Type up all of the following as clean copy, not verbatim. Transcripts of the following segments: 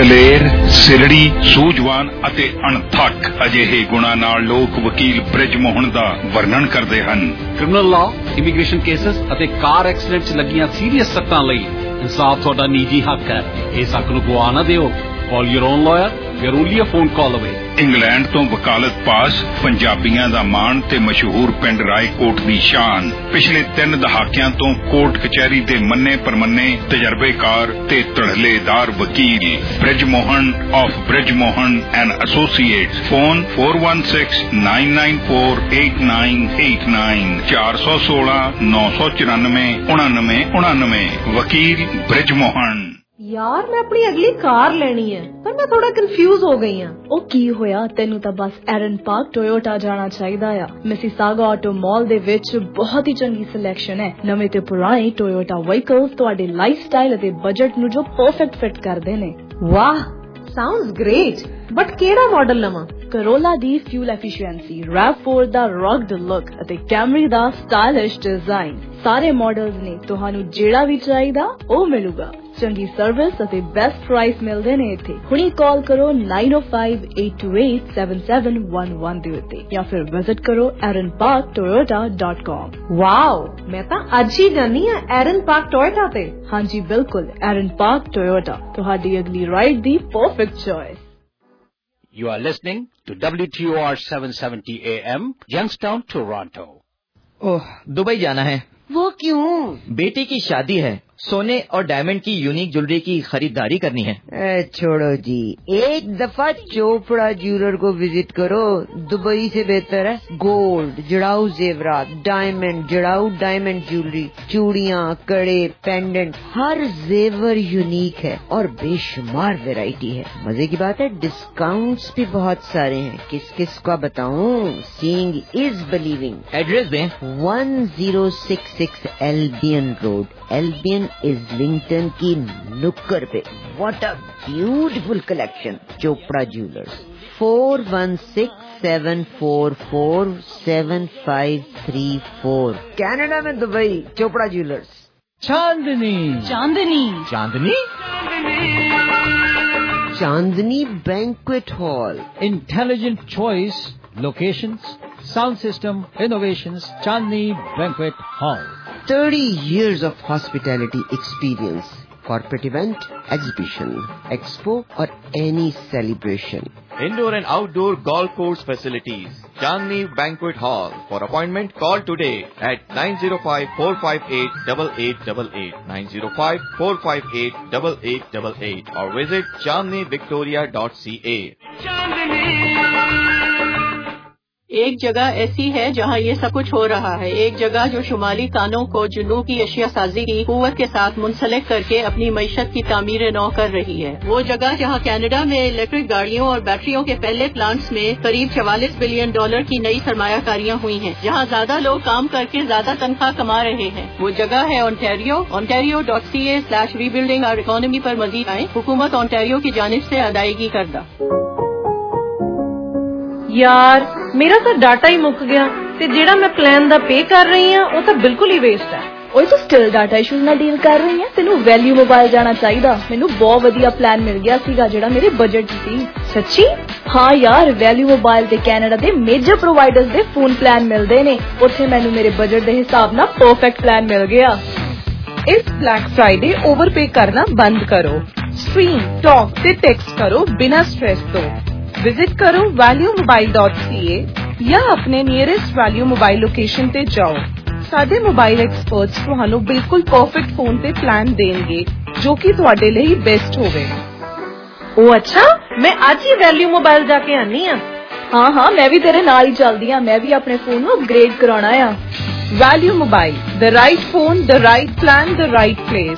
ਦਲੇਰ, ਸਿਰੜੀ, ਸੂਝਵਾਨ ਅਤੇ ਅਣਥੱਕ ਅਜਿਹੇ ਗੁਣਾਂ ਨਾਲ ਲੋਕ ਵਕੀਲ ਬ੍ਰਿਜ ਮੋਹਨ ਦਾ ਵਰਣਨ ਕਰਦੇ ਹਨ। ਕ੍ਰਿਮੀਨਲ ਲਾਅ, ਇਮੀਗ੍ਰੇਸ਼ਨ ਕੇਸਸ ਅਤੇ ਕਾਰ ਐਕਸੀਡੈਂਟ 'ਚ ਲੱਗੀਆਂ ਸੀਰੀਅਸ ਸੱਟਾਂ ਲਈ ਇਨਸਾਫ ਤੁਹਾਡਾ ਨਿੱਜੀ ਹੱਕ ਹੈ। ਇਸ ਹੱਕ ਨੂੰ ਗਵਾ ਨਾ ਦਿਓ। Call your own lawyer. We are only a phone call away. England ਤੋਂ ਵਕਾਲਤ ਪਾਸ, ਪੰਜਾਬੀਆਂ ਦਾ ਮਾਣ ਤੇ ਮਸ਼ਹੂਰ ਪਿੰਡ ਰਾਏਕੋਟ ਦੀ ਸ਼ਾਨ। ਪਿਛਲੇ 3 ਦਹਾਕਿਆਂ ਤੋਂ ਕੋਰਟ ਕਚਹਿਰੀ ਦੇ ਮੰਨੇ ਪਰਮੰਨੇ ਤਜਰਬੇਕਾਰ ਤੇ ਧੜਲੇਦਾਰ ਵਕੀਲ Brij Mohan of Brij Mohan and associates. Phone 4169948989 416-994-9999। ਵਕੀਲ ਬ੍ਰਿਜ ਮੋਹਨ। यार मैं अपनी अगली कार लेनी है पर मैं थोड़ा कंफ्यूज हो गई हां। ओ की होया तेनू तां बस एरन पार्क टोयोटा जाना चाहिदा आ। मिसिसागा ऑटो मॉल दे विच बहुत ही चंगी सिलेक्शन है। नवे ते पुराने टोयोटा व्हीकल्स तुहाडे लाइफस्टाइल अते बजट नू जो परफेक्ट फिट करदे ने। वाह, साउंड्स ग्रेट। बट केड़ा मॉडल लवां? Corolla दी फ्यूल एफिशिएंसी, RAV4 दा रॉक्ड लुक अते Camry दा स्टाइलिश डिजाइन। सारे मॉडल्स ने तुहानू जेड़ा भी चाहिदा ओ मिलूगा। चंगी सर्विस अते बेस्ट प्राइस मिलदे ने इत्थे। हुणी कॉल करो 9058287711 दे उत्ते या फिर विजिट करो aaronparktoyota.com। वाओ, मैं तां अज ही जानी हां एरन पार्क टोयोटा ते। हां जी बिल्कुल, एरन पार्क टोयोटा तुहाडी अगली राइड दी perfect choice. You are listening to WTOR 770 AM, Youngstown, Toronto. Oh, Dubai जाना है। वो क्यों? बेटी की शादी है, सोने और डायमंड की यूनिक ज्वेलरी की खरीदारी करनी है। छोड़ो जी, एक दफा चोपड़ा ज्वेलर को विजिट करो। दुबई से बेहतर है। गोल्ड, जड़ाऊ जेवरात, डायमंड, जड़ाऊ डायमंड ज्वेलरी, चूड़ियाँ, कड़े, पेंडेंट, हर जेवर यूनिक है और बेशुमार वैरायटी है। मजे की बात है, डिस्काउंट्स भी बहुत सारे हैं। किस किस का बताऊँ? Seeing is believing. एड्रेस दें। 1066 एल्बियन रोड, एल्बियन इस्लिंगटन की नुक्कड़ पे। What a beautiful collection. Chopra jewellers 4167447534। Canada में Dubai, Chopra jewellers. Chandni Chandni Chandni Chandni banquet hall. Intelligent choice, locations, sound system, innovations, Chandni Banquet Hall. 30 years of hospitality experience. Corporate event, exhibition, expo or any celebration. Indoor and outdoor golf course facilities. Chandni Banquet Hall. For appointment, call today at 905-458-8888, 905-458-8888 or visit chandnivictoria.ca. एक जगह ऐसी है जहाँ ये सब कुछ हो रहा है। एक जगह जो शुमाली कानों को जुनूबी अशिया साजी की कुव्वत के साथ मुंसलिक करके अपनी मईशत की तामीर नौ कर रही है। वो जगह जहाँ कनाडा में इलेक्ट्रिक गाड़ियों और बैटरियों के पहले प्लांट्स में करीब $44 बिलियन की नई सरमायाकारियाँ हुई हैं, जहाँ ज्यादा लोग काम करके ज्यादा तनख्वाह कमा रहे हैं। वो जगह है ओंटारियो। ontario.ca/rebuilding our economy पर मजीद आए। हुकूमत ओंटारियो की जानिब से अदायगी करदा। यार मेरा तो डाटा ही मुक गया ते जेड़ा मैं प्लान दा पे कर रही हां वो तो बिल्कुल ही वेस्ट है। ओए तू स्टिल डाटा इशूज ਨਾਲ ਡੀਲ ਕਰ ਰਹੀ ਹੈ? ਤੈਨੂੰ ਵੈਲਿਊ ਮੋਬਾਈਲ ਜਾਣਾ ਚਾਹੀਦਾ। ਮੈਨੂੰ ਬਹੁਤ ਵਧੀਆ ਪਲਾਨ ਮਿਲ ਗਿਆ ਸੀਗਾ ਜਿਹੜਾ ਮੇਰੇ ਬਜਟ 'ਚ ਸੀ। सच्ची? ਹਾਂ ਯਾਰ, ਵੈਲਿਊ ਮੋਬਾਈਲ ਤੇ ਕੈਨੇਡਾ ਦੇ ਮੇਜਰ ਪ੍ਰੋਵਾਈਡਰਸ ਦੇ ਫੋਨ ਪਲਾਨ ਮਿਲਦੇ ਨੇ। ਉੱਥੇ ਮੈਨੂੰ ਮੇਰੇ ਬਜਟ ਦੇ ਹਿਸਾਬ ਨਾਲ ਪਰਫੈਕਟ ਪਲਾਨ ਮਿਲ ਗਿਆ। इस ब्लैक फ्राइडे ओवरपे करना बंद करो। स्ट्रीम, टॉक ते टेक्स्ट करो बिना स्ट्रेस तो। विजिट करो valuemobile.ca या अपने नियरेस्ट वैल्यू मोबाइल लोकेशन ते जाओ। साडे मोबाइल एक्सपर्ट्स तुहानू बिल्कुल परफेक्ट फोन ते प्लान देंगे जो कि तुहाडे लिए बेस्ट होवे। ओ अच्छा, मैं आज ही वैल्यू मोबाइल जाके आनी हां। हाँ हाँ, मैं भी तेरे नाल ही चलदी हां। मैं भी अपने फोन नू अपग्रेड कराना आ। Value mobile, the right phone, the right plan, the right place.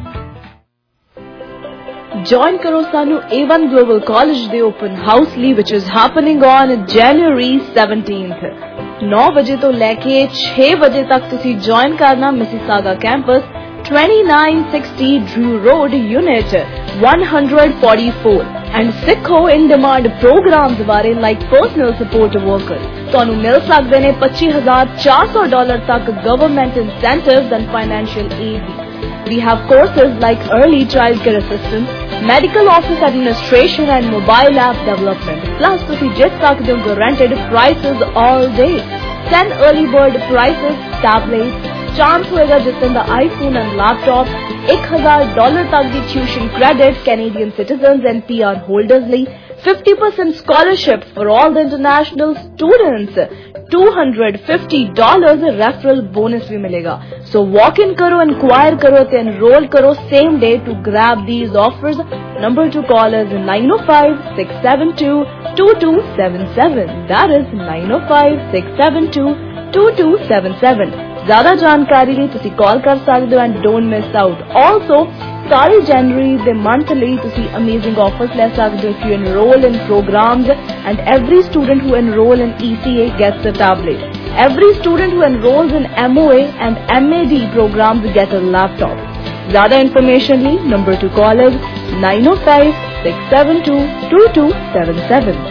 Join करो सानू A1 Global College दे ओपन हाउस ली which is happening on January 17th। 9 बजे तो लेके 6 बजे तक तुसी ज्वाइन करना Mississauga campus 2960 Drew Road Unit 144 and सिखो इन डिमांड प्रोग्राम्स बारे like personal support worker। ਤੁਹਾਨੂੰ ਮਿਲ ਸਕਦੇ ਨੇ $25,400 तक government incentives and financial aid। We have courses like early childcare assistance, Medical Office Administration and Mobile App Development. Plus ਤੁਸੀਂ ਜਿੱਤ ਸਕਦੇ ਹੋ guaranteed prices all day. 10 early bird prices, tablets, chance ਹੋਏਗਾ ਜਿੱਤਣ ਦਾ iPhone and laptop, $1,000 ਤੱਕ ਦੀ tuition credit Canadian citizens and PR holders ਲਈ, 50% scholarship for all the international students, $250 referral bonus भी मिलेगा. So walk in करो, inquire करो ते enroll करो same day to grab these offers. Number to call is 905-672-2277. That is 905-672-2277. ज़्यादा जानकारी लिए तुसी कॉल कर सकते हो and don't miss out. Also, सारी January the monthly तुसी amazing offers ले सकते हो if you enroll in programs, and every student who enroll in ECA gets a tablet. Every student who enrolls in MOA and MAD programs get a laptop. ज़्यादा information Lee number to call is 905-672-2277.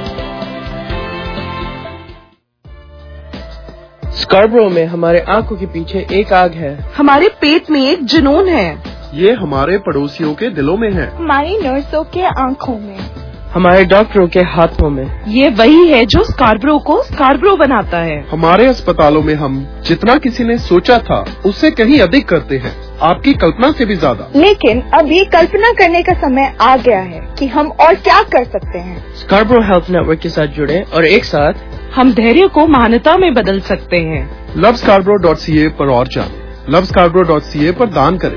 स्कार्बरो में हमारे आंखों के पीछे एक आग है, हमारे पेट में एक जुनून है, ये हमारे पड़ोसियों के दिलों में है, हमारी नर्सों के आंखों में, हमारे डॉक्टरों के हाथों में. ये वही है जो स्कार्बरो को स्कार्बरो बनाता है. हमारे अस्पतालों में हम जितना किसी ने सोचा था उससे कहीं अधिक करते हैं, आपकी कल्पना से भी ज्यादा. लेकिन अब ये कल्पना करने का समय आ गया है कि हम और क्या कर सकते हैं. स्कार्बरो हेल्थ नेटवर्क के साथ जुड़े और एक साथ हम धैर्य को मान्यता में बदल सकते हैं. lovescarborough.ca पर और जान, lovescarborough.ca पर दान करें.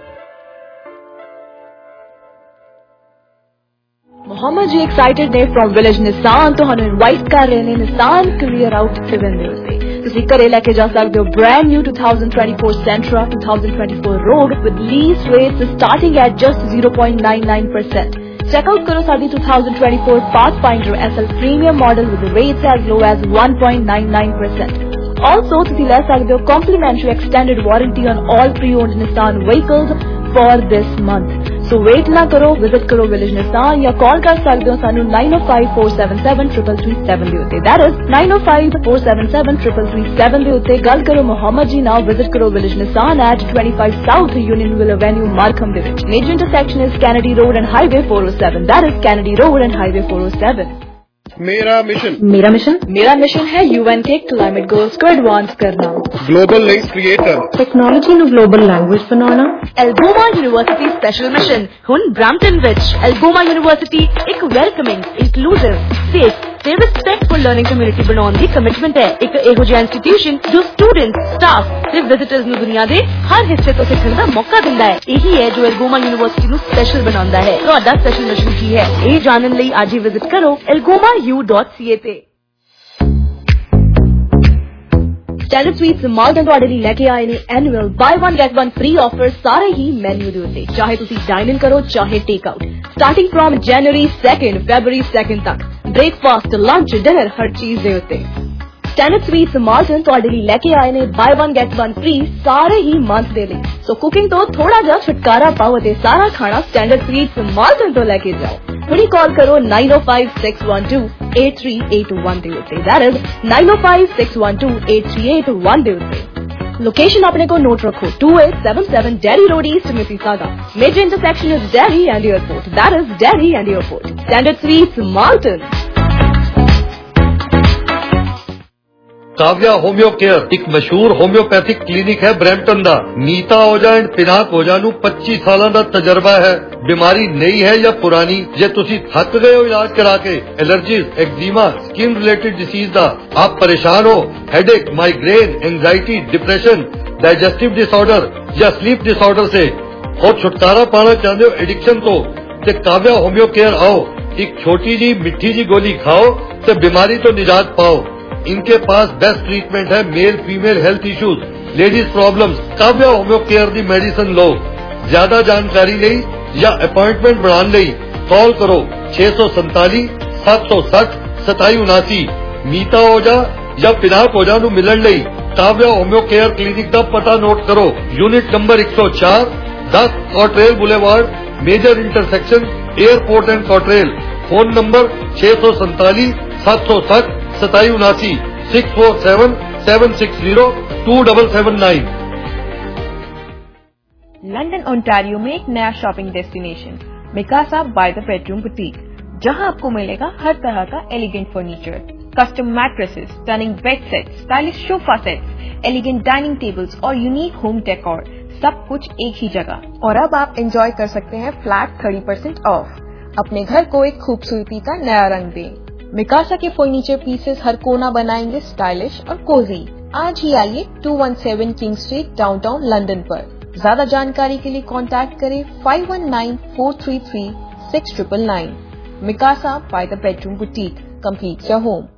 मोहम्मद जी एक्साइटेड ने फ्रॉम विलेज निसान ਤੁਹਾਨੂੰ ਇਨਵਾਈਟ ਕਰ ਰਹੇ ਨੇ ਨਿਸਾਨ ਕੈਰੀਅਰ ਆਊਟ ਇਵੈਂਟ ਦੇ ਉੱਤੇ. ਤੁਸੀਂ ਘਰੇ ਲੈ ਕੇ ਜਾ ਸਕਦੇ ਹੋ brand new 2024 Sentra 2024 Rogue with lease rates starting at just 0.99%. Check out karo saadi 2024 Pathfinder SL Premium model with rates as low as 1.99%. Also, ਤੁਸੀਂ ਲੈ ਸਕਦੇ ਹੋ complimentary extended warranty on all pre-owned Nissan vehicles for this month. So wait na karo, visit karo Village Nissan ya call kar sakde ho sanu 905-477-3337 de utte. That is 905-477-3337 de utte. Gal karo Mohammed ji now. Visit karo Village Nissan at 25 South Unionville Avenue, Markham de vich. Major intersection is Kennedy Road and Highway 407. That is Kennedy Road and Highway 407. मेरा mission है UN के climate goals को advance करना, global links creator, technology ਨੂੰ global language बनाना. Algoma university special mission हुन Brampton विच. Algoma university एक वेलकमिंग, इंक्लूसिव, सेफ ਤੇ ਰਿਸਪੈਕਟਫੁਲ ਲਰਨਿੰਗ ਕਮਿਊਨਿਟੀ ਬਣਾਉਣ ਦੀ ਕਮਿਟਮੈਂਟ ਹੈ. ਇੱਕ ਇਹੋ ਜਿਹਾ ਇੰਸਟੀਟਿਊਸ਼ਨ ਜੋ ਸਟੂਡੈਂਟਸ, ਸਟਾਫ ਤੇ ਵਿਜ਼ਿਟਰਸ ਨੂੰ ਦੁਨੀਆ ਦੇ ਹਰ ਹਿੱਸੇ ਤੋਂ ਸਿੱਖਣ ਦਾ ਮੌਕਾ ਦਿੰਦਾ ਹੈ. ਇਹੀ ਹੈ ਜੋ ਐਲਗੋਮਾ ਯੂਨੀਵਰਸਿਟੀ ਨੂੰ ਸਪੈਸ਼ਲ ਬਣਾਉਂਦਾ ਹੈ. ਤੁਹਾਡਾ ਸਪੈਸ਼ਲ ਮਿਸ਼ਨ ਕੀ ਹੈ, ਇਹ ਜਾਣਨ ਲਈ ਅੱਜ ਹੀ ਵਿਜ਼ਿਟ ਕਰੋ elgomau.ca ਤੇ. Standard Sweets Malton ਤੁਹਾਡੇ ਲਈ ਲੈ ਕੇ ਆਏ ਨੇ annual buy 1 get 1 free offer ਸਾਰੇ ਹੀ ਮੈਨੂ ਦੇ ਉੱਤੇ. ਚਾਹੇ ਤੁਸੀਂ ਡਾਈਨ ਇਨ ਕਰੋ ਚਾਹੇ take out. Starting from January 2nd February 2nd ਤੱਕ ब्रेकफास्ट, लंच, डिनर हर चीज दे उत्ते. Standard Sweets Malton ਤੁਹਾਡੇ ਲਈ ਲੈ ਕੇ ਆਏ ਨੇ ਬਾਈ 1 ਗੈਟ 1 ਫ੍ਰੀ ਸਾਰੇ ਹੀ ਮੰਥ ਦੇ ਲਈ. ਸੋ ਕੁਕਿੰਗ ਤੋਂ ਥੋੜਾ ਜਿਹਾ ਛੁਟਕਾਰਾ ਪਾਓ ਅਤੇ ਸਾਰਾ ਖਾਣਾ Standard Sweets Malton ਤੋਂ ਲੈ ਕੇ ਜਾਓ. ਹੁਣੀ ਕਾਲ ਕਰੋ 905-612-8381 ਦੇ ਉੱਤੇ. That is 905-612-8381 ਦੇ ਉੱਤੇ. लोकेशन अपने को नोट रखो 2877 Derry Road East Mississauga. Major intersection is Derry and Airport. That is Derry and Airport. Standard Sweets Malton. Kavya homeo care ਇੱਕ ਮਸ਼ਹੂਰ ਹੋਮਿਓਪੈਥਿਕ ਕਲੀਨਿਕ ਹੈ ਬਰੈਂਪਟਨ ਦਾ. ਨੀਤਾ ਓਜਾ ਐਂਡ ਪਿਨਾਕ ਓਜਾ ਨੂੰ 25 ਸਾਲਾਂ ਦਾ ਤਜਰਬਾ ਹੈ. बीमारी नई है या पुरानी, जे तुसी थक गए हो इलाज करा के, allergies, eczema, skin related disease दा आप परेशान हो, headache, migraine, anxiety, depression, digestive disorder या स्लीप डिसऑर्डर से और छुटकारा पाना चाहते हो एडिक्शन तो काव्या होम्यो केयर आओ. एक छोटी जी मिठी जी गोली खाओ तो बीमारी तो निजात पाओ. इनके पास बेस्ट ट्रीटमेंट है male female health issues, ladies problems. Kavya homeo care दी मेडिसिन लो. ज्यादा जानकारी नहीं या अपॉइंटमेंट बनाने ਲਈ कॉल करो 647 760 2779. मीता ओजा या पिनाक ओजा ਨੂੰ ਮਿਲਣ ਲਈ ਕਾਵਿਆ ਹੋਮਿਓ ਕੇਅਰ ਕਲੀਨਿਕ ਦਾ ਪਤਾ ਨੋਟ ਕਰੋ. Unit number 104 10 Cottrell boulevard, major intersection airport and Cottrell. Phone number 647 760 2779 647 760 2779. London Ontario में एक नया shopping destination Mikasa by the bedroom boutique, जहां आपको मिलेगा हर तरह का elegant furniture, custom mattresses, stunning bed sets, stylish sofa sets, elegant dining tables और यूनिक होम डेकोर, सब कुछ एक ही जगह। और अब आप एंजॉय कर सकते हैं फ्लैट 30% ऑफ। अपने घर को एक खूबसूरती का नया रंग दें। मिकासा के फर्नीचर पीसेस हर कोना बनाएंगे स्टाइलिश और कोजी। आज ही आइए 217 किंग स्ट्रीट, डाउनटाउन लंदन पर। ज्यादा जानकारी के लिए कांटेक्ट करें 5194336999। Mikasa by the bedroom boutique, complete your home.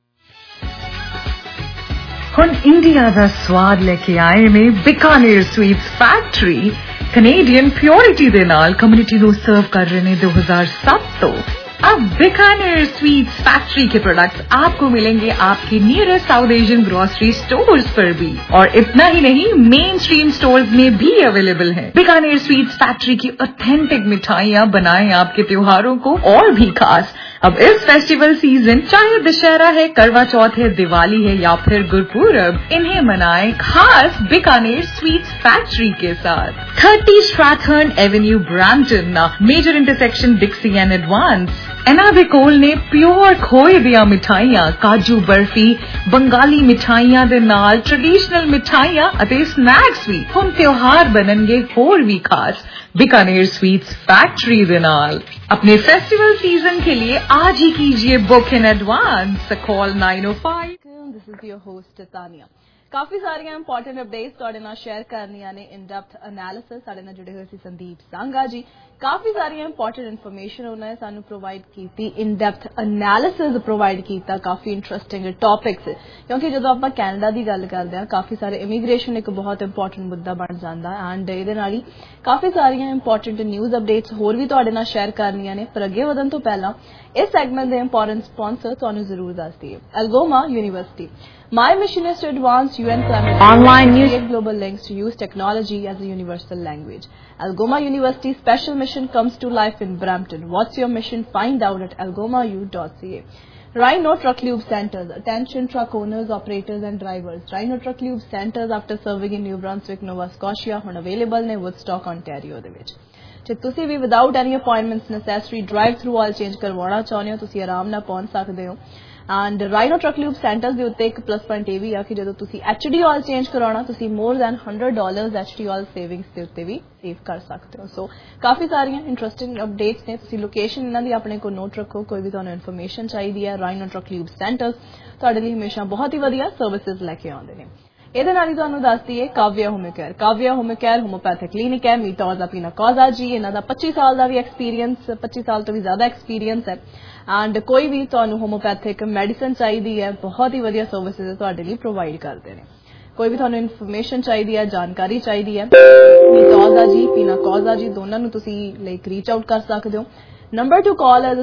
ਹੁਣ ਇੰਡੀਆ ਦਾ ਸਵਾਦ ਲੈ ਕੇ ਆਏ ਨੇ Bikaner sweets factory. Canadian purity ਦੇ ਨਾਲ ਕਮਿਊਨਿਟੀ ਨੂੰ ਸਰਵ ਕਰ ਰਹੇ ਨੇ 2007 ਤੋਂ। अब बीकानेर स्वीट्स फैक्ट्री के प्रोडक्ट्स आपको मिलेंगे आपके nearest South Asian grocery stores पर भी, और इतना ही नहीं मेन स्ट्रीम स्टोर्स में भी अवेलेबल है। बीकानेर स्वीट्स फैक्ट्री की ऑथेंटिक मिठाइयां बनाएं आपके त्योहारों को और भी खास। अब इस फेस्टिवल सीजन, चाहे दशहरा है, करवा चौथ है, दिवाली है या फिर गुरपूरब, इन्हें मनाएं खास बीकानेर स्वीट्स फैक्ट्री के साथ। 30 Strathearn avenue, Brampton, major intersection Dixie and advance. ਇਹਨਾਂ ਦੇ ਕੋਲ ਨੇ ਪਿਓਰ ਖੋਏ ਦੀਆਂ ਮਿਠਾਈਆਂ, ਕਾਜੂ ਬਰਫੀ, ਬੰਗਾਲੀ ਮਿਠਾਈਆਂ ਦੇ ਨਾਲ ਟ੍ਰੈਡੀਸ਼ਨਲ ਮਿਠਾਈਆਂ ਅਤੇ ਸਨੈਕਸ ਵੀ। ਹੁਣ ਤਿਉਹਾਰ ਬਣਨਗੇ ਹੋਰ ਵੀ ਖਾਸ बीकानेर स्वीट्स फैक्ट्री ਦੇ ਨਾਲ। अपने फेस्टिवल सीजन के लिए आज ही कीजिए book in advance. Call 905। This is your host Tania. काफी सारिया इंपॉर्टेंट अपडेट्स तुहाडे नाल शेयर करनियां ने। इन डेप्थ एनालिसिस साडे नाल जुड़े हुए सी संदीप सांगा जी। काफी सारिया इंपॉर्टेंट इन्फॉर्मेशन उन्होंने सानू प्रोवाइड की। इन डेप्थ एनालिसिस प्रोवाइड किया, काफी इंटरस्टिंग टॉपिक्स, क्योंकि जो आप कैनेडा की गल करते हैं काफी सारे इमीग्रेशन एक बहुत इंपॉर्टेंट मुद्दा बन जाता है। एंड ये काफी सारिया इंपॉर्टेंट न्यूज़ अपडेट्स होर भी तुहाडे नाल शेयर करनियां ने। पर अगे वधन तो पहला इस सैगमेंट के इंपॉर्टेंट स्पॉन्सर तुहानू जरूर दस दईए। Algoma university. My mission is to advance UN climate online news, create global links to use technology as a universal language. Algoma University special mission comes to life in Brampton. What's your mission? Find out at algomau.ca. Rhino Truck Lube Centers. Attention truck owners, operators and drivers. Rhino Truck Lube Centers, after serving in New Brunswick, Nova Scotia, ਹੁਣ available ਨੇ Woodstock, Ontario ਦੇ ਵਿੱਚ। ਜੇ ਤੁਸੀਂ ਵੀ without any appointments necessary drive through oil change ਕਰਵਾਉਣਾ ਚਾਹੁੰਦੇ ਹੋ, ਤੁਸੀਂ ਆਰਾਮ ਨਾਲ ਪਹੁੰਚ ਸਕਦੇ ਹੋ। And Rhino truck lube centres के उत्ते एक प्लस पॉइंट यह भी है कि जो तुसी HD ऑयल चेंज कराना, तुसी more than $100 HD oil savings के उत्ते भी सेव कर सकते हो। सो काफी सारिया इंटरस्टिंग अपडेट्स ने। तुसी लोकेशन इन्हां दी अपने को नोट रखो। कोई भी तुहानू इन्फॉर्मेशन चाहिए है, राइनो ट्रक ल्यूब सेंटर्स तुहाडे लई हमेशा बहुत ही वधिया सर्विसेज लैके आउंदे ने। ਇਹਦੇ ਨਾਲ ਹੀ ਤੁਹਾਨੂੰ ਦੱਸਦੀ ਹੈ Kavya homeo care. Kavya homeo care homeopathic clinic ਹੈ। ਮੀਟ ਔਰ ਦਾ ਪੀਨਾ ਕੌਜ਼ਾ ਜੀ, ਇਹਨਾਂ ਦਾ 25 ਸਾਲ ਦਾ ਵੀ ਐਕਸਪੀਰੀਅੰਸ, 25 ਸਾਲ ਤੋਂ ਵੀ ਜ਼ਿਆਦਾ ਐਕਸਪੀਰੀਅੰਸ ਹੈ। ਐਂਡ ਕੋਈ ਵੀ ਤੁਹਾਨੂੰ ਹੋਮੋਪੈਥਿਕ ਮੈਡੀਸਨ ਚਾਹੀਦੀ ਹੈ, ਬਹੁਤ ਹੀ ਵਧੀਆ ਸਰਵਿਸਿਜ਼ ਤੁਹਾਡੇ ਲਈ ਪ੍ਰੋਵਾਈਡ ਕਰਦੇ ਨੇ। ਕੋਈ ਵੀ ਤੁਹਾਨੂੰ ਇਨਫੋਰਮੇਸ਼ਨ ਚਾਹੀਦੀ ਹੈ, ਜਾਣਕਾਰੀ ਚਾਹੀਦੀ ਹੈ, ਮੀਟ ਕੌਜ਼ਾ ਜੀ, ਪੀਨਾ ਕੌਜ਼ਾ ਜੀ, ਦੋਨਾਂ ਨੂੰ ਤੁਸੀਂ ਲਾਈਕ ਰੀਚ ਆਊਟ ਕਰ ਸਕਦੇ ਹੋ। ਨੰਬਰ ਟੂ ਕਾਲ ਹੈ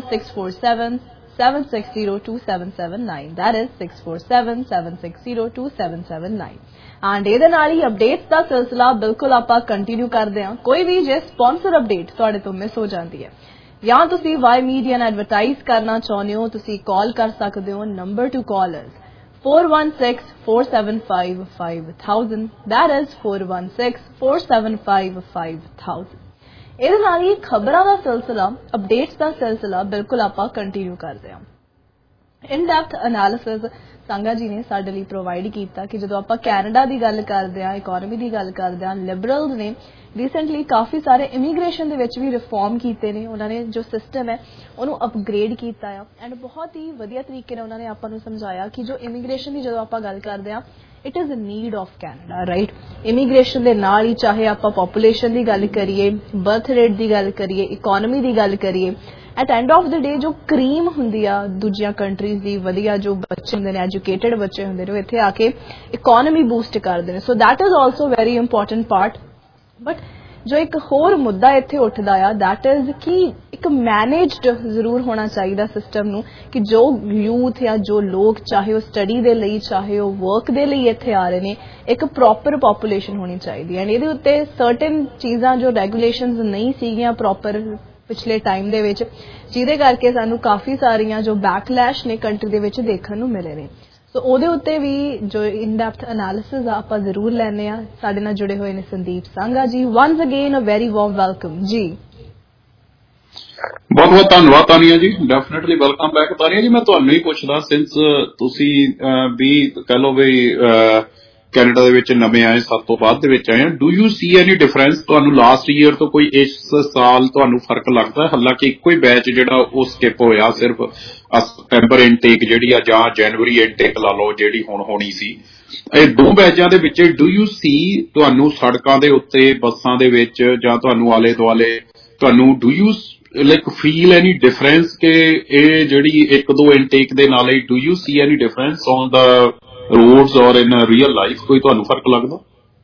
647-760-2779। That is 647-760-2779। एंड ਇਹਦੇ ਨਾਲ ਹੀ ਅਪਡੇਟਸ ਦਾ ਸਿਲਸਿਲਾ ਬਿਲਕੁਲ ਆਪਾਂ ਕੰਟੀਨਿਊ ਕਰਦੇ ਹਾਂ। ਕੋਈ ਵੀ ਜੇ ਸਪਾਂਸਰ ਅਪਡੇਟ ਤੁਹਾਡੇ ਤੋਂ ਮਿਸ ਹੋ ਜਾਂਦੀ ਹੈ ਜਾਂ ਤੁਸੀਂ ਵਾਈ ਮੀਡੀਆ ਨੂੰ ਐਡਵਰਟਾਈਜ਼ ਕਰਨਾ ਚਾਹੁੰਦੇ ਹੋ, ਤੁਸੀਂ ਕਾਲ ਕਰ ਸਕਦੇ ਹੋ। Number to call is 416-475-5000। That is 416-475-5000। ਇਹਦੇ ਨਾਲ ਹੀ ਖਬਰਾਂ ਦਾ ਸਿਲਸਿਲਾ, ਅਪਡੇਟਸ ਦਾ ਸਿਲਸਿਲਾ ਬਿਲਕੁਲ ਆਪਾਂ ਕੰਟੀਨਿਊ ਕਰਦੇ ਹਾਂ। ਇਨ ਡੈਪਥ ਐਨਾਲਿਸਿਸ ਸੰਗਾ ਜੀ ਨੇ ਸਾਡੇ ਲਈ ਪ੍ਰੋਵਾਈਡ ਕੀਤਾ ਕਿ ਜਦੋਂ ਆਪਾਂ ਕੈਨੇਡਾ ਦੀ ਗੱਲ ਕਰਦੇ ਹਾਂ, ਇਕੋਨਮੀ ਦੀ ਗੱਲ ਕਰਦੇ ਹਾਂ, ਲਿਬਰਲਸ ਨੇ ਰੀਸੈਂਟਲੀ ਕਾਫੀ ਸਾਰੇ ਇਮੀਗ੍ਰੇਸ਼ਨ ਦੇ ਵਿੱਚ ਵੀ ਰਿਫਾਰਮ ਕੀਤੇ ਨੇ। ਉਹਨਾਂ ਨੇ ਜੋ ਸਿਸਟਮ ਹੈ ਉਹਨੂੰ ਅਪਗ੍ਰੇਡ ਕੀਤਾ ਆ। ਐਂਡ ਬਹੁਤ ਹੀ ਵਧੀਆ ਤਰੀਕੇ ਨਾਲ ਉਹਨਾਂ ਨੇ ਆਪਾਂ ਨੂੰ ਸਮਝਾਇਆ ਕਿ ਜੋ ਇਮੀਗ੍ਰੇਸ਼ਨ ਦੀ ਜਦੋਂ ਆਪਾਂ ਗੱਲ ਕਰਦੇ ਹਾਂ, it is a need of Canada, right. Immigration के नाल ही चाहे आप पॉपूलेशन की गल करिए, बर्थ रेट की गल करिए, इकोनॉमी की गल करिए, at end of the day जो क्रीम हुंदी आ दूजिया कंट्रीज की वधिया जो बच्चे हुंदे ने, एजुकेटेड बच्चे हुंदे ने, इत्थे आके इकोनॉमी बूस्ट करदे ने। So that is also very important part. But जो एक होर मुद्दा इत्थे उठदा आ, दैट इज कि एक मैनेज्ड जरूर होना चाहिए सिस्टम नूं कि जो यूथ या जो लोग चाहे वो स्टडी दे लई, चाहे वो वर्क दे लई इत्थे आ रहे ने, एक प्रॉपर पॉपूलेशन होनी चाहिए। एंड इहदे उत्ते सर्टेन चीज़ां जो रेगुलेशनस नहीं सीगियां प्रॉपर पिछले टाइम दे विच, जिहदे करके सानू काफ़ी सारियां जो बैकलैश ने कंट्री दे विच देखण नूं मिले ने। सो ਉਹਦੇ ਉੱਤੇ ਵੀ ਜੋ ਇਨ ਡੈਪਥ ਐਨਾਲਿਸਿਸ ਆਪਾਂ ਜ਼ਰੂਰ ਲੈਣੇ ਆ। ਸਾਡੇ ਨਾਲ ਜੁੜੇ ਹੋਏ ਨੇ Sandeep Sangha ji. Once again a very warm welcome ji. ਬਹੁਤ ਬਹੁਤ ਧੰਨਵਾਦ ਤਾਨੀਆ ਜੀ, ਡੈਫੀਨੇਟਲੀ ਵੈਲਕਮ ਬੈਕ। ਤਾਨੀਆ ਜੀ, ਮੈਂ ਤੁਹਾਨੂੰ ਹੀ ਪੁੱਛਦਾ, ਸਿੰਸ ਤੁਸੀਂ ਵੀ ਕਹਿ ਲਓ ਵੀ ਕੈਨੇਡਾ ਦੇ ਵਿੱਚ ਨਵੇਂ ਆਏ, 7 ਤੋਂ ਬਾਅਦ ਦੇ ਵਿੱਚ ਆਏ ਆ, do you see any difference ਤੁਹਾਨੂੰ ਲਾਸਟ ਈਅਰ ਤੋਂ ਕੋਈ ਇਸ ਸਾਲ ਤੁਹਾਨੂੰ ਫਰਕ ਲੱਗਦਾ? ਹਾਲਾਂਕਿ ਇੱਕੋ ਹੀ ਬੈਚ ਜਿਹੜਾ ਉਹ ਸਕਿਪ ਹੋਇਆ, ਸਿਰਫ ਸਤੰਬਰ ਇਨਟੇਕ ਜਿਹੜੀ ਆ ਜਾਂ ਜਨਵਰੀ ਇਨਟੇਕ ਲਾ ਲਓ ਜਿਹੜੀ ਹੁਣ ਹੋਣੀ ਸੀ, ਇਹ 2 ਬੈਚਾਂ ਦੇ ਵਿੱਚ ਡੂ ਯੂ ਸੀ ਤੁਹਾਨੂੰ ਸੜਕਾਂ ਦੇ ਉੱਤੇ, ਬੱਸਾਂ ਦੇ ਵਿੱਚ ਜਾਂ ਤੁਹਾਨੂੰ ਆਲੇ ਦੁਆਲੇ, ਤੁਹਾਨੂੰ do you like feel any difference ਕਿ ਇਹ ਜਿਹੜੀ 1-2 intake ਦੇ ਨਾਲ ਹੀ do you see any difference on the roads or in real life? ਕੋਈ ਤੁਹਾਨੂੰ ਫਰਕ ਲੱਗਦਾ?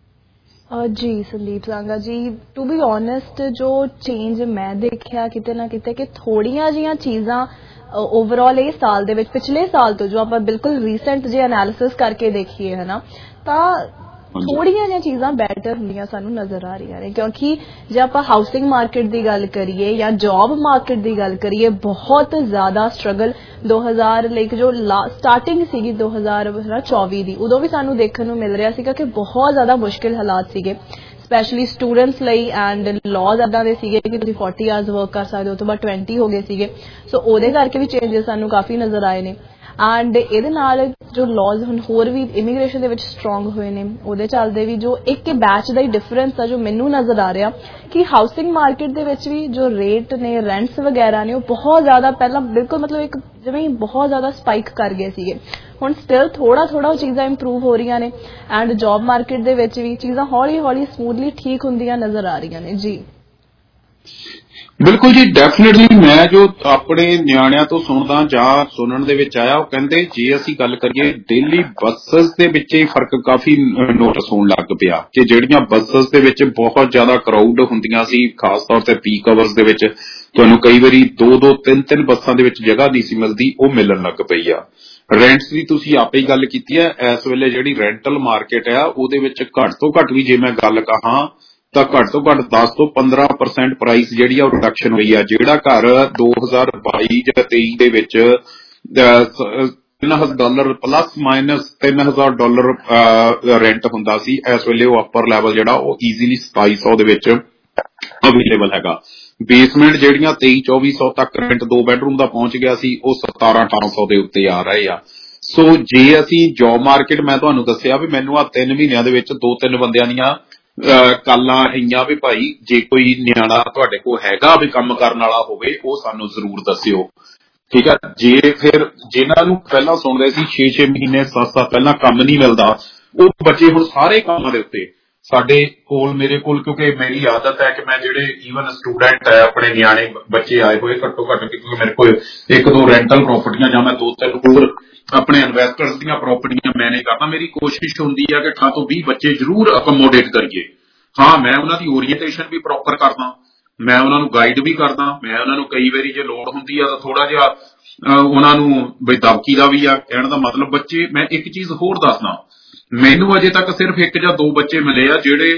ਜੀ Sandeep Sanga ji, to be honest ਜੋ ਚੇਂਜ ਮੈਂ ਦੇਖਿਆ ਕਿਤੇ ਨਾ ਕਿਤੇ ਕਿ ਥੋੜੀਆਂ ਜਿਹੀਆਂ ਚੀਜ਼ਾਂ ਓਵਰਆਲ ਇਹ ਸਾਲ ਦੇ ਵਿੱਚ, ਪਿਛਲੇ ਸਾਲ ਤੋਂ ਜੋ ਆਪਾਂ ਬਿਲਕੁਲ ਰੀਸੈਂਟ ਜੇ ਐਨਾਲਿਸਿਸ ਕਰਕੇ ਦੇਖੀਏ ਹੈ ਨਾ, ਤਾਂ ਥੋੜੀਆਂ ਜਿਹੀਆਂ ਚੀਜ਼ਾਂ ਬੈਟਰ ਹੁੰਦੀਆਂ ਸਾਨੂੰ ਨਜ਼ਰ ਆ ਰਹੀਆਂ ਨੇ। ਕਿਉਂਕਿ ਜੇ ਆਪਾਂ ਹਾਊਸਿੰਗ ਮਾਰਕੀਟ ਦੀ ਗੱਲ ਕਰੀਏ ਜਾਂ ਜੌਬ ਮਾਰਕੀਟ ਦੀ ਗੱਲ ਕਰੀਏ, ਬਹੁਤ ਜ਼ਿਆਦਾ ਸਟਰਗਲ 2000 ਲਾਈਕ ਜੋ ਸਟਾਰਟਿੰਗ ਸੀਗੀ 2024 ਦੀ, ਉਦੋਂ ਵੀ ਸਾਨੂੰ ਦੇਖਣ ਨੂੰ ਮਿਲ ਰਿਹਾ ਸੀਗਾ ਕਿ ਬਹੁਤ ਜ਼ਿਆਦਾ ਮੁਸ਼ਕਿਲ ਹਾਲਾਤ ਸੀਗੇ, ਸਪੈਸ਼ਲੀ ਸਟੂਡੈਂਟਸ ਲਈ। ਐਂਡ ਲਾਜ਼ ਇੱਦਾਂ ਦੇ ਸੀਗੇ ਕਿ ਤੁਸੀਂ 40 ਆਵਰਸ ਵਰਕ ਕਰ ਸਕਦੇ ਹੋ, ਉਹ ਤੋਂ ਬਾਅਦ 20 ਹੋ ਗਏ ਸੀਗੇ। ਸੋ ਉਹਦੇ ਕਰਕੇ ਵੀ ਚੇਂਜਸ ਸਾਨੂੰ ਕਾਫੀ ਨਜ਼ਰ ਆਏ ਨੇ। ਐਂਡ ਇਹਦੇ ਨਾਲ ਜੋ ਲਾਜ਼ ਹੁਣ ਹੋਰ ਵੀ ਇਮੀਗ੍ਰੇਸ਼ਨ ਦੇ ਵਿੱਚ ਸਟਰੋਂਗ ਹੋਏ ਨੇ, ਉਹਦੇ ਚੱਲਦੇ ਵੀ ਜੋ ਇੱਕ ਬੈਚ ਦਾ ਹੀ ਡਿਫਰੈਂਸ ਆ ਜੋ ਮੈਨੂੰ ਨਜ਼ਰ ਆ ਰਿਹਾ ਕਿ ਹਾਊਸਿੰਗ ਮਾਰਕੀਟ ਦੇ ਵਿੱਚ ਵੀ ਜੋ ਰੇਟ ਨੇ, ਰੈਂਟਸ ਵਗੈਰਾ ਨੇ, ਉਹ ਬਹੁਤ ਜ਼ਿਆਦਾ ਪਹਿਲਾਂ ਬਿਲਕੁਲ ਮਤਲਬ ਇੱਕ ਜਿਵੇਂ ਬਹੁਤ ਜ਼ਿਆਦਾ ਸਪਾਈਕ ਕਰ ਗਏ ਸੀਗੇ। ਹੁਣ ਸਟਿਲ ਥੋੜਾ ਉਹ ਚੀਜ਼ਾਂ ਇੰਪਰੂਵ ਹੋ ਰਹੀਆਂ ਨੇ। ਐਂਡ ਜੌਬ ਮਾਰਕੀਟ ਦੇ ਵਿੱਚ ਵੀ ਚੀਜ਼ਾਂ ਹੌਲੀ ਹੌਲੀ ਸਮੂਥਲੀ ਠੀਕ ਹੁੰਦੀਆਂ ਨਜ਼ਰ ਆ ਰਹੀਆਂ ਨੇ। ਜੀ ਬਿਲਕੁਲ ਜੀ, ਡੈਫੀਨੇਟਲੀ ਮੈਂ ਜੋ ਆਪਣੇ ਨਿਆਣਿਆਂ ਤੋਂ ਸੁਣਦਾ ਜਾਂ ਸੁਣਨ ਦੇ ਵਿੱਚ ਆਇਆ, ਉਹ ਕਹਿੰਦੇ ਜੇ ਅਸੀਂ ਗੱਲ ਕਰੀਏ ਡੇਲੀ ਬੱਸਸ ਦੇ ਵਿੱਚ ਹੀ ਫਰਕ ਕਾਫੀ ਨੋਟਿਸ ਹੋਣ ਲੱਗ ਪਿਆ ਕਿ ਜਿਹੜੀਆਂ ਬੱਸਸ ਦੇ ਵਿੱਚ ਬਹੁਤ ਜ਼ਿਆਦਾ ਕਰਾਊਡ ਹੁੰਦੀਆਂ ਸੀ, ਖਾਸ ਤੌਰ ਤੇ ਪੀਕ ਆਵਰਸ ਦੇ ਵਿੱਚ ਤੁਹਾਨੂੰ ਕਈ ਵਾਰੀ 2-2, 3-3 ਬੱਸਾਂ ਦੇ ਵਿੱਚ ਜਗ੍ਹਾ ਨਹੀਂ ਸੀ ਮਿਲਦੀ, ਉਹ ਮਿਲਣ ਲੱਗ ਪਈ ਆ। ਰੈਂਟਸ ਦੀ ਤੁਸੀਂ ਆਪੇ ਹੀ ਗੱਲ ਕੀਤੀ ਹੈ, ਇਸ ਵੇਲੇ ਜਿਹੜੀ ਰੈਂਟਲ ਮਾਰਕੀਟ ਆ ਉਹਦੇ ਵਿੱਚ ਘੱਟ ਤੋਂ ਘੱਟ ਵੀ ਜੇ ਮੈਂ ਗੱਲ ਕਹਾਂ ਤਾਂ ਘੱਟ ਤੋਂ ਘੱਟ 10 ਤੋਂ 15% ਪ੍ਰਾਈਸ ਜਿਹੜੀ ਆ ਉਹ ਰਿਡਕਸ਼ਨ ਹੋਈ ਆ। ਜਿਹੜਾ ਘਰ 2022 ਜਾਂ 23 ਦੇ ਵਿੱਚ $3,000 ਪਲੱਸ ਮਾਈਨਸ $3,000 ਰੈਂਟ ਹੁੰਦਾ ਸੀ, ਇਸ ਵੇਲੇ ਉਹ ਅਪਰ ਲੈਵਲ ਜਿਹੜਾ ਉਹ ਈਜ਼ੀਲੀ 2700 ਦੇ ਵਿੱਚ ਅਵੇਲੇਬਲ ਹੈਗਾ। ਬੇਸਮੈਂਟ ਜਿਹੜੀਆਂ 2300-2400 ਤੱਕ ਰੈਂਟ 2 ਬੈਡਰੂਮ ਦਾ ਪਹੁੰਚ ਗਿਆ ਸੀ, ਉਹ 1700-1800 ਦੇ ਉੱਤੇ ਆ ਰਹੇ ਆ। ਸੋ ਜੇ ਅਸੀਂ ਜੌਬ ਮਾਰਕੀਟ, ਮੈਂ ਤੁਹਾਨੂੰ ਦੱਸਿਆ ਵੀ ਮੈਨੂੰ ਆ 3 ਮਹੀਨਿਆਂ ਦੇ ਵਿੱਚ 2-3 ਬੰਦਿਆਂ ਦੀਆਂ ਕਾਲਾਂ ਆਈਆਂ ਵੀ ਭਾਈ ਜੇ ਕੋਈ ਨਿਆਣਾ ਤੁਹਾਡੇ ਕੋਲ ਹੈਗਾ ਵੀ ਕੰਮ ਕਰਨ ਵਾਲਾ ਹੋਵੇ ਉਹ ਸਾਨੂੰ ਜ਼ਰੂਰ ਦੱਸਿਓ, ਠੀਕ ਹੈ। ਜੇ ਫਿਰ ਜਿਨ੍ਹਾਂ ਨੂੰ ਪਹਿਲਾਂ ਸੁਣਦੇ ਸੀ 6-6 ਮਹੀਨੇ 7 ਪਹਿਲਾਂ ਕੰਮ ਨਹੀਂ ਮਿਲਦਾ, ਉਹ ਬੱਚੇ ਹੁਣ ਸਾਰੇ ਕੰਮਾਂ ਦੇ ਉੱਤੇ ਸਾਡੇ ਕੋਲ, ਮੇਰੇ ਕੋਲ, ਕਿਉਂਕਿ ਮੇਰੀ ਆਦਤ ਹੈ ਕਿ ਮੈਂ ਜਿਹੜੇ ਈਵਨ ਸਟੂਡੈਂਟ ਹੈ ਆਪਣੇ ਨਿਆਣੇ ਬੱਚੇ ਆਏ ਹੋਏ ਘੱਟੋ ਘੱਟ, ਕਿਉਂਕਿ ਮੇਰੇ ਕੋਲ 1-2 ਰੈਂਟਲ ਪ੍ਰਾਪਰਟੀਆਂ ਜਾਂ ਮੈਂ 2-3 ਹੋਰ ਆਪਣੇ ਇਨਵੈਸਟਰਸ ਦੀਆਂ ਪ੍ਰਾਪਰਟੀਆਂ ਮੈਨੇਜ ਕਰਦਾ। ਮੇਰੀ ਕੋਸ਼ਿਸ਼ ਹੁੰਦੀ ਹੈ ਕਿ 18 ਤੋਂ 20 ਬੱਚੇ ਜ਼ਰੂਰ ਅਕਮੋਡੇਟ ਕਰੀਏ। ਹਾਂ, ਮੈਂ ਉਹਨਾਂ ਦੀ ਓਰੀਐਂਟੇਸ਼ਨ ਵੀ ਪ੍ਰੋਪਰ ਕਰਦਾ, ਮੈਂ ਉਹਨਾਂ ਨੂੰ ਗਾਈਡ ਵੀ ਕਰਦਾ, ਮੈਂ ਉਹਨਾਂ ਨੂੰ ਕਈ ਵਾਰੀ ਜੇ ਲੋੜ ਹੁੰਦੀ ਆ ਤਾਂ ਥੋੜਾ ਜਿਹਾ ਉਹਨਾਂ ਨੂੰ ਬਈ ਦਬਕੀ ਦਾ ਵੀ ਆ। ਕਹਿਣ ਦਾ ਮਤਲਬ ਬੱਚੇ, ਮੈਂ ਇੱਕ ਚੀਜ਼ ਹੋਰ ਦੱਸਦਾ, ਮੈਨੂੰ ਅਜੇ ਤੱਕ ਸਿਰਫ 1 ਜਾਂ 2 ਬੱਚੇ ਮਿਲੇ ਆ ਜਿਹੜੇ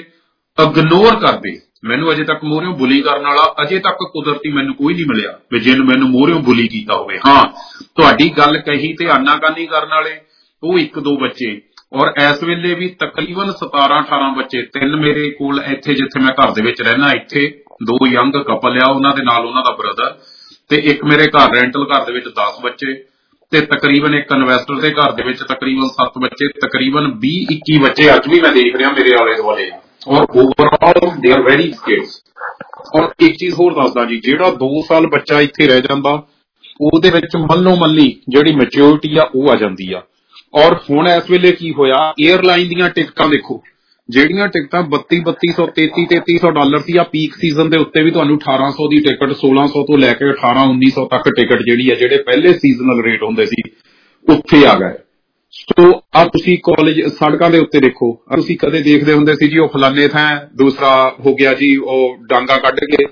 ਇਗਨੋਰ ਕਰਦੇ। ਮੈਨੂੰ ਅਜੇ ਤੱਕ ਮੋਹਰਿਓਂ ਬੁਲੀ ਕਰਨ ਵਾਲਾ ਅਜੇ ਤੱਕ ਕੁਦਰਤੀ ਮੈਨੂੰ ਕੋਈ ਨਹੀਂ ਮਿਲਿਆ ਵੀ ਜਿਹਨੂੰ ਮੈਨੂੰ ਮੋਹਰਿਓਂ ਬੁਲੀ ਕੀਤਾ ਹੋਵੇ। ਹਾਂ, ਤੁਹਾਡੀ ਗੱਲ ਕਹੀ ਤੇ ਆਨਾਕਾਨੀ ਕਰਨ ਵਾਲੇ ਉਹ 1-2 ਬੱਚੇ, ਔਰ ਇਸ ਵੇਲੇ ਵੀ ਤਕਰੀਬਨ 17-18 ਬੱਚੇ। 3 ਮੇਰੇ ਕੋਲ ਇੱਥੇ ਜਿੱਥੇ ਮੈਂ ਘਰ ਦੇ ਵਿੱਚ ਰਹਿਣਾ, ਇੱਥੇ 2 ਯੰਗ ਕਪਲ ਆ, ਉਹਨਾਂ ਦੇ ਨਾਲ ਉਹਨਾਂ ਦਾ ਬ੍ਰਦਰ, ਤੇ ਇੱਕ ਮੇਰੇ ਘਰ ਰੈਂਟਲ ਘਰ ਦੇ ਵਿੱਚ 10 ਬੱਚੇ, ਤੇ ਤਕਰੀਬਨ ਇੱਕ ਇਨਵੈਸਟਰ ਦੇ ਘਰ ਦੇ ਵਿੱਚ ਤਕਰੀਬਨ 7 ਬੱਚੇ, ਤਕਰੀਬਨ 20-21 ਬੱਚੇ ਅੱਜ ਵੀ ਮੈਂ ਦੇਖ ਰਿਹਾ ਮੇਰੇ ਆਲੇ ਦੁਆਲੇ। ਔਰ ਓਵਰਆਲ ਦੇ ਆਰ ਵੈਰੀ ਸਕਿਲਸ। ਔਰ ਇੱਕ ਚੀਜ਼ ਹੋਰ ਦੱਸਦਾ ਜੀ, ਜਿਹੜਾ 2 ਸਾਲ ਬੱਚਾ ਇੱਥੇ ਰਹਿ ਜਾਂਦਾ ਉਹਦੇ ਵਿੱਚ ਮੱਲੋ ਮੱਲੀ ਜਿਹੜੀ ਮੈਚਿਓਰਿਟੀ ਆ ਉਹ ਆ ਜਾਂਦੀ ਆ। ਔਰ ਹੁਣ ਇਸ ਵੇਲੇ ਕੀ ਹੋਇਆ, ਏਅਰਲਾਈਨ ਦੀਆਂ ਟਿਕਟਾਂ ਦੇਖੋ, ਜਿਹੜੀਆਂ ਟਿਕਟਾਂ $3200 $3300 ਸੀ, ਆ ਪੀਕ ਸੀਜ਼ਨ ਦੇ ਉੱਤੇ ਵੀ ਤੁਹਾਨੂੰ 1800 ਦੀ ਟਿਕਟ, 1600 ਤੋਂ ਲੈ ਕੇ 1800-1900 ਤੱਕ ਟਿਕਟ ਜਿਹੜੀ ਆ, ਜਿਹੜੇ ਪਹਿਲੇ ਸੀਜ਼ਨਲ ਰੇਟ ਹੁੰਦੇ ਸੀ ਉੱਥੇ ਆ ਗਏ। ਸੋ ਆ ਤੁਸੀਂ ਕਾਲਜ ਸੜਕਾਂ ਦੇ ਉੱਤੇ ਦੇਖੋ, ਤੁਸੀਂ ਕਦੇ ਦੇਖਦੇ ਹੁੰਦੇ ਸੀ ਜੀ ਉਹ ਫਲਾਣੇ ਥਾਂ ਦੂਸਰਾ ਹੋ ਗਿਆ ਜੀ, ਉਹ ਡਾਂਗਾ ਕੱਢ ਕੇ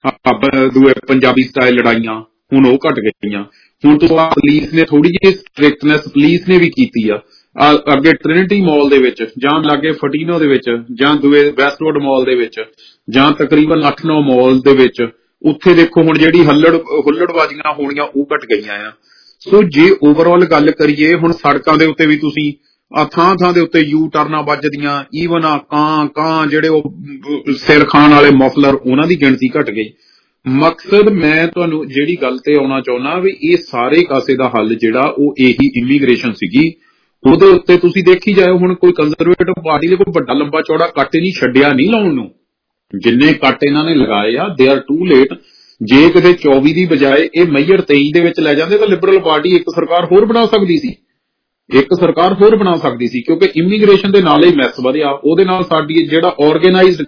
ਦੂਏ ਪੰਜਾਬੀ ਸਟਾਈਲ ਲੜਾਈਆਂ, ਹੁਣ ਉਹ ਘਟ ਗਈਆਂ। ਹੁਣ ਤੋਂ ਪੁਲਿਸ ਨੇ ਥੋੜੀ ਜਿਹੀ ਸਟ੍ਰਿਕਟਨੈਸ ਪੁਲਿਸ ਨੇ ਵੀ ਕੀਤੀ ਆ। ਅੱਗੇ ਟ੍ਰਿਨਿਟੀ ਮਾਲ ਦੇ ਵਿੱਚ ਜਾਂ ਲਾਗੇ ਫਟੀਨੋ ਦੇ ਵਿੱਚ ਜਾਂ ਦੂਏ ਵੈਸਟਵੁੱਡ ਮਾਲ ਦੇ ਵਿੱਚ ਜਾਂ ਤਕਰੀਬਨ 8-9 ਮਾਲ ਦੇ ਵਿੱਚ, ਉੱਥੇ ਦੇਖੋ ਹੁਣ ਜਿਹੜੀ ਹੁੱਲੜਬਾਜ਼ੀਆਂ ਹੋਣੀਆਂ ਉਹ ਘਟ ਗਈਆਂ ਆ। ਸੋ ਜੇ ਓਵਰਆਲ ਗੱਲ ਕਰੀਏ, ਹੁਣ ਸੜਕਾਂ ਦੇ ਉੱਤੇ ਵੀ ਤੁਸੀਂ ਆ ਥਾਂ ਦੇ ਉੱਤੇ ਯੂ ਟਰਨਾਂ ਵੱਜਦੀਆਂ, ਈਵਨ ਆ ਕਾਂ ਜਿਹੜੇ ਉਹ ਸਿਰ ਖਾਣ ਵਾਲੇ ਮਫਲਰ, ਉਹਨਾਂ ਦੀ ਗਿਣਤੀ ਘਟ ਗਈ। ਮਕਸਦ ਮੈਂ ਤੁਹਾਨੂੰ ਜਿਹੜੀ ਗੱਲ ਤੇ ਆਉਣਾ ਚਾਹੁੰਦਾ ਵੀ ਇਹ ਸਾਰੇ ਕਾਸੇ ਦਾ ਹੱਲ ਜਿਹੜਾ ਉਹ ਇਹੀ ਇਮੀਗ੍ਰੇਸ਼ਨ ਸੀਗੀ। ਉਹਦੇ ਉੱਤੇ ਤੁਸੀਂ ਦੇਖੀ ਜਾਓ, ਹੁਣ ਕੋਈ ਕੰਜ਼ਰਵੇਟਿਵ ਪਾਰਟੀ ਨੇ ਕੋਈ ਵੱਡਾ ਲੰਬਾ ਚੌੜਾ ਕੱਟ ਨਹੀਂ ਛੱਡਿਆ ਨਹੀਂ ਲਾਉਣ ਨੂੰ। ਜਿੰਨੇ ਕੱਟ ਇਹਨਾਂ ਨੇ ਲਗਾਏ ਆ ਦੇ ਆਰ ਟੂ ਲੇਟ। ਜੇ ਕਿਤੇ 24 ਦੀ ਬਜਾਏ ਇਹ ਮਈਅਰ 23 ਦੇ ਵਿੱਚ ਲੈ ਜਾਂਦੇ ਤਾਂ ਲਿਬਰਲ ਪਾਰਟੀ ਇੱਕ ਸਰਕਾਰ ਹੋਰ ਬਣਾ ਸਕਦੀ ਸੀ, ਕਿਉਂਕਿ ਇਮੀਗ੍ਰੇਸ਼ਨ ਦੇ ਨਾਲ ਹੀ ਮੈਸ ਵਧਿਆ। ਉਹਦੇ ਨਾਲ ਸਾਡੀ ਜਿਹੜਾ ਆਰਗੇਨਾਈਜ਼ਡ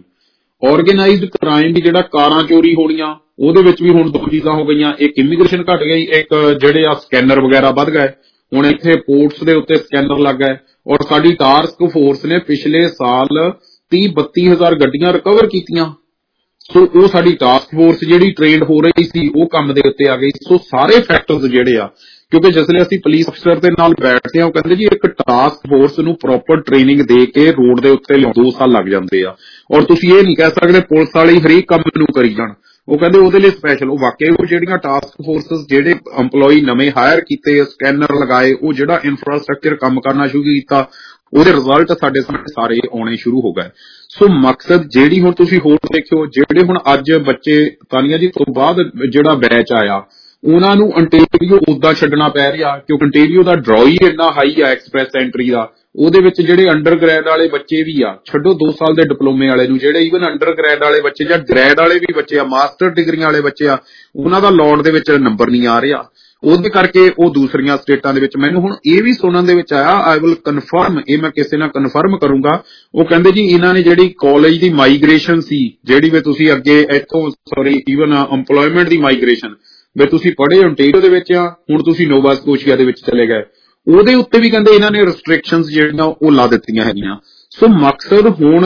ਕ੍ਰਾਈਮ ਦੀ ਜਿਹੜਾ ਕਾਰਾਂ ਚੋਰੀ ਹੋਣੀਆਂ ਉਹਦੇ ਵਿੱਚ ਵੀ ਹੁਣ ਦੋ ਚੀਜ਼ਾਂ ਹੋ ਗਈਆਂ, ਇੱਕ ਇਮੀਗ੍ਰੇਸ਼ਨ ਘਟ ਗਈ, ਇੱਕ ਜਿਹੜੇ ਆ ਸਕੈਨਰ ਵਗੈਰਾ ਵੱਧ ਗਏ। ਹੁਣ ਇੱਥੇ ਪੋਰਟਸ ਦੇ ਉੱਤੇ ਸਕੈਨਰ ਲੱਗ ਗਏ ਔਰ ਸਾਡੀ ਟਾਸਕ ਫੋਰਸ ਨੇ ਪਿਛਲੇ ਸਾਲ 30-32 ਹਜ਼ਾਰ ਗੱਡੀਆਂ ਰਿਕਵਰ ਕੀਤੀਆਂ। ਸੋ ਉਹ ਸਾਡੀ ਟਾਸਕ ਫੋਰਸ ਜਿਹੜੀ ਟ੍ਰੇਨਡ ਹੋ ਰਹੀ ਸੀ ਉਹ ਕੰਮ ਦੇ ਉੱਤੇ ਆ ਗਈ। ਸੋ ਸਾਰੇ ਫੈਕਟਰਸ ਜਿਹੜੇ ਆ, ਕਿਉਂਕਿ ਜਿਸਲੇ ਅਸੀਂ ਪੁਲਿਸ ਅਫਸਰ ਦੇ ਨਾਲ ਬੈਠਦੇ ਹਾਂ ਉਹ ਕਹਿੰਦੇ ਜੀ ਇੱਕ ਟਾਸਕ ਫੋਰਸ ਨੂੰ ਪ੍ਰੋਪਰ ਟ੍ਰੇਨਿੰਗ ਦੇ ਕੇ ਰੋਡ ਦੇ ਉੱਤੇ 2 ਸਾਲ ਲੱਗ ਜਾਂਦੇ ਆ ਔਰ ਤੁਸੀਂ ਇਹ ਨਹੀਂ ਕਹਿ ਸਕਦੇ ਪੁਲਿਸ ਵਾਲੇ ਹਰੇਕ ਕੰਮ ਨੂੰ ਕਰੀ ਜਾਣ। ਉਹ ਕਹਿੰਦੇ ਉਹਦੇ ਲਈ ਸਪੈਸ਼ਲ ਉਹ ਵਾਕਈ ਉਹ ਜਿਹੜੀਆਂ ਟਾਸਕ ਫੋਰਸਸ ਜਿਹੜੇ EMPLOYE ਨਵੇਂ ਹਾਇਰ ਕੀਤੇ, ਸਕੈਨਰ ਲਗਾਏ, ਉਹ ਜਿਹੜਾ ਇਨਫਰਾਸਟ੍ਰਕਚਰ ਕੰਮ ਕਰਨਾ ਸ਼ੁਰੂ ਕੀਤਾ ਉਹਦੇ ਰਿਜ਼ਲਟ ਸਾਡੇ ਸਾਹਮਣੇ ਸਾਰੇ ਆਉਣੇ ਸ਼ੁਰੂ ਹੋ ਗਏ। ਸੋ ਮਕਸਦ ਜਿਹੜੀ ਹੁਣ ਤੁਸੀਂ ਹੋਰ ਦੇਖਿਓ, ਜਿਹੜੇ ਹੁਣ ਅੱਜ ਬੱਚੇ ਤਾਨੀਆ ਜੀ ਤੋਂ ਬਾਅਦ ਜਿਹੜਾ ਬੈਚ ਆਇਆ ਉਹਨਾਂ ਨੂੰ ਅੰਟੇਰੀਓ ਉਦਾਂ ਛੱਡਣਾ ਪੈ ਰਿਹਾ ਕਿਉਂਕਿ ਅੰਟੇਰੀਓ ਦਾ ਡਰਾਅ ਹੀ ਇੰਨਾ ਹਾਈ ਆ ਐਕਸਪ੍ਰੈਸ ਐਂਟਰੀ ਦਾ। ਉਹਦੇ ਵਿੱਚ ਜਿਹੜੇ ਅੰਡਰ ਗ੍ਰੈਡ ਵਾਲੇ ਬੱਚੇ ਵੀ ਆ, ਛੱਡੋ 2 ਸਾਲ ਦੇ ਡਿਪਲੋਮੇ ਵਾਲੇ ਨੂੰ, ਜਿਹੜੇ ਈਵਨ ਅੰਡਰ ਗ੍ਰੈਡ ਵਾਲੇ ਬੱਚੇ ਜਾਂ ਗ੍ਰੈਡ ਵਾਲੇ ਵੀ ਬੱਚੇ ਆ, ਮਾਸਟਰ ਡਿਗਰੀਆਂ ਵਾਲੇ ਬੱਚੇ ਆ, ਉਹਨਾਂ ਦਾ ਲੋਟ ਦੇ ਵਿੱਚ ਨੰਬਰ ਨਹੀਂ ਆ ਰਿਹਾ। ਉਹਦੇ ਕਰਕੇ ਉਹ ਦੂਸਰੀਆਂ ਸਟੇਟਾਂ ਦੇ ਵਿੱਚ, ਮੈਨੂੰ ਹੁਣ ਇਹ ਵੀ ਸੁਣਨ ਦੇ ਵਿੱਚ ਆਇਆ, ਆਈ ਵਿਲ ਕਨਫਰਮ, ਇਹ ਮੈਂ ਕਿਸੇ ਨਾਲ ਕਨਫਰਮ ਕਰੂੰਗਾ, ਉਹ ਕਹਿੰਦੇ ਜੀ ਇਹਨਾਂ ਨੇ ਜਿਹੜੀ ਕਾਲਜ ਦੀ ਮਾਈਗ੍ਰੇਸ਼ਨ ਸੀ ਜਿਹੜੀ ਵੀ ਤੁਸੀਂ ਅੱਗੇ ਇੱਥੋਂ ਈਵਨ EMPLOYMENT ਦੀ ਮਾਈਗ੍ਰੇਸ਼ਨ ਵੀ ਤੁਸੀਂ ਪੜ੍ਹੇ ontario ਦੇ ਵਿੱਚ ਆ, ਹੁਣ ਤੁਸੀਂ ਨੋਵਾ ਸਕੋਸ਼ੀਆ ਦੇ ਵਿੱਚ ਚਲੇ ਗਏ, ਉਹਦੇ ਉੱਤੇ ਵੀ ਕਹਿੰਦੇ ਇਹਨਾਂ ਨੇ ਰਿਸਟ੍ਰਿਕਸ਼ਨਸ ਜਿਹੜੀਆਂ ਉਹ ਲਾ ਦਿੱਤੀਆਂ ਹੈਗੀਆਂ। ਸੋ ਮਕਸਦ ਹੁਣ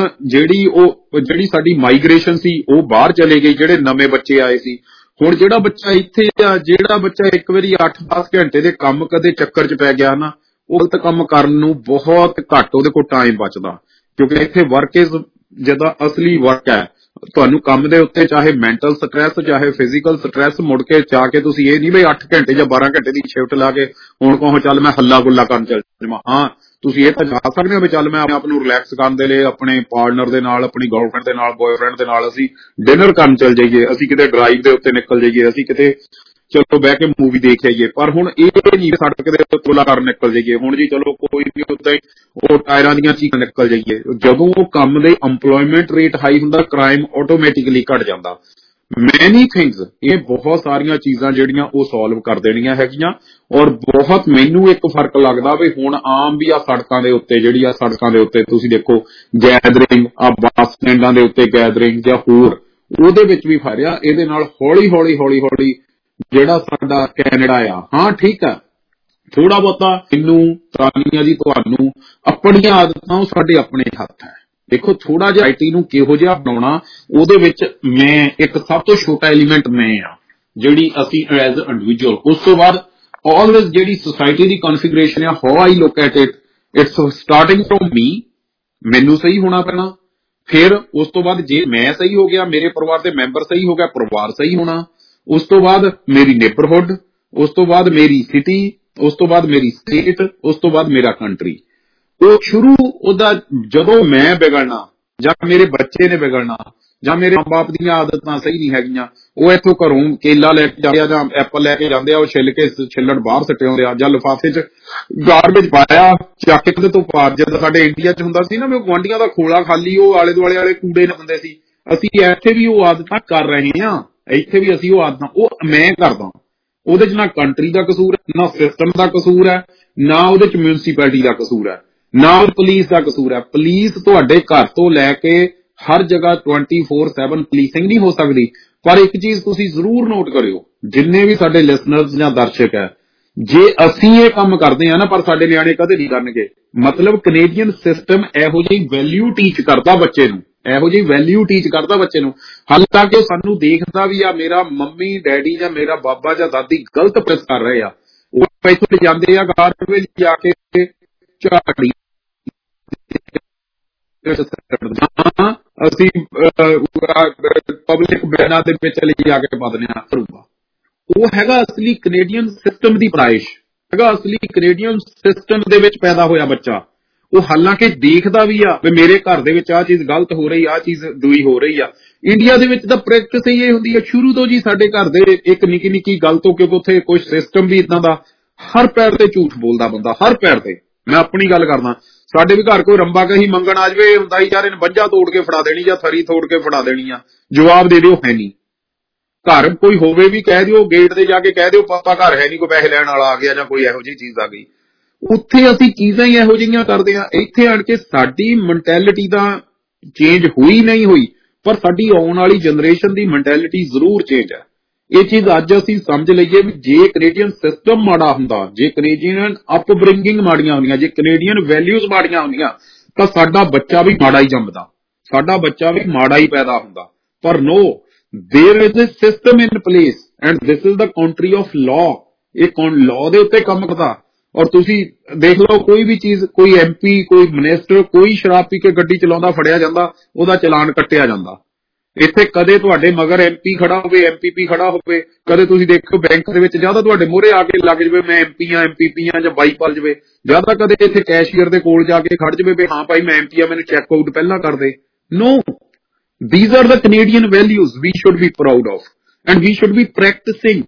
ਜਿਹੜੀ ਸਾਡੀ ਮਾਈਗ੍ਰੇਸ਼ਨ ਸੀ ਉਹ ਬਾਹਰ ਚਲੇ ਗਈ, ਜਿਹੜੇ ਨਵੇਂ ਬੱਚੇ ਆਏ ਸੀ। ਹੁਣ ਜਿਹੜਾ ਬੱਚਾ ਇੱਥੇ ਆ, ਜਿਹੜਾ ਬੱਚਾ ਇੱਕ ਵਾਰੀ 8-10 ਘੰਟੇ ਦੇ ਕੰਮ ਕਦੇ ਚੱਕਰ 'ਚ ਪੈ ਗਿਆ ਨਾ, ਉਹ ਗਲਤ ਕੰਮ ਕਰਨ ਨੂੰ ਬਹੁਤ ਘੱਟ ਉਹਦੇ ਕੋਲ ਟਾਈਮ ਬਚਦਾ, ਕਿਉਂਕਿ ਇੱਥੇ ਵਰਕ ਇਜ਼ ਜਿੱਦਾਂ ਅਸਲੀ ਵਰਕ ਹੈ। ਤੁਹਾਨੂੰ ਕੰਮ ਦੇ ਉੱਤੇ ਚਾਹੇ ਮੈਂਟਲ ਸਟ੍ਰੈਸ ਚਾਹੇ ਫਿਜ਼ੀਕਲ ਸਟ੍ਰੈਸ, ਮੁੜ ਕੇ ਜਾ ਕੇ ਤੁਸੀਂ ਇਹ ਨਹੀਂ ਬਈ 8 ਘੰਟੇ ਜਾਂ 12 ਘੰਟੇ ਦੀ ਸ਼ਿਫਟ ਲਾ ਕੇ ਹੁਣ ਕਹੋ ਚੱਲ ਮੈਂ ਹੱਲਾ ਗੁੱਲਾ ਕਰਨ ਚੱਲ ਜਾਵਾਂ। ਹਾਂ ਤੁਸੀਂ ਇਹ ਤਾਂ ਜਾ ਸਕਦੇ ਹੋ ਵੀ ਚੱਲ ਮੈਂ ਆਪ ਨੂੰ ਰਿਲੈਕਸ ਕਰਨ ਦੇ ਲਈ ਆਪਣੇ ਪਾਰਟਨਰ ਦੇ ਨਾਲ, ਆਪਣੀ ਗਰਲਫ੍ਰੈਂਡ ਦੇ ਨਾਲ, ਬॉयਫ੍ਰੈਂਡ ਦੇ ਨਾਲ ਅਸੀਂ ਡਿਨਰ ਕਰਨ ਚੱਲ ਜਾਈਏ, ਅਸੀਂ ਕਿਤੇ ਡਰਾਈਵ ਦੇ ਉੱਤੇ ਨਿਕਲ ਜਾਈਏ, ਅਸੀਂ ਕਿਤੇ ਚਲੋ ਬਹਿ ਕੇ ਮੂਵੀ ਦੇਖ ਆਈਏ। ਪਰ ਹੁਣ ਇਹ ਨਹੀਂ ਸੜਕ ਦੇ ਉੱਤੇ ਤੋਲਾ ਕਰਨ ਨਿਕਲ ਜਾਈਏ, ਹੁਣ ਜੀ ਚਲੋ ਕੋਈ ਵੀ ਉੱਦਾਂ ਹੀ ਉਹ ਟਾਇਰਾਂ ਦੀਆਂ ਚੀਜ਼ਾਂ ਨਿਕਲ ਜਾਈਏ। ਜਦੋਂ ਉਹ ਕੰਮ ਦੇ EMPLOYMENT ਰੇਟ ਹਾਈ ਹੁੰਦਾ, ਕ੍ਰਾਈਮ ਆਟੋਮੈਟਿਕਲੀ ਘਟ ਜਾਂਦਾ। ਮੈਨੀ ਥਿੰਗਸ, ਇਹ ਬਹੁਤ ਸਾਰੀਆਂ ਚੀਜ਼ਾਂ ਜਿਹੜੀਆਂ ਉਹ ਸੋਲਵ ਕਰ ਦੇਣੀਆਂ ਹੈਗੀਆਂ। ਔਰ ਬਹੁਤ ਮੈਨੂੰ ਇੱਕ ਫਰਕ ਲੱਗਦਾ ਵੀ ਹੁਣ ਆਮ ਵੀ ਆ ਸੜਕਾਂ ਦੇ ਉੱਤੇ, ਜਿਹੜੀ ਆ ਸੜਕਾਂ ਦੇ ਉੱਤੇ ਤੁਸੀਂ ਦੇਖੋ ਗੈਦਰਿੰਗ, ਆ ਬੱਸ ਸਟੈਂਡਾਂ ਦੇ ਉੱਤੇ ਗੈਦਰਿੰਗ ਜਾਂ ਹੋਰ, ਉਹਦੇ ਵਿੱਚ ਵੀ ਫਾਇਦਾ। ਇਹਦੇ ਨਾਲ ਹੌਲੀ ਹੌਲੀ ਜਿਹੜਾ ਸਾਡਾ ਕੈਨੇਡਾ ਆ, ਹਾਂ ਠੀਕ ਆ, ਥੋੜਾ ਬਹੁਤਾ ਮੈਨੂੰ ਤਾਨੀਆ ਜੀ ਤੁਹਾਨੂੰ ਆਪਣੀਆਂ ਆਦਤਾਂ ਉਹ ਸਾਡੇ ਆਪਣੇ ਹੱਥ ਹੈ। ਦੇਖੋ ਥੋੜਾ ਜਿਹਾ ਆਈਟੀ ਨੂੰ ਕਿਹੋ ਜਿਹਾ ਬਣਾਉਣਾ, ਉਹਦੇ ਵਿੱਚ ਮੈਂ ਇੱਕ ਸਭ ਤੋਂ ਛੋਟਾ ਐਲੀਮੈਂਟ ਮੈਂ ਆ ਜਿਹੜੀ ਅਸੀਂ ਐਜ਼ ਇੰਡੀਵਿਜੂਅਲ। ਉਸ ਤੋਂ ਬਾਅਦ ਆਲਵੇਜ਼ ਜਿਹੜੀ ਸੋਸਾਇਟੀ ਦੀ ਕਨਫੀਗਰੇਸ਼ਨ ਆ, how I look at it, it's starting from me, ਮੈਨੂੰ ਸਹੀ ਹੋਣਾ ਪੈਣਾ। ਫਿਰ ਉਸ ਤੋਂ ਬਾਅਦ ਜੇ ਮੈਂ ਸਹੀ ਹੋ ਗਿਆ, ਮੇਰੇ ਪਰਿਵਾਰ ਦੇ ਮੈਂਬਰ ਸਹੀ ਹੋ ਗਿਆ, ਪਰਿਵਾਰ ਸਹੀ ਹੋਣਾ। ਉਸ ਤੋਂ ਬਾਅਦ ਮੇਰੀ ਨੇਬਰਹੁੱਡ, ਉਸ ਤੋਂ ਬਾਅਦ ਮੇਰੀ ਸਿਟੀ, ਉਸ ਤੋਂ ਬਾਅਦ ਮੇਰੀ ਸਟੇਟ, ਉਸ ਤੋਂ ਬਾਅਦ ਮੇਰਾ ਕੰਟਰੀ। ਉਹ ਸ਼ੁਰੂ ਉਹਦਾ ਜਦੋਂ ਮੈਂ ਵਿਗੜਨਾ ਜਾਂ ਮੇਰੇ ਬੱਚੇ ਨੇ ਵਿਗੜਨਾ ਜਾਂ ਮੇਰੇ ਮਾਂ ਬਾਪ ਦੀਆਂ ਆਦਤਾਂ ਸਹੀ ਨਹੀਂ ਹੈਗੀਆਂ, ਉਹ ਇੱਥੋਂ ਘਰੋਂ ਕੇਲਾ ਲੈ ਕੇ ਜਾਂਦੇ ਆ ਜਾਂ ਐਪਲ ਲੈ ਕੇ ਜਾਂਦੇ ਆ, ਉਹ ਛਿੱਲੜ ਬਾਹਰ ਸੁੱਟੇ ਹੁੰਦੇ ਆ ਜਾਂ ਲਿਫਾਫੇ 'ਚ ਗਾਰਬੇਜ ਪਾਇਆ ਚੱਕ ਕੇ ਤੋਂ ਪਾਰ। ਜਦੋਂ ਸਾਡੇ ਇੰਡੀਆ 'ਚ ਹੁੰਦਾ ਸੀ ਨਾ ਵੀ ਗੁਆਂਢੀਆਂ ਦਾ ਖੋਲਾ ਖਾਲੀ, ਉਹ ਆਲੇ ਦੁਆਲੇ ਵਾਲੇ ਕੂੜੇ ਹੁੰਦੇ ਸੀ, ਅਸੀਂ ਇੱਥੇ ਵੀ ਉਹ ਆਦਤਾਂ ਕਰ ਰਹੇ ਹਾਂ। ਇੱਥੇ ਵੀ ਅਸੀਂ ਉਹ ਆਦਤਾਂ ਉਹ ਮੈਂ ਕਰਦਾ, ਉਹਦੇ 'ਚ ਨਾ ਕੰਟਰੀ ਦਾ ਕਸੂਰ ਹੈ, ਨਾ ਸਿਸਟਮ ਦਾ ਕਸੂਰ ਹੈ, ਨਾ ਉਹਦੇ 'ਚ ਮਿਊਨਿਸਪੈਲਿਟੀ ਦਾ ਕਸੂਰ ਹੈ, ਨਾ ਪੁਲਿਸ ਦਾ ਕਸੂਰ ਹੈ। ਪੁਲਿਸ ਤੁਹਾਡੇ ਘਰ ਤੋਂ ਲੈ ਕੇ ਹਰ ਜਗ੍ਹਾ 24/7 ਪੁਲਿਸਿੰਗ ਨਹੀਂ ਹੋ ਸਕਦੀ। ਪਰ ਇੱਕ ਚੀਜ਼ ਤੁਸੀਂ ਜ਼ਰੂਰ ਨੋਟ ਕਰਿਓ, ਜਿੰਨੇ ਵੀ ਸਾਡੇ ਲਿਸਨਰਸ ਜਾਂ ਦਰਸ਼ਕ ਹੈ, ਜੇ ਅਸੀਂ ਇਹ ਕੰਮ ਕਰਦੇ ਹਾਂ ਨਾ, ਪਰ ਸਾਡੇ ਨਿਆਣੇ ਕਦੇ ਨਹੀਂ ਕਰਨਗੇ। ਮਤਲਬ ਕੈਨੇਡੀਅਨ ਸਿਸਟਮ ਇਹੋ ਜਿਹੀ ਵੈਲਿਊ ਟੀਚ ਕਰਦਾ ਬੱਚੇ ਨੂੰ, ਹਾਲਾਂਕਿ ਉਹ ਸਾਨੂੰ ਦੇਖਦਾ ਵੀ ਆ ਮੇਰਾ ਮੰਮੀ ਡੈਡੀ ਜਾਂ ਮੇਰਾ ਬਾਬਾ ਜਾਂ ਦਾਦੀ ਗਲਤ ਪ੍ਰੈਸ ਕਰ ਰਹੇ ਆ, ਉਹ ਇੱਥੋਂ ਜਾਂਦੇ ਆ ਗਾਰਬੇਜ ਜਾ ਕੇ ਝਾੜੀ, ਅਸੀਂ ਪਬਲਿਕ ਬੈਨਾਂ ਦੇ ਵਿੱਚ ਲਿਜਾ ਕੇ ਪਾ ਦਿੰਦੇ ਹਾਂ। ਉਹ ਹੈਗਾ ਅਸਲੀ ਕੈਨੇਡੀਅਨ ਸਿਸਟਮ ਦੀ ਪਰਾਇਸ਼, ਹੈਗਾ ਅਸਲੀ ਕੈਨੇਡੀਅਨ ਸਿਸਟਮ ਦੇ ਵਿੱਚ ਪੈਦਾ ਹੋਇਆ ਬੱਚਾ। ਉਹ ਹਾਲਾਂਕਿ ਦੇਖਦਾ ਵੀ ਆ ਵੀ ਮੇਰੇ ਘਰ ਦੇ ਵਿੱਚ ਆਹ ਚੀਜ਼ ਗਲਤ ਹੋ ਰਹੀ, ਆਹ ਚੀਜ਼ ਦੂਈ ਹੋ ਰਹੀ ਆ। ਇੰਡੀਆ ਦੇ ਵਿੱਚ ਤਾਂ ਪ੍ਰੈਕਟਿਸ ਹੀ ਇਹ ਹੁੰਦੀ ਹੈ ਸ਼ੁਰੂ ਤੋਂ ਜੀ, ਸਾਡੇ ਘਰ ਦੇ ਇੱਕ ਨਿੱਕੀ ਨਿੱਕੀ ਗੱਲ ਤੋਂ, ਕਿਉਂਕਿ ਉੱਥੇ ਕੋਈ ਸਿਸਟਮ ਵੀ ਇਦਾਂ ਦਾ, ਹਰ ਪੈਰ ਤੇ ਝੂਠ ਬੋਲਦਾ ਬੰਦਾ, ਹਰ ਪੈਰ ਤੇ। ਮੈਂ ਆਪਣੀ ਗੱਲ ਕਰਦਾ, ਸਾਡੇ ਵੀ ਘਰ ਕੋਈ ਰੰਬਾ ਕਹੀ ਮੰਗਣ ਆ ਜਾਵੇ, ਹੁੰਦਾ ਹੀ ਯਾਰ ਇਹਨੇ ਬੰਝਾ ਤੋੜ ਕੇ ਫੜਾ ਦੇਣੀ ਜਾਂ ਥਰੀ ਤੋੜ ਕੇ ਫੜਾ ਦੇਣੀ ਆ, ਜਵਾਬ ਦੇ ਦਿਓ ਹੈ ਨਹੀਂ। ਘਰ ਕੋਈ ਹੋਵੇ ਵੀ ਕਹਿ ਦਿਓ, ਗੇਟ ਤੇ ਜਾ ਕੇ ਕਹਿ ਦਿਓ ਪਾਪਾ ਘਰ ਹੈ ਨਹੀਂ, ਕੋਈ ਪੈਸੇ ਲੈਣ ਵਾਲਾ ਆ ਗਿਆ ਜਾਂ ਕੋਈ ਇਹੋ ਜਿਹੀ ਚੀਜ਼ ਆ ਗਈ। ਉੱਥੇ ਅਸੀਂ ਚੀਜ਼ਾਂ ਹੀ ਇਹੋ ਜਿਹੀਆਂ ਕਰਦੇ ਹਾਂ। ਇੱਥੇ ਆਣ ਕੇ ਸਾਡੀ ਮੈਂਟੈਲਿਟੀ ਤਾਂ ਚੇਂਜ ਹੋਈ ਨਹੀਂ ਹੋਈ, ਪਰ ਸਾਡੀ ਆਉਣ ਵਾਲੀ ਜਨਰੇਸ਼ਨ ਦੀ ਮੈਂਟੈਲਿਟੀ ਜ਼ਰੂਰ ਚੇਂਜ ਹੈ। ਇਹ ਚੀਜ਼ ਅੱਜ ਅਸੀਂ ਸਮਝ ਲਈਏ ਵੀ ਜੇ ਕੈਨੇਡੀਅਨ ਸਿਸਟਮ ਮਾੜਾ ਹੁੰਦਾ, ਜੇ ਕੈਨੇਡੀਅਨ ਅਪਬ੍ਰਿੰਗਿੰਗ ਮਾੜੀਆਂ ਹੁੰਦੀਆਂ, ਜੇ ਕੈਨੇਡੀਅਨ ਵੈਲਿਊਜ਼ ਮਾੜੀਆਂ ਹੁੰਦੀਆਂ, ਤਾਂ ਸਾਡਾ ਬੱਚਾ ਵੀ ਮਾੜਾ ਹੀ ਜੰਮਦਾ, ਸਾਡਾ ਬੱਚਾ ਵੀ ਮਾੜਾ ਹੀ ਪੈਦਾ ਹੁੰਦਾ। ਪਰ no, there is a system in place and this is the country of law. ਇਹ लॉ ਦੇ ਉੱਤੇ ਕੰਮ ਕਰਦਾ। ਔਰ ਤੁਸੀਂ ਦੇਖ ਲਓ ਕੋਈ ਵੀ ਚੀਜ਼, ਕੋਈ MP, ਕੋਈ ਮਿਨਿਸਟਰ, ਕੋਈ ਸ਼ਰਾਬ ਪੀ ਕੇ ਗੱਡੀ ਚਲਾਉਂਦਾ ਫੜਿਆ ਜਾਂਦਾ, ਉਹਦਾ ਚਲਾਨ ਕੱਟਿਆ ਜਾਂਦਾ। ਇੱਥੇ ਕਦੇ ਤੁਹਾਡੇ ਮਗਰ MP ਖੜਾ ਹੋਵੇ, MPP ਖੜਾ ਹੋਵੇ, ਕਦੇ ਤੁਸੀਂ ਦੇਖੋ ਬੈਂਕ ਦੇ ਵਿੱਚ ਜਿਆਦਾ ਤੁਹਾਡੇ ਮੂਹਰੇ ਆ ਕੇ ਲੱਗ ਜਵੇ ਮੈਂ MP ਆ, MPP ਆ ਜਾਂ ਬਾਈ ਪਲ ਜਵੇ, ਜਿਆਦਾ ਕਦੇ ਇੱਥੇ ਕੈਸ਼ੀਅਰ ਦੇ ਕੋਲ ਜਾ ਕੇ ਖੜ ਜਵੇ ਵੀ ਹਾਂ ਭਾਈ ਮੈਂ MP ਆ, ਮੈਨੂੰ ਚੈੱਕ ਆਊਟ ਪਹਿਲਾਂ ਕਰ ਦੇ। ਨੋ, these are the Canadian values we should be proud of and we should be practicing।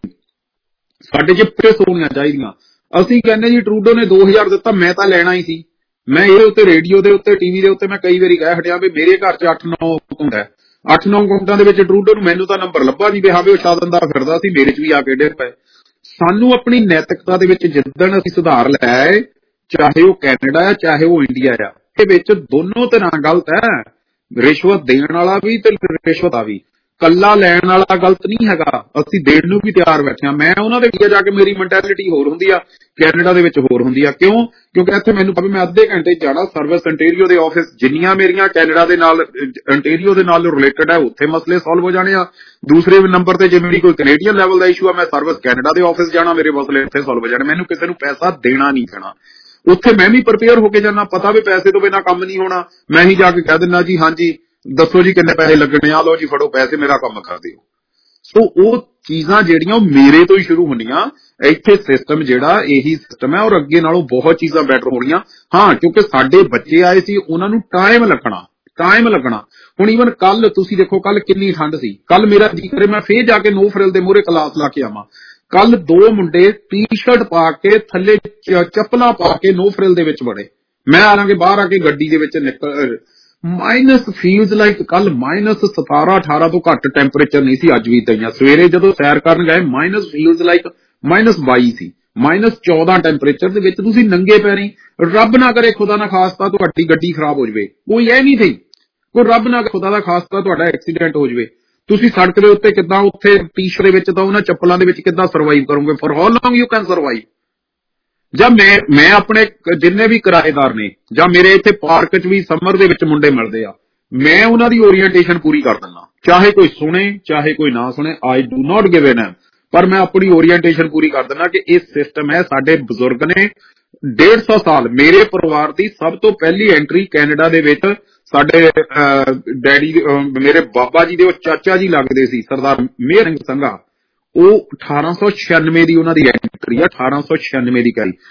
ਸਾਡੇ ਚ ਪ੍ਰੈਕਟਿਸ ਹੋਣੀਆਂ ਚਾਹੀਦੀਆਂ। ਅਸੀਂ ਕਹਿੰਦੇ ਜੀ ਟਰੂਡੋ ਨੇ 2000 ਦਿੱਤਾ, ਮੈਂ ਤਾਂ ਲੈਣਾ ਹੀ ਸੀ। ਮੈਂ ਇਹਦੇ ਉੱਤੇ ਰੇਡੀਓ ਦੇ ਉੱਤੇ, ਟੀਵੀ ਦੇ ਉੱਤੇ ਮੈਂ ਕਈ ਵਾਰੀ ਕਹਿ ਹਟਿਆ ਵੀ ਮੇਰੇ ਘਰ ਚ 8-9 ਅਕਾਊਂਟ ਹੈ, 8-9 ਅਕਾਊਂਟਾਂ ਦੇ ਵਿੱਚ ਟਰੂਡੋ ਨੂੰ ਮੈਨੂੰ ਤਾਂ ਨੰਬਰ ਲੱਭਾ ਨਹੀਂ ਵੀ ਹਾਂ ਵੀ ਉਹ ਛਾਦਨ ਦਾ ਫਿਰਦਾ ਸੀ, ਮੇਰੇ ਚ ਵੀ ਆ ਕੇ ਡਿੱਗ ਪਏ। ਸਾਨੂੰ ਆਪਣੀ ਨੈਤਿਕਤਾ ਦੇ ਵਿੱਚ ਜਿੱਦਣ ਅਸੀਂ ਸੁਧਾਰ ਲੈ ਆਏ, ਚਾਹੇ ਉਹ ਕੈਨੇਡਾ ਆ ਚਾਹੇ ਉਹ ਇੰਡੀਆ ਆ, ਇਹ ਵਿੱਚ ਦੋਨੋਂ ਤਰ੍ਹਾਂ ਗਲਤ ਹੈ। ਰਿਸ਼ਵਤ ਦੇਣ ਵਾਲਾ ਵੀ ਤੇ ਰਿਸ਼ਵਤ ਆ ਵੀ, ਕੱਲਾ ਲੈਣ ਵਾਲਾ ਗਲਤ ਨਹੀਂ ਹੈਗਾ, ਅਸੀਂ ਦੇਣ ਨੂੰ ਵੀ ਤਿਆਰ ਬੈਠੇ ਹਾਂ। ਮੈਂ ਉਹਨਾਂ ਦੇ ਵਿੱਚ ਜਾ ਕੇ ਮੇਰੀ ਮੈਂਟੈਲਿਟੀ ਹੋਰ ਹੁੰਦੀ ਆ, ਕੈਨੇਡਾ ਦੇ ਵਿੱਚ ਹੋਰ ਹੁੰਦੀ ਆ। ਕਿਉਂ? ਕਿਉਂਕਿ ਇੱਥੇ ਮੈਨੂੰ ਪਤਾ ਮੈਂ ਅੱਧੇ ਘੰਟੇ ਜਾਣਾ ਸਰਵਿਸ ਅੰਟੇਰੀਓ ਦੇ ਆਫਿਸ, ਜਿੰਨੀਆਂ ਮੇਰੀਆਂ ਕੈਨੇਡਾ ਦੇ ਨਾਲ ਅੰਟੇਰੀਓ ਦੇ ਨਾਲ ਰਿਲੇਟਡ ਹੈ ਉੱਥੇ ਮਸਲੇ ਸੋਲਵ ਹੋ ਜਾਣੇ ਆ। ਦੂਸਰੇ ਨੰਬਰ ਤੇ ਜੇ ਮੇਰੀ ਕੋਈ ਕੈਨੇਡੀਅਨ ਲੈਵਲ ਦਾ ਇਸ਼ੂ ਆ, ਮੈਂ ਸਰਵਿਸ ਕੈਨੇਡਾ ਦੇ ਆਫਿਸ ਜਾਣਾ, ਮੇਰੇ ਮਸਲੇ ਇੱਥੇ ਸੋਲਵ ਹੋ ਜਾਣੇ। ਮੈਨੂੰ ਕਿਸੇ ਨੂੰ ਪੈਸਾ ਦੇਣਾ ਨਹੀਂ ਪੈਣਾ। ਉੱਥੇ ਮੈਂ ਵੀ ਪ੍ਰਪੇਅਰ ਹੋ ਕੇ ਜਾਣਾ, ਪਤਾ ਵੀ ਪੈਸੇ ਤੋਂ ਬਿਨਾਂ ਕੰਮ ਨਹੀਂ ਹੋਣਾ। ਮੈਂ ਹੀ ਜਾ ਕੇ ਕਹਿ ਦਿੰਦਾ ਜੀ ਹਾਂਜੀ ਦੱਸੋ ਜੀ ਕਿੰਨੇ ਪੈਸੇ ਲੱਗਣੇ ਆ, ਲਓ ਜੀ ਫੜੋ ਪੈਸੇ, ਮੇਰਾ ਕੰਮ ਕਰ ਦਿਓ। ਸੋ ਉਹ ਚੀਜ਼ਾਂ ਜਿਹੜੀਆਂ ਉਹ ਮੇਰੇ ਤੋਂ ਹੀ ਸ਼ੁਰੂ ਹੁੰਦੀਆਂ। ਇੱਥੇ ਸਿਸਟਮ ਜਿਹੜਾ ਇਹੀ ਸਿਸਟਮ ਹੈ, ਔਰ ਅੱਗੇ ਨਾਲੋਂ ਬਹੁਤ ਚੀਜ਼ਾਂ ਬੈਟਰ ਹੋਣੀਆਂ। ਹਾਂ, ਕਿਉਂਕਿ ਸਾਡੇ ਬੱਚੇ ਆਏ ਸੀ, ਉਹਨਾਂ ਨੂੰ ਟਾਈਮ ਲੱਗਣਾ। ਹੁਣ ਈਵਨ ਕੱਲ ਤੁਸੀਂ ਦੇਖੋ, ਕੱਲ ਕਿੰਨੀ ਠੰਡ ਸੀ। ਕੱਲ ਮੇਰਾ ਜੀ ਕਰੇ ਮੈਂ ਫੇਰ ਜਾ ਕੇ ਨੋ ਫਰਿਲ ਦੇ ਮੂਹਰੇ ਕਲਾਸ ਲਾ ਕੇ ਆਵਾਂ। ਕੱਲ 2 ਮੁੰਡੇ ਟੀ-ਸ਼ਰਟ ਪਾ ਕੇ ਥੱਲੇ ਚੱਪਲਾਂ ਪਾ ਕੇ ਨੋ ਫਰਿਲ ਦੇ ਵਿੱਚ ਵੜੇ। ਮੈਂ ਆਰਾਂਗੇ ਬਾਹਰ ਆ ਕੇ ਗੱਡੀ ਦੇ ਵਿੱਚ ਨਿਕਲ, ਮਾਈਨਸ ਫੀਲਸ ਲਾਈਕ ਕੱਲ -17-18 ਤੋਂ ਘੱਟ ਟੈਂਪਰੇਚਰ ਨਹੀਂ ਸੀ। ਅੱਜ ਵੀ ਤਈਆਂ ਸਵੇਰੇ ਜਦੋਂ ਸੈਰ ਕਰਨ ਗਏ ਮਾਈਨਸ ਫੀਲਸ ਲਾਈਕ -22 ਸੀ, -14 ਟੈਂਪਰੇਚਰ ਦੇ ਵਿੱਚ ਤੁਸੀਂ ਨੰਗੇ ਪੈਰੀ। ਰੱਬ ਨਾ ਕਰੇ ਖੁਦਾ ਨਾ ਖਾਸਤਾ ਤੁਹਾਡੀ ਗੱਡੀ ਖਰਾਬ ਹੋ ਜਾਵੇ, ਕੋਈ ਇਹ ਨਹੀਂ ਥੀ, ਕੋਈ ਰੱਬ ਨਾ ਖੁਦਾ ਦਾ ਖਾਸਤਾ ਤੁਹਾਡਾ ਐਕਸੀਡੈਂਟ ਹੋ ਜਾਵੇ, ਤੁਸੀਂ ਸੜਕ ਦੇ ਉੱਤੇ ਕਿੱਦਾਂ ਉੱਥੇ ਟੀ-ਸ਼ਰਟ ਦੇ ਵਿੱਚ ਤਾਂ ਉਹਨਾਂ ਚੱਪਲਾਂ ਦੇ ਵਿੱਚ ਕਿੱਦਾਂ ਸਰਵਾਈਵ ਕਰੋਗੇ? For how long you can survive? ਜਾਂ ਮੈਂ ਆਪਣੇ ਜਿੰਨੇ ਵੀ ਕਿਰਾਏਦਾਰ ਨੇ, ਜਾਂ ਮੇਰੇ ਇੱਥੇ ਪਾਰਕ 'ਚ ਵੀ ਸਮਰ ਦੇ ਵਿੱਚ ਮੁੰਡੇ ਮਿਲਦੇ ਆ, ਮੈਂ ਉਹਨਾਂ ਦੀ ਓਰੀਐਂਟੇਸ਼ਨ ਪੂਰੀ ਕਰ ਦਿੰਦਾ, ਚਾਹੇ ਕੋਈ ਸੁਣੇ ਚਾਹੇ ਕੋਈ ਨਾ ਸੁਣੇ। I do not give a damn, ਪਰ ਮੈਂ ਆਪਣੀ ਓਰੀਐਂਟੇਸ਼ਨ ਪੂਰੀ ਕਰ ਦਿੰਦਾ ਕਿ ਇਹ ਸਿਸਟਮ ਹੈ। ਸਾਡੇ ਬਜ਼ੁਰਗ ਨੇ 150 ਸਾਲ, ਮੇਰੇ ਪਰਿਵਾਰ ਦੀ ਸਭ ਤੋਂ ਪਹਿਲੀ ਐਂਟਰੀ ਕੈਨੇਡਾ ਦੇ ਵਿੱਚ ਸਾਡੇ ਡੈਡੀ, ਮੇਰੇ ਬਾਬਾ ਜੀ ਦੇ ਉਹ ਚਾਚਾ ਜੀ ਲੱਗਦੇ ਸੀ, ਸਰਦਾਰ ਮੇਹਰ ਸਿੰਘ ਸੰਘਾ। ਉਹ 1896 ਦੀ ਉਹਨਾਂ ਦੀ ਐਂਟਰੀ ਆ, 1896 ਦੀ ਕਰੀ।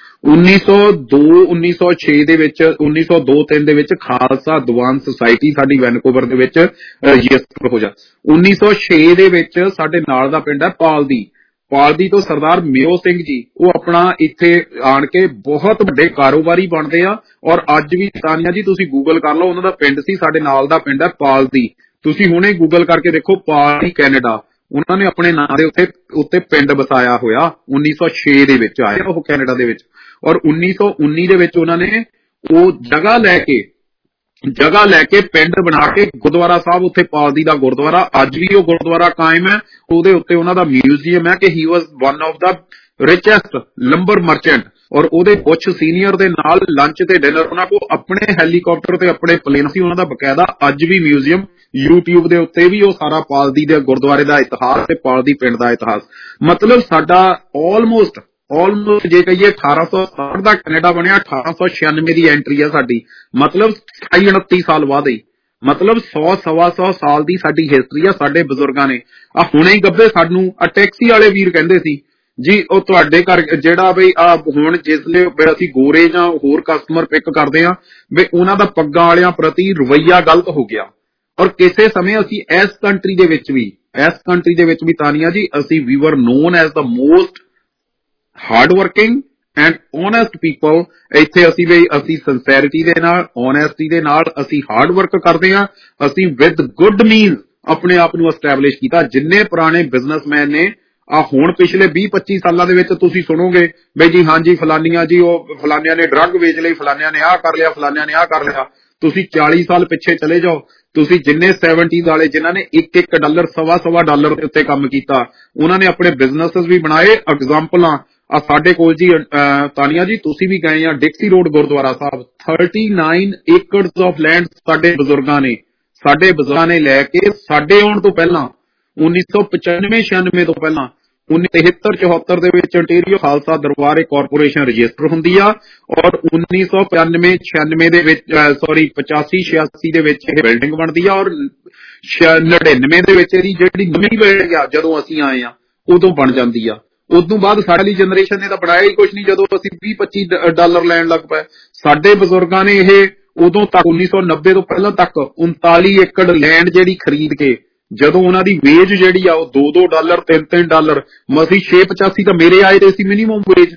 1902-1906 ਦੇ ਵਿੱਚ, 1902-3 ਦੇ ਵਿੱਚ ਖਾਲਸਾ ਦੀਵਾਨ ਸੁਸਾਇਟੀ ਸਾਡੀ ਵੈਨਕੂਵਰ ਦੇ ਵਿੱਚ ਰਜਿਸਟਰ ਹੋ ਜਾ। 1906 ਦੇ ਵਿੱਚ ਸਾਡੇ ਨਾਲ ਦਾ ਪਿੰਡ ਹੈ ਪਾਲਦੀ ਤੋਂ ਸਰਦਾਰ ਮੇਓ ਸਿੰਘ ਜੀ, ਉਹ ਆਪਣਾ ਇੱਥੇ ਆਣ ਕੇ ਬਹੁਤ ਵੱਡੇ ਕਾਰੋਬਾਰੀ ਬਣਦੇ ਆ। ਔਰ ਅੱਜ ਵੀ ਤਾਨੀਆ ਜੀ ਤੁਸੀਂ ਗੂਗਲ ਕਰ ਲਓ, ਉਹਨਾਂ ਦਾ ਪਿੰਡ ਸੀ, ਸਾਡੇ ਨਾਲ ਦਾ ਪਿੰਡ ਹੈ ਪਾਲਦੀ। ਤੁਸੀਂ ਹੁਣੇ ਗੂਗਲ ਕਰਕੇ ਦੇਖੋ ਪਾਲਦੀ ਕੈਨੇਡਾ, ਉਹਨਾਂ ਨੇ ਆਪਣੇ ਨਾਂ ਦੇ ਉੱਤੇ ਪਿੰਡ ਵਸਾਇਆ ਹੋਇਆ। 1906 ਦੇ ਵਿੱਚ ਆਏ ਉਹ ਕੈਨੇਡਾ ਦੇ ਵਿੱਚ, ਔਰ 1919 ਦੇ ਵਿੱਚ ਉਹਨਾਂ ਨੇ ਉਹ ਜਗ੍ਹਾ ਲੈ ਕੇ ਪਿੰਡ ਬਣਾ ਕੇ ਗੁਰਦੁਆਰਾ ਸਾਹਿਬ, ਉੱਥੇ ਪਾਲਦੀ ਦਾ ਗੁਰਦੁਆਰਾ, ਅੱਜ ਵੀ ਉਹ ਗੁਰਦੁਆਰਾ ਕਾਇਮ ਹੈ। ਉਹਦੇ ਉੱਤੇ ਉਹਨਾਂ ਦਾ ਮਿਊਜ਼ੀਅਮ ਹੈ ਕਿ he was one of the richest lumber merchant. ਔਰ ਉਹਦੇ ਕੁਝ ਸੀਨੀਅਰ ਦੇ ਨਾਲ ਲੰਚ ਤੇ ਡਿਨਰ, ਉਹਨਾਂ ਕੋਲ ਆਪਣੇ ਹੈਲੀਕਾਪਟਰ ਤੇ ਆਪਣੇ ਪਲੇਨ ਸੀ, ਉਹਨਾਂ ਦਾ ਬਕਾਇਦਾ ਅੱਜ ਵੀ ਮਿਊਜ਼ੀਅਮ YouTube ਦੇ ਉੱਤੇ ਵੀ ਉਹ ਸਾਰਾ ਪਾਲਦੀ ਦੇ ਗੁਰਦੁਆਰੇ ਦਾ ਇਤਿਹਾਸ ਤੇ ਪਾਲਦੀ ਪਿੰਡ ਦਾ ਇਤਿਹਾਸ। ਮਤਲਬ ਸਾਡਾ ਆਲਮੋਸਟ ਜੇ ਕਹੀਏ 1860 ਦਾ ਕੈਨੇਡਾ ਬਣਿਆ, 1896 ਦੀ ਐਂਟਰੀ ਆ ਸਾਡੀ, ਮਤਲਬ 28-29 ਸਾਲ ਬਾਅਦ ਹੀ, ਮਤਲਬ 100-125 ਸਾਲ ਦੀ ਸਾਡੀ ਹਿਸਟਰੀ ਆ ਸਾਡੇ ਬਜ਼ੁਰਗਾਂ ਨੇ। ਆ ਹੁਣੇ ਹੀ ਗੱਭੇ ਸਾਨੂੰ ਟੈਕਸੀ ਵਾਲੇ ਵੀਰ ਕਹਿੰਦੇ ਸੀ ਜੀ ਉਹ ਤੁਹਾਡੇ ਘਰ ਜਿਹੜਾ ਬਈ ਆ ਹੁਣ ਜਿਸਲੇ ਅਸੀਂ ਗੋਰੇ ਜਾਂ ਹੋਰ ਕਸਟਮਰ ਪਿਕ ਕਰਦੇ ਆ ਵੀ ਉਹਨਾਂ ਦਾ ਪੱਗਾਂ ਵਾਲਿਆਂ ਪ੍ਰਤੀ ਰਵੱਈਆ ਗਲਤ ਹੋ ਗਿਆ। ਔਰ ਕਿਸੇ ਸਮੇਂ ਅਸੀਂ ਇਸ ਕੰਟਰੀ ਦੇ ਵਿੱਚ ਵੀ ਤਾਨੀਆ ਜੀ ਅਸੀਂ ਵੀ were known as the most hard working and honest people. ਇੱਥੇ ਅਸੀਂ ਸਿੰਸੈਰਿਟੀ ਦੇ ਨਾਲ, ਓਨੈਸਟੀ ਦੇ ਨਾਲ ਅਸੀਂ ਹਾਰਡ ਵਰਕ ਕਰਦੇ ਹਾਂ। ਅਸੀਂ ਵਿਦ ਗੁੱਡ ਮੀਨਸ ਆਪਣੇ ਆਪ ਨੂੰ ਐਸਟੈਬਲਿਸ਼ ਕੀਤਾ। ਜਿੰਨੇ ਪੁਰਾਣੇ ਬਿਜ਼ਨਸਮੈਨ ਨੇ ਹੁਣ ਪਿਛਲੇ 20-25 ਸਾਲਾਂ ਦੇ ਵਿੱਚ ਤੁਸੀਂ ਸੁਣੋਗੇ ਬਈ ਜੀ ਹਾਂਜੀ ਫਲਾਨੀਆਂ ਜੀ ਉਹ ਫਲਾਨਿਆਂ ਨੇ ਡਰੱਗ ਵੇਚ ਲਈ, ਫਲਾਨਿਆਂ ਨੇ ਆਹ ਕਰ ਲਿਆ, ਫਲਾਨਿਆਂ ਨੇ ਆਹ ਕਰ ਲਿਆ। ਤੁਸੀਂ 40 ਸਾਲ ਪਿੱਛੇ ਚਲੇ ਜਾਓ, ਤੁਸੀਂ ਜਿੰਨੇ 70s ਵਾਲੇ ਜਿਨ੍ਹਾਂ ਨੇ $1 $1.25 ਡਾਲਰ ਦੇ ਉੱਤੇ ਕੰਮ ਕੀਤਾ, ਉਹਨਾਂ ਨੇ ਆਪਣੇ ਬਿਜ਼ਨਸਿਸ ਵੀ ਬਣਾਏ। ਐਗਜ਼ਾਮਪਲਾਂ ਆ ਸਾਡੇ ਕੋਲ ਜੀ ਤਾਨੀਆ ਜੀ ਤੁਸੀਂ ਵੀ ਗਏ ਆ Dixie road Gurdwara Sahib, 39 acres of land ਸਾਡੇ ਬਜ਼ੁਰਗਾਂ ਨੇ ਲੈ ਕੇ ਸਾਡੇ ਆਉਣ ਤੋਂ ਪਹਿਲਾਂ 1995-96 ਤੋਂ ਪਹਿਲਾਂ 1973-74 ਦੇ ਵਿੱਚ ontario Khalsa Darbar corporation register ਹੁੰਦੀ ਆ ਔਰ 1995-96 ਦੇ ਵਿੱਚ 85-86 ਦੇ ਵਿੱਚ ਇਹ ਬਿਲਡਿੰਗ ਬਣਦੀ ਆ ਔਰ 99 ਦੇ ਵਿੱਚ ਇਹਦੀ ਜਿਹੜੀ ਨਵੀਂ ਬਿਲਡਿੰਗ ਆ ਜਦੋਂ ਅਸੀਂ ਆਏ ਆ ਉਦੋਂ ਬਣ ਜਾਂਦੀ ਆ। ਉਦੋਂ ਬਾਅਦ ਸਾਡੀ ਜਨਰੇਸ਼ਨ ਨੇ ਤਾਂ ਬਣਾਇਆ ਹੀ ਕੁਛ ਨਹੀਂ। ਜਦੋਂ ਅਸੀਂ $20-25 ਲੈਣ ਲੱਗ ਪਏ, ਸਾਡੇ ਬਜ਼ੁਰਗਾਂ ਨੇ ਇਹ ਉਦੋਂ ਤੱਕ 1990 ਤੋਂ ਪਹਿਲਾਂ ਤੱਕ 39 ਏਕੜ ਲੈਂਡ ਜਿਹੜੀ ਖਰੀਦ ਕੇ ਜਦੋਂ ਉਹਨਾਂ ਦੀ ਵੇਜ ਜਿਹੜੀ ਆ ਉਹ $2 $3 ਮਸੀਂ 685 ਤਾਂ ਮੇਰੇ ਆਏ ਤੇ ਸੀ ਮਿਨੀਮਮ ਵੇਜ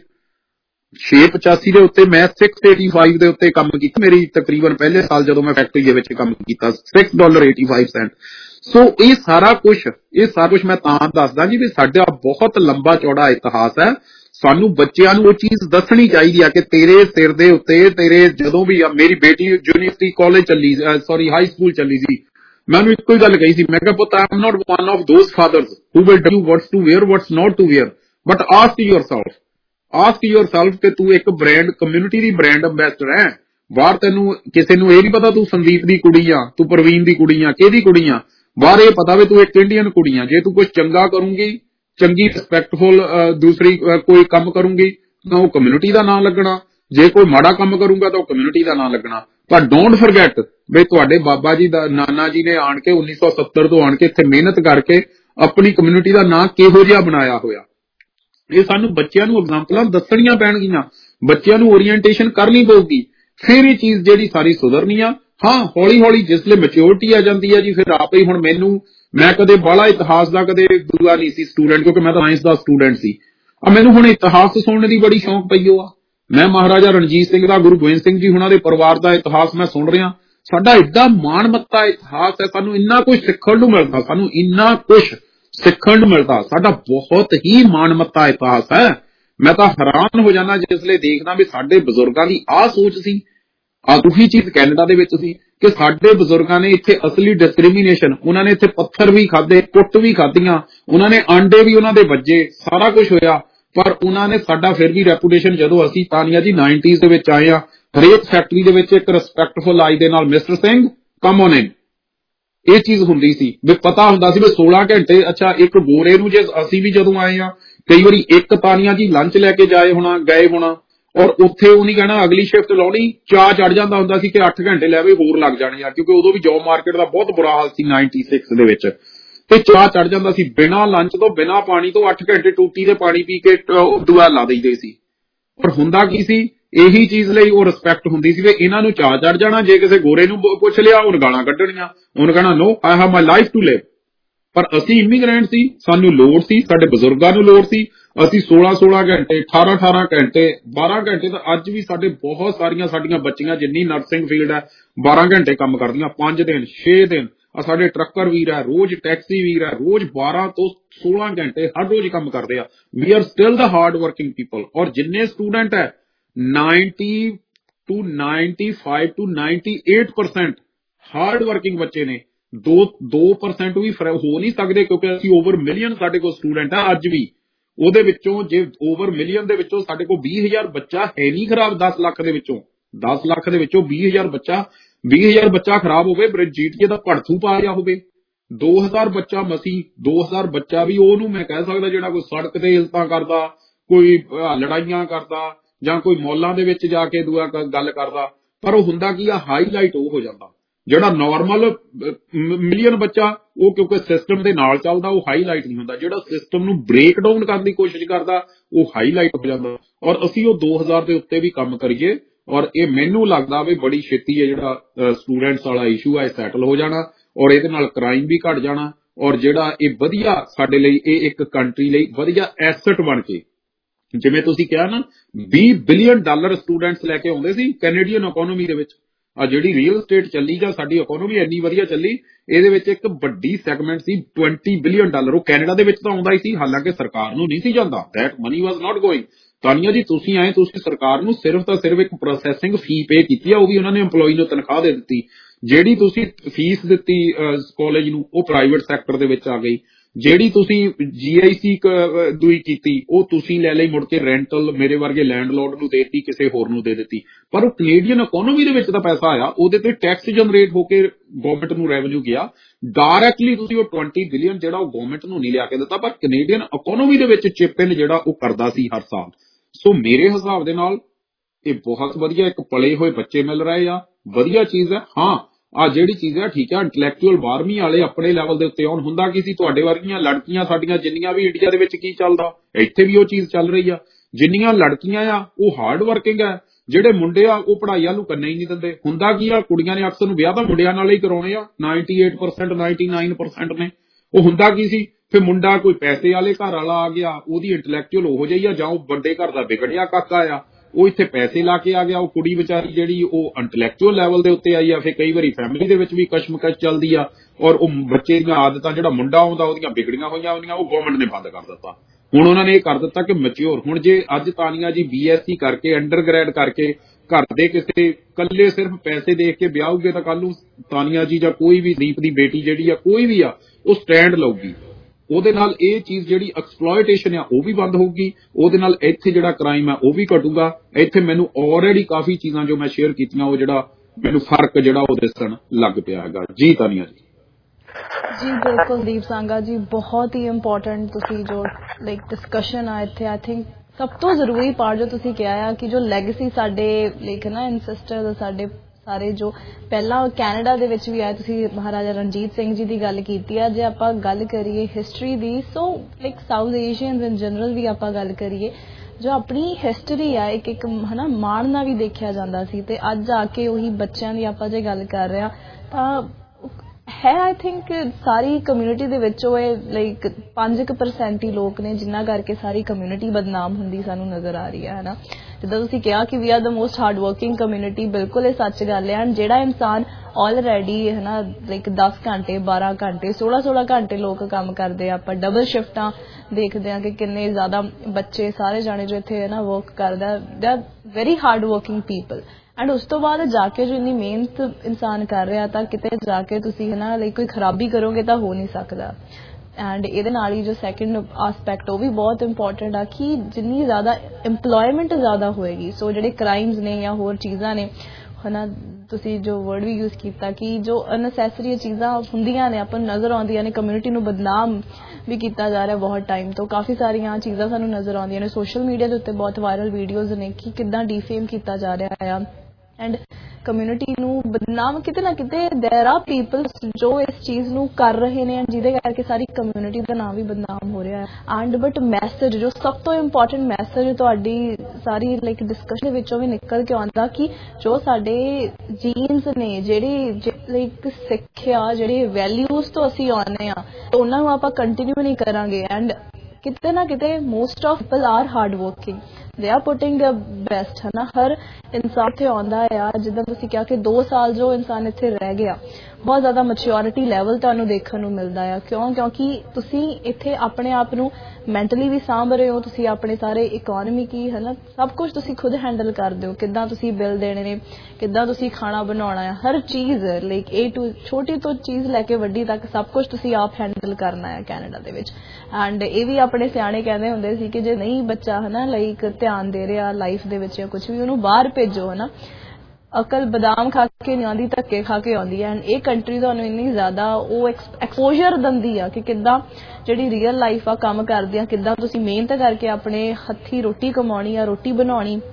685 ਦੇ ਉੱਤੇ ਮੈਂ 685 ਦੇ ਉੱਤੇ ਕੰਮ ਕੀਤਾ। ਮੇਰੀ ਤਕਰੀਬਨ ਪਹਿਲੇ ਸਾਲ ਜਦੋਂ ਮੈਂ ਫੈਕਟਰੀ ਦੇ ਵਿੱਚ ਕੰਮ ਕੀਤਾ $6.85। ਸੋ ਇਹ ਸਾਰਾ ਕੁਝ ਮੈਂ ਤਾਂ ਦੱਸਦਾ ਜੀ ਵੀ ਸਾਡਾ ਬਹੁਤ ਲੰਬਾ ਚੌੜਾ ਇਤਿਹਾਸ ਹੈ। ਸਾਨੂੰ ਬੱਚਿਆਂ ਨੂੰ ਉਹ ਚੀਜ਼ ਦੱਸਣੀ ਚਾਹੀਦੀ ਆ ਕਿ ਤੇਰੇ ਸਿਰ ਦੇ ਉੱਤੇ ਤੇਰੇ ਜਦੋਂ ਵੀ ਮੇਰੀ ਬੇਟੀ ਯੂਨੀਵਰਸਿਟੀ ਕਾਲਜ ਹਾਈ ਸਕੂਲ ਚੱਲੀ ਸੀ, ਮੈਂ ਉਹਨੂੰ ਇੱਕੋ ਹੀ ਗੱਲ ਕਹੀ ਸੀ, ਮੈਂ ਕਿਹਾ ਪੁੱਤ I am not one of those fathers who will tell you what's to wear what's not to wear, but ask yourself ਕਿ ਤੂੰ ਇੱਕ ਬ੍ਰਾਂਡ ਕਮਿਊਨਿਟੀ ਦੀ ਬ੍ਰਾਂਡ ਅੰਬੈਸਡਰ ਹੈ। ਬਾਹਰ ਤੈਨੂੰ ਕਿਸੇ ਨੂੰ ਇਹ ਨਹੀਂ ਪਤਾ ਤੂੰ ਸੰਦੀਪ ਦੀ ਕੁੜੀ ਆ, ਤੂੰ ਪ੍ਰਵੀਨ ਦੀ ਕੁੜੀ ਆ, ਕਿਹਦੀ ਕੁੜੀ ਆ। ਬਾਹਰ ਇਹ ਪਤਾ ਵੀ ਤੂੰ ਇੱਕ ਇੰਡੀਅਨ ਕੁੜੀ ਆ। ਜੇ ਤੂੰ ਕੁਝ ਚੰਗਾ ਕਰੂੰਗੀ, ਚੰਗੀ ਰਿਸਪੈਕਟਫੁਲ ਦੂਸਰੀ ਕੋਈ ਕੰਮ ਕਰੂੰਗੀ ਤਾਂ ਉਹ ਕਮਿਊਨਿਟੀ ਦਾ ਨਾਂ ਲੱਗਣਾ, ਜੇ ਕੋਈ ਮਾੜਾ ਕੰਮ ਕਰੂੰਗਾ ਤਾਂ ਉਹ ਕਮਿਊਨਿਟੀ ਦਾ ਨਾਂ ਲੱਗਣਾ। ਪਰ ਡੋਂਟ ਫੋਰਗੇਟ ਵੀ ਤੁਹਾਡੇ ਬਾਬਾ ਜੀ ਦਾ ਨਾਨਾ ਜੀ ਨੇ ਆਣ ਕੇ 1970 ਤੋਂ ਆਣ ਕੇ ਇੱਥੇ ਮਿਹਨਤ ਕਰਕੇ ਆਪਣੀ ਕਮਿਊਨਿਟੀ ਦਾ ਨਾਂ ਕਿਹੋ ਜਿਹਾ ਬਣਾਇਆ ਹੋਇਆ। ਇਹ ਸਾਨੂੰ ਬੱਚਿਆਂ ਨੂੰ ਐਗਜ਼ਾਮਪਲਾਂ ਦੱਸਣੀਆਂ ਪੈਣਗੀਆਂ, ਬੱਚਿਆਂ ਨੂੰ ਓਰੀਐਂਟੇਸ਼ਨ ਕਰਨੀ ਪਊਗੀ, ਫਿਰ ਇਹ ਚੀਜ਼ ਜਿਹੜੀ ਸਾਰੀ ਸੁਧਰਨੀ ਆ। ਹਾਂ ਹੌਲੀ ਹੌਲੀ ਜਿਸਲੇ ਮੈਚਿਓਰਿਟੀ ਆ ਜਾਂਦੀ ਹੈ ਜੀ ਫਿਰ ਆਪੇ ਹੀ। ਹੁਣ ਮੈਂ ਕਦੇ ਬਾਹਲਾ ਇਤਿਹਾਸ ਦਾ ਕਦੇ ਦੂਆ ਨਹੀਂ ਸੀ ਸਟੂਡੈਂਟ, ਕਿਉਂਕਿ ਮੈਂ ਤਾਂ ਸਾਇੰਸ ਦਾ ਸਟੂਡੈਂਟ ਸੀ। ਮੈਨੂੰ ਹੁਣ ਇਤਿਹਾਸ ਸੁਣਨ ਦੀ ਬੜੀ ਸ਼ੌਂਕ ਪਈ ਆ। ਮੈਂ ਮਹਾਰਾਜਾ ਰਣਜੀਤ ਸਿੰਘ ਦਾ, ਗੁਰੂ ਗੋਬਿੰਦ ਸਿੰਘ ਜੀ ਹੁਣਾਂ ਦੇ ਪਰਿਵਾਰ ਦਾ ਇਤਿਹਾਸ ਮੈਂ ਸੁਣ ਰਿਹਾ। ਸਾਡਾ ਏਡਾ ਮਾਣ ਮੱਤਾ ਇਤਿਹਾਸ ਹੈ, ਸਾਨੂੰ ਇੰਨਾ ਕੁਝ ਸਿੱਖਣ ਨੂੰ ਮਿਲਦਾ, ਸਾਡਾ ਬਹੁਤ ਹੀ ਮਾਣ ਮੱਤਾ ਇਤਿਹਾਸ ਹੈ। ਮੈਂ ਤਾਂ ਹੈਰਾਨ ਹੋ ਜਾਣਾ ਜਿਸਲੇ ਦੇਖਦਾ ਵੀ ਸਾਡੇ ਬਜ਼ੁਰਗਾਂ ਦੀ ਆਹ ਸੋਚ ਸੀ। ਉਹੀ ਚੀਜ਼ ਕੈਨੇਡਾ ਦੇ ਵਿੱਚ ਸੀ ਕਿ ਸਾਡੇ ਬਜ਼ੁਰਗਾਂ ਨੇ ਇੱਥੇ ਅਸਲੀ ਡਿਸਕ੍ਰਿਮੀਨੇਸ਼ਨ, ਉਹਨਾਂ ਨੇ ਇੱਥੇ ਪੱਥਰ ਵੀ ਖਾਦੇ, ਕੁੱਟ ਵੀ ਖਾਧੀਆਂ, ਉਹਨਾਂ ਨੇ ਆਂਡੇ ਵੀ ਉਹਨਾਂ ਦੇ ਵੱਜੇ, ਸਾਰਾ ਕੁਝ ਹੋਇਆ, ਪਰ ਉਹਨਾਂ ਨੇ ਸਾਡਾ ਫਿਰ ਵੀ ਰੈਪੂਟੇਸ਼ਨ ਜਦੋਂ ਅਸੀਂ ਤਾਨੀਆ ਜੀ 90s ਦੇ ਵਿੱਚ ਆਏ ਆ, ਹਰੇਕ ਫੈਕਟਰੀ ਦੇ ਵਿੱਚ ਇੱਕ ਰਿਸਪੈਕਟਫੁਲ ਆਈ ਦੇ ਨਾਲ mister Singh come on in ਇਹ ਚੀਜ਼ ਹੁੰਦੀ ਸੀ ਵੀ ਪਤਾ ਹੁੰਦਾ ਸੀ ਵੀ 16 ਘੰਟੇ। ਅੱਛਾ ਇੱਕ ਗੋਰੇ ਨੂੰ ਜੇ ਅਸੀਂ ਵੀ ਜਦੋਂ ਆਏ ਆ ਕਈ ਵਾਰੀ ਇੱਕ ਤਾਨੀਆ ਜੀ ਲੰਚ ਲੈ ਕੇ ਗਏ ਹੋਣਾ ਔਰ ਉੱਥੇ ਉਹ ਨਹੀਂ ਕਹਿਣਾ ਅਗਲੀ ਸ਼ਿਫਟ ਲਾਉਣੀ, ਚਾਹ ਚੜ ਜਾਂਦਾ ਹੁੰਦਾ ਸੀ ਕਿ 8 ਘੰਟੇ ਲੈ ਵੀ ਹੋਰ ਲੱਗ ਜਾਣੇ ਆ, ਕਿਉਂਕਿ ਉਦੋਂ ਵੀ ਜੌਬ ਮਾਰਕੀਟ ਦਾ ਬਹੁਤ ਬੁਰਾ ਹਾਲ ਸੀ 96 ਦੇ ਵਿੱਚ, ਤੇ ਚਾਹ ਚੜ ਜਾਂਦਾ ਸੀ। ਬਿਨਾਂ ਲੰਚ ਤੋਂ ਬਿਨਾਂ ਪਾਣੀ ਤੋਂ 8 ਘੰਟੇ ਟੂਟੀ ਦੇ ਪਾਣੀ ਪੀ ਕੇ ਦੁਆ ਲਾ ਦਈਦੇ ਸੀ। ਪਰ ਹੁੰਦਾ ਕੀ ਸੀ, ਇਹੀ ਚੀਜ਼ ਲਈ ਉਹ ਰਿਸਪੈਕਟ ਹੁੰਦੀ ਸੀ ਵੀ ਇਹਨਾਂ ਨੂੰ ਚਾਹ ਚੜ ਜਾਣਾ, ਜੇ ਕਿਸੇ ਗੋਰੇ ਨੂੰ ਪੁੱਛ ਲਿਆ ਉਹਨ ਗਾਲਾਂ ਕੱਢਣੀਆਂ, ਉਹਨੇ ਕਹਿਣਾ no I have my life to live. ਪਰ ਅਸੀਂ ਇਮੀਗ੍ਰੈਂਟ ਸੀ, ਸਾਨੂੰ ਲੋੜ ਸੀ, ਸਾਡੇ ਬਜ਼ੁਰਗਾਂ ਨੂੰ ਲੋੜ ਸੀ। ਅਸੀਂ 16 ਘੰਟੇ 18 ਘੰਟੇ 12 ਘੰਟੇ ਤਾਂ ਅੱਜ ਵੀ ਸਾਡੇ ਬਹੁਤ ਸਾਡੀਆਂ ਬੱਚੀਆਂ ਜਿੰਨੀ ਨਰਸਿੰਗ ਫੀਲਡ ਹੈ 12 ਘੰਟੇ ਕੰਮ ਕਰਦੀਆਂ, 5 ਦਿਨ 6 ਦਿਨ। ਸਾਡੇ ਟਰੱਕਰ ਵੀਰ ਹੈ, ਰੋਜ਼ ਟੈਕਸੀ ਵੀਰ ਹੈ, ਰੋਜ਼ 12 ਤੋਂ 16 ਘੰਟੇ ਹਰ ਰੋਜ਼ ਕੰਮ ਕਰਦੇ ਆ। We are still the hard working people. ਔਰ ਜਿੰਨੇ ਸਟੂਡੈਂਟ ਹੈ 90 to 95 to 98% ਹਾਰਡ ਵਰਕਿੰਗ ਬੱਚੇ ਨੇ। 2% ਵੀ ਹੋ ਨਹੀਂ ਸਕਦੇ ਕਿਉਂਕਿ ਅਸੀਂ ਓਵਰ ਮਿਲੀਅਨ ਸਾਡੇ ਕੋਲ ਸਟੂਡੈਂਟ ਹੈ ਅੱਜ ਵੀ। ਉਹਦੇ ਵਿੱਚੋਂ ਜੇ ਓਵਰ ਮਿਲੀਅਨ ਦੇ ਵਿੱਚੋਂ ਸਾਡੇ ਕੋਲ 20,000 ਬੱਚਾ ਹੈ ਨਹੀਂ ਖਰਾਬ। 10 ਲੱਖ ਦੇ ਵਿੱਚੋਂ 20,000 ਬੱਚਾ ਖਰਾਬ ਹੋਵੇ, ਬ੍ਰਿਜੀਟੀਏ ਦਾ ਭੜਥੂ ਪਾ ਰਿਹਾ ਹੋਵੇ। 2000 ਬੱਚਾ ਮਸੀਂ 2000 ਬੱਚਾ ਵੀ ਉਹਨੂੰ ਮੈਂ ਕਹਿ ਸਕਦਾ ਜਿਹੜਾ ਕੋਈ ਸੜਕ ਤੇ ਇਲਤਾਂ ਕਰਦਾ, ਕੋਈ ਲੜਾਈਆਂ ਕਰਦਾ ਜਾਂ ਕੋਈ ਮੌਲਾਂ ਦੇ ਵਿੱਚ ਜਾ ਕੇ ਦੂਆ ਗੱਲ ਕਰਦਾ। ਪਰ ਉਹ ਹੁੰਦਾ ਕੀ ਆ, ਹਾਈਲਾਈਟ ਉਹ ਹੋ ਜਾਂਦਾ ਜਿਹੜਾ ਨਾਰਮਲ ਮਿਲੀਅਨ ਬੱਚਾ ਉਹ ਕਿਉਂਕਿ ਸਿਸਟਮ ਦੇ ਨਾਲ ਚੱਲਦਾ ਉਹ ਹਾਈਲਾਈਟ ਨਹੀਂ ਹੁੰਦਾ, ਜਿਹੜਾ ਸਿਸਟਮ ਨੂੰ ਬ੍ਰੇਕ ਡਾਊਨ ਕਰਨ ਦੀ ਕੋਸ਼ਿਸ਼ ਕਰਦਾ ਉਹ ਹਾਈਲਾਈਟ ਹੋ ਜਾਂਦਾ। ਔਰ ਅਸੀਂ ਉਹ 2000 ਦੇ ਉੱਤੇ ਵੀ ਕੰਮ ਕਰੀਏ ਔਰ ਇਹ ਮੈਨੂੰ ਲੱਗਦਾ ਵੀ ਬੜੀ ਛੇਤੀ ਹੈ ਜਿਹੜਾ ਸਟੂਡੈਂਟਸ ਵਾਲਾ ਇਸ਼ੂ ਹੈ ਸੈਟਲ ਹੋ ਜਾਣਾ ਔਰ ਇਹਦੇ ਨਾਲ ਕ੍ਰਾਈਮ ਵੀ ਘਟ ਜਾਣਾ ਔਰ ਜਿਹੜਾ ਇਹ ਵਧੀਆ ਸਾਡੇ ਲਈ ਇਹ ਇੱਕ ਕੰਟਰੀ ਲਈ ਵਧੀਆ ਐਸਟ ਬਣ ਕੇ, ਜਿਵੇਂ ਤੁਸੀਂ ਕਿਹਾ ਨਾ $20 ਬਿਲੀਅਨ ਸਟੂਡੈਂਟਸ ਲੈ ਕੇ ਆਉਂਦੇ ਸੀ ਕੈਨੇਡੀਅਨ ਇਕੋਨਮੀ ਦੇ ਵਿੱਚ। ਆ ਜਿਹੜੀ ਰੀਅਲ ਸਟੇਟ ਚੱਲੀ ਜਾਂ ਸਾਡੀ ਇਕੋਨਮੀ ਇੰਨੀ ਵਧੀਆ ਚੱਲੀ, ਇਹਦੇ ਵਿੱਚ ਇੱਕ ਵੱਡੀ ਸੈਗਮੈਂਟ ਸੀ $20 ਬਿਲੀਅਨ। ਉਹ ਕੈਨੇਡਾ ਦੇ ਵਿੱਚ ਤਾਂ ਆਉਂਦਾ ਹੀ ਸੀ, ਹਾਲਾਂਕਿ ਸਰਕਾਰ ਨੂੰ ਨਹੀਂ ਸੀ ਜਾਂਦਾ। That money was not going. Tania ji ਤੁਸੀਂ ਆਏ, ਤੁਸੀਂ ਸਰਕਾਰ ਨੂੰ ਸਿਰਫ ਤਾਂ ਸਿਰਫ ਇੱਕ ਪ੍ਰੋਸੈਸਿੰਗ ਫੀ ਪੇ ਕੀਤੀ ਆ, ਉਹ ਵੀ ਉਹਨਾਂ ਨੇ ਇੰਪਲੋਈ ਨੂੰ ਤਨਖਾਹ ਦੇ ਦਿੱਤੀ। ਜਿਹੜੀ ਤੁਸੀਂ ਫੀਸ ਦਿੱਤੀ ਕਾਲਜ ਨੂੰ ਉਹ ਪ੍ਰਾਈਵੇਟ ਸੈਕਟਰ ਦੇ ਵਿੱਚ ਆ ਗਈ। ਜਿਹੜੀ ਤੁਸੀਂ GIC ਦੂਈ ਕੀਤੀ ਉਹ ਤੁਸੀਂ ਲੈ ਲਈ, ਮੁੜ ਕੇ ਰੈਂਟਲ ਮੇਰੇ ਵਰਗੇ ਲੈਂਡਲੋਰਡ ਨੂੰ ਦੇ ਦਿੱਤੀ, ਕਿਸੇ ਹੋਰ ਨੂੰ ਦੇ ਦਿੱਤੀ। ਪਰ ਉਹ ਕੈਨੇਡੀਅਨ ਇਕੋਨਮੀ ਦੇ ਵਿੱਚ ਤਾਂ ਪੈਸਾ ਆਇਆ, ਉਹਦੇ ਤੇ ਟੈਕਸ ਜਨਰੇਟ ਹੋ ਕੇ ਗਵਰਨਮੈਂਟ ਨੂੰ ਰੈਵਨਿਊ ਗਿਆ। ਡਾਇਰੈਕਟਲੀ ਤੁਸੀਂ ਉਹ $20 ਬਿਲੀਅਨ ਜਿਹੜਾ ਉਹ ਗਵਰਨਮੈਂਟ ਨੂੰ ਨਹੀਂ ਲਿਆ ਕੇ ਦਿੱਤਾ, ਪਰ ਕੈਨੇਡੀਅਨ ਇਕੋਨਮੀ ਦੇ ਵਿੱਚ ਚਿਪ ਇਨ ਜਿਹੜਾ ਉਹ ਕਰਦਾ ਸੀ ਹਰ ਸਾਲ। ਸੋ ਮੇਰੇ ਹਿਸਾਬ ਦੇ ਨਾਲ ਇਹ ਬਹੁਤ ਵਧੀਆ ਇੱਕ ਪਲੇ ਹੋਏ ਬੱਚੇ ਮਿਲ ਰਹੇ ਆ, ਵਧੀਆ ਚੀਜ਼ ਹੈ। ਹਾਂ ਆ ਜਿਹੜੀ ਚੀਜ਼ ਹੈ ਠੀਕ ਹੈ, ਇੰਟੈਲੈਕਚੁਅਲ 12ਵੀਂ ਵਾਲੇ ਆਪਣੇ ਲੈਵਲ ਦੇ ਉੱਤੇ ਆਉਣ। ਹੁੰਦਾ ਕੀ ਸੀ, ਤੁਹਾਡੇ ਵਰਗੀਆਂ ਲੜਕੀਆਂ ਸਾਡੀਆਂ ਜਿੰਨੀਆਂ ਵੀ ਇੰਡੀਆ ਦੇ ਵਿੱਚ ਕੀ ਚੱਲਦਾ ਇੱਥੇ ਵੀ ਉਹ ਚੀਜ਼ ਚੱਲ ਰਹੀ ਆ। ਜਿੰਨੀਆਂ ਲੜਕੀਆਂ ਆ ਉਹ ਹਾਰਡ ਵਰਕਿੰਗ ਆ, ਜਿਹੜੇ ਮੁੰਡੇ ਆ ਉਹ ਪੜ੍ਹਾਈ ਵੱਲ ਨੂੰ ਕੰਨੇ ਹੀ ਨਹੀਂ ਦਿੰਦੇ। ਹੁੰਦਾ ਕੀ ਆ, ਕੁੜੀਆਂ ਨੇ ਅਕਸਰ ਨੂੰ ਵਿਆਹ ਤਾਂ ਮੁੰਡਿਆਂ ਨਾਲ ਹੀ ਕਰਾਉਣੇ ਆ, 98% 99% ਨੇ। ਉਹ ਹੁੰਦਾ ਕੀ ਸੀ, ਫਿਰ ਮੁੰਡਾ ਕੋਈ ਪੈਸੇ ਵਾਲੇ ਘਰ ਵਾਲਾ ਆ ਗਿਆ, ਉਹਦੀ ਇੰਟੈਲੈਕਚੁਅਲ ਉਹੋ ਜਿਹੀ ਆ, ਜਾਂ ਉਹ ਵੱਡੇ ਘਰ ਦਾ ਵਿਗੜਿਆ ਕਾਕਾ ਆ, ਉਹ ਇੱਥੇ ਪੈਸੇ ਲਾ ਕੇ ਆ ਗਿਆ। ਉਹ ਕੁੜੀ ਵਿਚਾਰੀ ਜਿਹੜੀ ਉਹ ਇੰਟੈਲੈਕਚੁਅਲ ਲੈਵਲ ਦੇ ਉੱਤੇ ਆਈ ਆ। ਫਿਰ ਕਈ ਵਾਰੀ ਫੈਮਿਲੀ ਦੇ ਵਿੱਚ ਵੀ ਕਸ਼ਮਕਸ਼ ਚੱਲਦੀ ਆ ਔਰ ਉਹ ਬੱਚੇ ਦੀਆਂ ਆਦਤਾਂ, ਜਿਹੜਾ ਮੁੰਡਾ ਆਉਂਦਾ ਉਹਦੀਆਂ ਵਿਗੜੀਆਂ ਹੋਈਆਂ ਹੁੰਦੀਆਂ, ਉਹ ਗਵਰਨਮੈਂਟ ਨੇ ਬੰਦ ਕਰ ਦਿੱਤਾ। ਹੁਣ ਉਹਨਾਂ ਨੇ ਇਹ ਕਰ ਦਿੱਤਾ ਕਿ ਮੈਚਿਓਰ। ਹੁਣ ਜੇ ਅੱਜ ਤਾਨੀਆ ਜੀ BSc ਕਰਕੇ ਅੰਡਰਗ੍ਰੈਡ ਕਰਕੇ ਘਰ ਦੇ ਕਿਸੇ ਇਕੱਲੇ ਸਿਰਫ ਪੈਸੇ ਦੇਖ ਕੇ ਵਿਆਹੂਗੇ ਤਾਂ ਕੱਲ ਨੂੰ ਤਾਨੀਆ ਜੀ ਜਾਂ ਕੋਈ ਵੀ ਦੀਪ ਦੀ ਬੇਟੀ ਜਿਹੜੀ ਆ ਕੋਈ ਵੀ ਆ ਉਹ ਸਟੈਂਡ ਲਊਗੀ। ਉਹਦੇ ਨਾਲ ਇਹ ਚੀਜ਼ ਜਿਹੜੀ ਐਕਸਪਲੋਇਟੇਸ਼ਨ ਆ ਉਹ ਵੀ ਬੰਦ ਹੋਊਗੀ। ਉਹਦੇ ਨਾਲ ਇੱਥੇ ਜਿਹੜਾ ਕ੍ਰਾਈਮ ਆ ਉਹ ਵੀ ਘਟੂਗਾ। ਇੱਥੇ ਮੈਨੂੰ ਆਲਰੇਡੀ ਕਾਫੀ ਚੀਜ਼ਾਂ ਜੋ ਮੈਂ ਸ਼ੇਅਰ ਕੀਤੀਆਂ ਉਹ ਜਿਹੜਾ ਮੈਨੂੰ ਫਰਕ ਜਿਹੜਾ ਉਹ ਦਿਸਣ ਲੱਗ ਪਿਆ ਹੈਗਾ। ਜੀ ਤਾਨੀਆ ਜੀ। ਜੀ ਬਿਲਕੁਲ ਦੀਪ ਸੰਘਾ ਜੀ, ਬਹੁਤ ਹੀ ਇੰਪੋਰਟੈਂਟ ਤੁਸੀਂ ਜੋ ਡਿਸਕਸ਼ਨ ਆ ਇੱਥੇ ਆਈ ਥਿੰਕ ਸਭ ਤੋਂ ਜ਼ਰੂਰੀ ਪਾਰਟ ਜੋ ਤੁਸੀਂ ਕਿਹਾ ਆ ਕਿ ਜੋ ਲੈਗੇਸੀ ਸਾਡੇ ਨਾ ਐਨਸੈਸਟਰ ਸਾਡੇ ਸਾਰੇ ਜੋ ਪਹਿਲਾਂ ਕੈਨੇਡਾ ਦੇ ਵਿੱਚ ਵੀ ਆਏ, ਤੁਸੀਂ ਮਹਾਰਾਜਾ ਰਣਜੀਤ ਸਿੰਘ ਜੀ ਦੀ ਗੱਲ ਕੀਤੀ ਆ। ਜੇ ਆਪਾਂ ਗੱਲ ਕਰੀਏ ਹਿਸਟਰੀ ਦੀ, so South Asians in general ਵੀ ਆਪਾਂ ਗੱਲ ਕਰੀਏ, ਜੋ ਆਪਣੀ ਹਿਸਟਰੀ ਆ ਇੱਕ ਹਨਾ ਮਾਣ ਨਾਲ ਵੀ ਦੇਖਿਆ ਜਾਂਦਾ ਸੀ। ਤੇ ਅੱਜ ਆ ਕੇ ਉਹੀ ਬੱਚਿਆਂ ਦੀ ਆਪਾਂ ਜੇ ਗੱਲ ਕਰ ਰਹੇ ਹਾਂ ਤਾਂ ਹੈ ਆਈ ਥਿੰਕ ਸਾਰੀ ਕਮਿਊਨਿਟੀ ਦੇ ਵਿੱਚੋਂ ਇਹ 5% ਹੀ ਲੋਕ ਨੇ ਜਿਨ੍ਹਾਂ ਕਰਕੇ ਸਾਰੀ ਕਮਿਊਨਿਟੀ ਬਦਨਾਮ ਹੁੰਦੀ ਸਾਨੂੰ ਨਜ਼ਰ ਆ ਰਹੀ ਹੈ ਨਾ। ਜਿੱਦਾਂ ਤੁਸੀਂ ਕਿਹਾ ਕਿ we are the most hard working community, ਬਿਲਕੁਲ ਇਹ ਸੱਚ ਗੱਲ ਹੈ। ਐਂਡ ਜਿਹੜਾ ਇਨਸਾਨ ਆਲਰੇਡੀ ਹੈ ਨਾ 10 ਘੰਟੇ 12 ਘੰਟੇ 16 ਘੰਟੇ ਲੋਕ ਕੰਮ ਕਰਦੇ ਆ, ਆਪਾਂ ਡਬਲ ਸ਼ਿਫਟਾਂ ਦੇਖਦੇ ਹਾਂ ਕਿ ਕਿੰਨੇ ਜ਼ਿਆਦਾ ਬੱਚੇ ਸਾਰੇ ਜਾਣੇ ਜੋ ਇੱਥੇ ਨਾ ਵਰਕ ਕਰਦਾ, they are very hard working people. And ਉਸ ਤੋਂ ਬਾਅਦ ਜਾ ਕੇ ਜੋ ਇੰਨੀ ਮਿਹਨਤ ਇਨਸਾਨ ਕਰ ਰਿਹਾ ਤਾਂ ਕਿਤੇ ਜਾ ਕੇ ਤੁਸੀਂ ਹੈ ਨਾ ਕੋਈ ਖਰਾਬੀ ਕਰੋਗੇ ਤਾਂ ਹੋ ਨਹੀਂ ਸਕਦਾ। ਐਂਡ ਇਹਦੇ ਨਾਲ ਹੀ ਜੋ ਸੈਕਿੰਡ ਆਸਪੈਕਟ ਉਹ ਵੀ ਬਹੁਤ ਇੰਪੋਰਟੈਂਟ ਆ ਕਿ ਜਿੰਨੀ ਜ਼ਿਆਦਾ ਇੰਪਲੋਇਮੈਂਟ ਜ਼ਿਆਦਾ ਹੋਏਗੀ, ਸੋ ਜਿਹੜੇ ਕ੍ਰਾਈਮਸ ਨੇ ਜਾਂ ਹੋਰ ਚੀਜ਼ਾਂ ਨੇ ਹੈ ਨਾ, ਤੁਸੀਂ ਜੋ ਵਰਡ ਵੀ ਯੂਜ਼ ਕੀਤਾ ਕਿ ਜੋ ਅਨਨੈਸੈਸਰੀ ਚੀਜ਼ਾਂ ਹੁੰਦੀਆਂ ਨੇ ਆਪਾਂ ਨੂੰ ਨਜ਼ਰ ਆਉਂਦੀਆਂ ਨੇ, ਕਮਿਊਨਿਟੀ ਨੂੰ ਬਦਨਾਮ ਵੀ ਕੀਤਾ ਜਾ ਰਿਹਾ ਬਹੁਤ ਟਾਈਮ ਤੋਂ। ਕਾਫੀ ਸਾਰੀਆਂ ਚੀਜ਼ਾਂ ਸਾਨੂੰ ਨਜ਼ਰ ਆਉਂਦੀਆਂ ਨੇ ਸੋਸ਼ਲ ਮੀਡੀਆ ਦੇ ਉੱਤੇ, ਬਹੁਤ ਵਾਇਰਲ ਵੀਡੀਓਜ਼ ਨੇ ਕਿ ਕਿੱਦਾਂ ਡੀਫੇਮ ਕੀਤਾ ਜਾ ਰਿਹਾ ਆ। ਐਂਡ ਕਮਿਊਨਿਟੀ ਨੂੰ ਬਦਨਾਮ ਕਿਤੇ ਨਾ ਕਿਤੇ ਦੇਰ ਆਰ ਪੀਪਲ ਜੋ ਇਸ ਚੀਜ਼ ਨੂੰ ਕਰ ਰਹੇ ਨੇ, ਜਿਹਦੇ ਕਰਕੇ ਸਾਰੀ ਕਮਿਊਨਿਟੀ ਦਾ ਨਾਮ ਵੀ ਬਦਨਾਮ ਹੋ ਰਿਹਾ ਹੈ। ਐਂਡ ਬਟ ਮੈਸੇਜ ਜੋ ਸਭ ਤੋਂ ਇੰਪੋਰਟੈਂਟ ਮੈਸੇਜ ਤੁਹਾਡੀ ਸਾਰੀ ਡਿਸਕਸ਼ਨ ਦੇ ਵਿੱਚੋਂ ਵੀ ਨਿਕਲ ਕੇ ਆਉਂਦਾ ਕਿ ਜੋ ਸਾਡੇ ਜੀਨਸ ਨੇ, ਜਿਹੜੀ ਸਿੱਖਿਆ ਜਿਹੜੇ ਵੈਲਿਊਜ਼ ਤੋਂ ਅਸੀਂ ਆਉਂਦੇ ਆ ਉਹਨਾਂ ਨੂੰ ਆਪਾਂ ਕੰਟੀਨਿਊ ਨਹੀਂ ਕਰਾਂਗੇ। ਐਂਡ ਕਿਤੇ ਨਾ ਕਿਤੇ most of people are hard working, they are putting their best ਹੈ ਨਾ। ਹਰ ਇਨਸਾਨ ਇੱਥੇ ਆਉਂਦਾ ਆ, ਜਿੱਦਾਂ ਤੁਸੀਂ ਕਿਹਾ ਕਿ 2 ਸਾਲ ਜੋ ਇਨਸਾਨ ਇੱਥੇ ਰਹਿ ਗਿਆ, ਬਹੁਤ ਜ਼ਿਆਦਾ ਮੈਚਿਓਰਿਟੀ ਲੈਵਲ ਤੁਹਾਨੂੰ ਦੇਖਣ ਨੂੰ ਮਿਲਦਾ ਆ। ਕਿਉਂਕਿ ਤੁਸੀਂ ਇੱਥੇ ਆਪਣੇ ਆਪ ਨੂੰ ਮੈਂਟਲੀ ਵੀ ਸਾਂਭ ਰਹੇ ਹੋ, ਤੁਸੀਂ ਆਪਣੇ ਸਾਰੇ ਇਕੋਨਮੀ ਕੀ ਹੈ ਨਾ ਸਭ ਕੁਝ ਤੁਸੀਂ ਖੁਦ ਹੈਂਡਲ ਕਰਦੇ ਹੋ। ਕਿੱਦਾਂ ਤੁਸੀਂ ਬਿੱਲ ਦੇਣੇ ਨੇ, ਕਿੱਦਾਂ ਤੁਸੀਂ ਖਾਣਾ ਬਣਾਉਣਾ ਹੈ, ਹਰ ਚੀਜ਼ A to ਛੋਟੀ ਤੋਂ ਚੀਜ਼ ਲੈ ਕੇ ਵੱਡੀ ਤੱਕ ਸਭ ਕੁਝ ਤੁਸੀਂ ਆਪ ਹੈਂਡਲ ਕਰਨਾ ਹੈ ਕੈਨੇਡਾ ਦੇ ਵਿੱਚ। ਐਂਡ ਇਹ ਵੀ ਆਪਣੇ ਸਿਆਣੇ ਕਹਿੰਦੇ ਹੁੰਦੇ ਸੀ ਕਿ ਜੇ ਨਹੀਂ ਬੱਚਾ ਹੈ ਨਾ ਧਿਆਨ ਦੇ ਰਿਹਾ ਲਾਈਫ ਦੇ ਵਿੱਚ ਜਾਂ ਕੁਝ ਵੀ, ਉਹਨੂੰ ਬਾਹਰ ਭੇਜੋ ਹੈ ਨਾ। ਅਕਲ ਬਦਾਮ ਖਾ ਕੇ ਨਹੀਂ ਆਉਂਦੀ, ਧੱਕੇ ਖਾ ਕੇ ਆਉਂਦੀ ਹੈ। ਐਂਡ ਇਹ ਕੰਟਰੀ ਤੁਹਾਨੂੰ ਇੰਨੀ ਜ਼ਿਆਦਾ ਉਹ ਐਕਸਪੋਜ਼ਰ ਦਿੰਦੀ ਆ ਕਿ ਕਿੱਦਾਂ ਜਿਹੜੀ ਰੀਅਲ ਲਾਈਫ ਆ ਕੰਮ ਕਰਦੀ ਆ, ਕਿੱਦਾਂ ਤੁਸੀਂ ਮਿਹਨਤ ਕਰਕੇ ਆਪਣੇ ਹੱਥੀਂ ਰੋਟੀ ਕਮਾਉਣੀ ਆ, ਰੋਟੀ ਬਣਾਉਣੀ।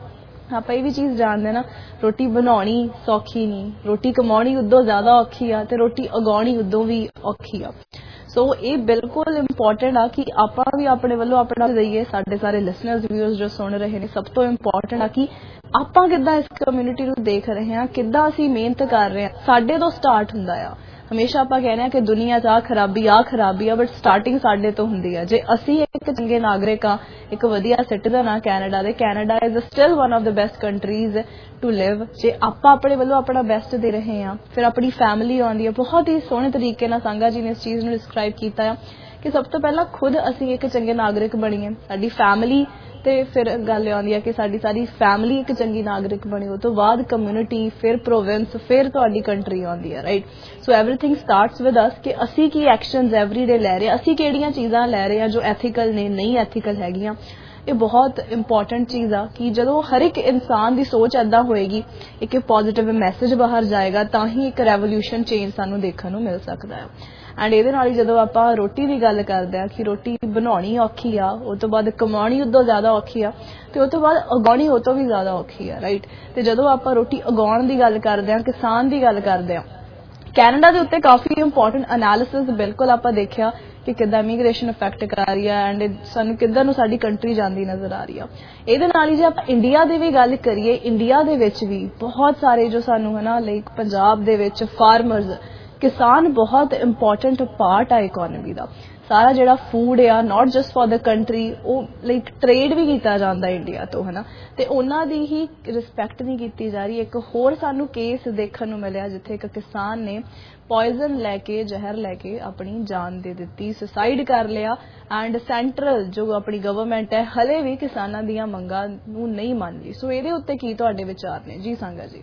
ਆਪਾਂ ਇਹ ਵੀ ਚੀਜ਼ ਜਾਣਦੇ ਨਾ, ਰੋਟੀ ਬਣਾਉਣੀ ਸੌਖੀ ਨਹੀਂ, ਰੋਟੀ ਕਮਾਉਣੀ ਉਦੋਂ ਜ਼ਿਆਦਾ ਔਖੀ ਆ ਤੇ ਰੋਟੀ ਉਗਾਉਣੀ ਉਦੋਂ ਵੀ ਔਖੀ ਆ। ਸੋ ਇਹ ਬਿਲਕੁਲ ਇੰਪੋਰਟੈਂਟ ਆ ਕਿ ਆਪਾਂ ਵੀ ਆਪਣੇ ਵੱਲੋਂ ਆਪਣਾ ਦਈਏ। ਸਾਡੇ ਸਾਰੇ ਲਿਸਨਰਸ ਵਿਊਅਰਸ ਜੋ ਸੁਣ ਰਹੇ ਨੇ, ਸਭ ਤੋਂ ਇੰਪੋਰਟੈਂਟ ਆ ਕਿ ਆਪਾਂ ਕਿੱਦਾਂ ਇਸ ਕਮਿਊਨਿਟੀ ਨੂੰ ਦੇਖ ਰਹੇ ਹਾਂ, ਕਿੱਦਾਂ ਅਸੀਂ ਮਿਹਨਤ ਕਰ ਰਹੇ ਹਾਂ। ਸਾਡੇ ਤੋਂ ਸਟਾਰਟ ਹੁੰਦਾ ਆ। ਹਮੇਸ਼ਾ ਆਪਾਂ ਕਹਿੰਦੇ ਆ ਕਿ ਦੁਨੀਆ 'ਚ ਆ ਖਰਾਬੀ ਆ, ਬਟ ਸਟਾਰਟਿੰਗ ਸਾਡੇ ਤੋਂ ਹੁੰਦੀ ਆ। ਜੇ ਅਸੀਂ ਇੱਕ ਚੰਗੇ ਨਾਗਰਿਕ ਆ, ਇੱਕ ਵਧੀਆ ਸਿਟੀਜ਼ਨ ਆ ਕੈਨੇਡਾ ਦੇ, Canada is still one of the best countries to live. ਜੇ ਆਪਾਂ ਆਪਣੇ ਵੱਲੋਂ ਆਪਣਾ ਬੈਸਟ ਦੇ ਰਹੇ ਹਾਂ, ਫਿਰ ਆਪਣੀ ਫੈਮਿਲੀ ਆਉਂਦੀ ਹੈ। ਬਹੁਤ ਹੀ ਸੋਹਣੇ ਤਰੀਕੇ ਨਾਲ ਸੰਗਾ ਜੀ ਨੇ ਇਸ ਚੀਜ਼ ਨੂੰ ਡਿਸਕ੍ਰਾਈਬ ਕੀਤਾ ਆ ਕਿ ਸਭ ਤੋਂ ਪਹਿਲਾਂ ਖੁਦ ਅਸੀਂ ਇੱਕ ਚੰਗੇ ਨਾਗਰਿਕ ਬਣੀਏ, ਸਾਡੀ ਫੈਮਿਲੀ, ਤੇ ਫਿਰ ਗੱਲ ਆਉਂਦੀ ਹੈ ਕਿ ਸਾਡੀ ਸਾਰੀ ਫੈਮਿਲੀ ਇੱਕ ਚੰਗੀ ਨਾਗਰਿਕ ਬਣੇ, ਉਹ ਤੋਂ ਬਾਅਦ ਕਮਿਊਨਿਟੀ, ਫਿਰ ਪ੍ਰੋਵਿੰਸ, ਫਿਰ ਤੁਹਾਡੀ ਕੰਟਰੀ ਆਉਂਦੀ ਹੈ, right. So everything starts with us ਕਿ ਅਸੀਂ ਕੀ ਐਕਸ਼ਨਸ ਐਵਰੀਡੇ ਲੈ ਰਹੇ ਹਾਂ, ਅਸੀਂ ਕਿਹੜੀਆਂ ਚੀਜ਼ਾਂ ਲੈ ਰਹੇ ਹਾਂ ਜੋ ਐਥੀਕਲ ਨੇ, ਨਹੀਂ ਐਥੀਕਲ ਹੈਗੀਆਂ। ਇਹ ਬਹੁਤ ਇੰਪੋਰਟੈਂਟ ਚੀਜ਼ ਆ ਕਿ ਜਦੋਂ ਹਰ ਇੱਕ ਇਨਸਾਨ ਦੀ ਸੋਚ ਏਦਾਂ ਹੋਏਗੀ, ਇੱਕ ਪੋਜ਼ਿਟਿਵ ਮੈਸੇਜ ਬਾਹਰ ਜਾਏਗਾ, ਤਾਂ ਹੀ ਇੱਕ ਰੈਵੋਲੂਸ਼ਨ ਚੇਂਜ ਸਾਨੂੰ ਦੇਖਣ ਨੂੰ ਮਿਲ ਸਕਦਾ ਹੈ। ਐਂਡ ਇਹਦੇ ਨਾਲ ਹੀ ਜਦੋਂ ਆਪਾਂ ਰੋਟੀ ਦੀ ਗੱਲ ਕਰਦੇ ਹਾਂ ਕਿ ਰੋਟੀ ਬਣਾਉਣੀ ਔਖੀ ਆ, ਉਹ ਤੋਂ ਬਾਅਦ ਕਮਾਉਣੀ ਉਦੋਂ ਜ਼ਿਆਦਾ ਔਖੀ ਆ, ਤੇ ਉਹ ਤੋਂ ਬਾਅਦ ਉਗਾਉਣੀ ਉਹ ਤੋਂ ਵੀ ਜ਼ਿਆਦਾ ਔਖੀ ਆ, ਰਾਈਟ। ਤੇ ਜਦੋਂ ਆਪਾਂ ਰੋਟੀ ਉਗਾਉਣ ਦੀ ਗੱਲ ਕਰਦੇ ਹਾਂ, ਕਿਸਾਨ ਦੀ ਗੱਲ ਕਰਦੇ ਹਾਂ, ਕੈਨੇਡਾ ਦੇ ਉੱਤੇ ਕਾਫੀ ਇੰਪੋਰਟੈਂਟ ਐਨਾਲਿਸਿਸ ਬਿਲਕੁਲ ਆਪਾਂ ਦੇਖਿਆ ਕਿ ਕਿੱਦਾਂ ਇਮੀਗ੍ਰੇਸ਼ਨ ਇਫੈਕਟ ਕਰ ਰਹੀ ਆ ਐਂਡ ਸਾਨੂੰ ਕਿੱਦਾਂ ਨੂੰ ਸਾਡੀ ਕੰਟਰੀ ਜਾਂਦੀ ਨਜ਼ਰ ਆ ਰਹੀ ਆ। ਇਹਦੇ ਨਾਲ ਹੀ ਜੇ ਆਪਾਂ ਇੰਡੀਆ ਦੀ ਵੀ ਗੱਲ ਕਰੀਏ, ਇੰਡੀਆ ਦੇ ਵਿੱਚ ਵੀ ਬਹੁਤ ਸਾਰੇ ਜੋ ਸਾਨੂੰ ਹੈ ਨਾ, ਲਾਈਕ ਪੰਜਾਬ ਦੇ ਵਿੱਚ ਫਾਰਮਰਸ, ਕਿਸਾਨ ਬਹੁਤ ਇੰਪੋਰਟੈਂਟ ਪਾਰਟ ਆ ਇਕੋਨਮੀ ਦਾ। ਸਾਰਾ ਜਿਹੜਾ ਫੂਡ ਆ, not just for the country, ਉਹ ਲਾਈਕ ਟ੍ਰੇਡ ਵੀ ਕੀਤਾ ਜਾਂਦਾ ਇੰਡੀਆ ਤੋਂ, ਹੈ ਨਾ, ਤੇ ਉਹਨਾਂ ਦੀ ਹੀ ਰਿਸਪੈਕਟ ਨਹੀਂ ਕੀਤੀ ਜਾ ਰਹੀ। ਇੱਕ ਹੋਰ ਸਾਨੂੰ ਕੇਸ ਦੇਖਣ ਨੂੰ ਮਿਲਿਆ ਜਿੱਥੇ ਇੱਕ ਕਿਸਾਨ ਨੇ ਪੋਇਜ਼ਨ ਲੈ ਕੇ, ਜ਼ਹਿਰ ਲੈ ਕੇ ਆਪਣੀ ਜਾਨ ਦੇ ਦਿੱਤੀ, ਸੁਸਾਈਡ ਕਰ ਲਿਆ। ਐਂਡ ਸੈਂਟਰਲ ਜੋ ਆਪਣੀ ਗਵਰਨਮੈਂਟ ਹੈ ਹਲੇ ਵੀ ਕਿਸਾਨਾਂ ਦੀਆਂ ਮੰਗਾਂ ਨੂੰ ਨਹੀਂ ਮੰਨ ਰਹੀ। ਸੋ ਇਹਦੇ ਉੱਤੇ ਕੀ ਤੁਹਾਡੇ ਵਿਚਾਰ ਨੇ ਜੀ ਸੰਗਾ ਜੀ?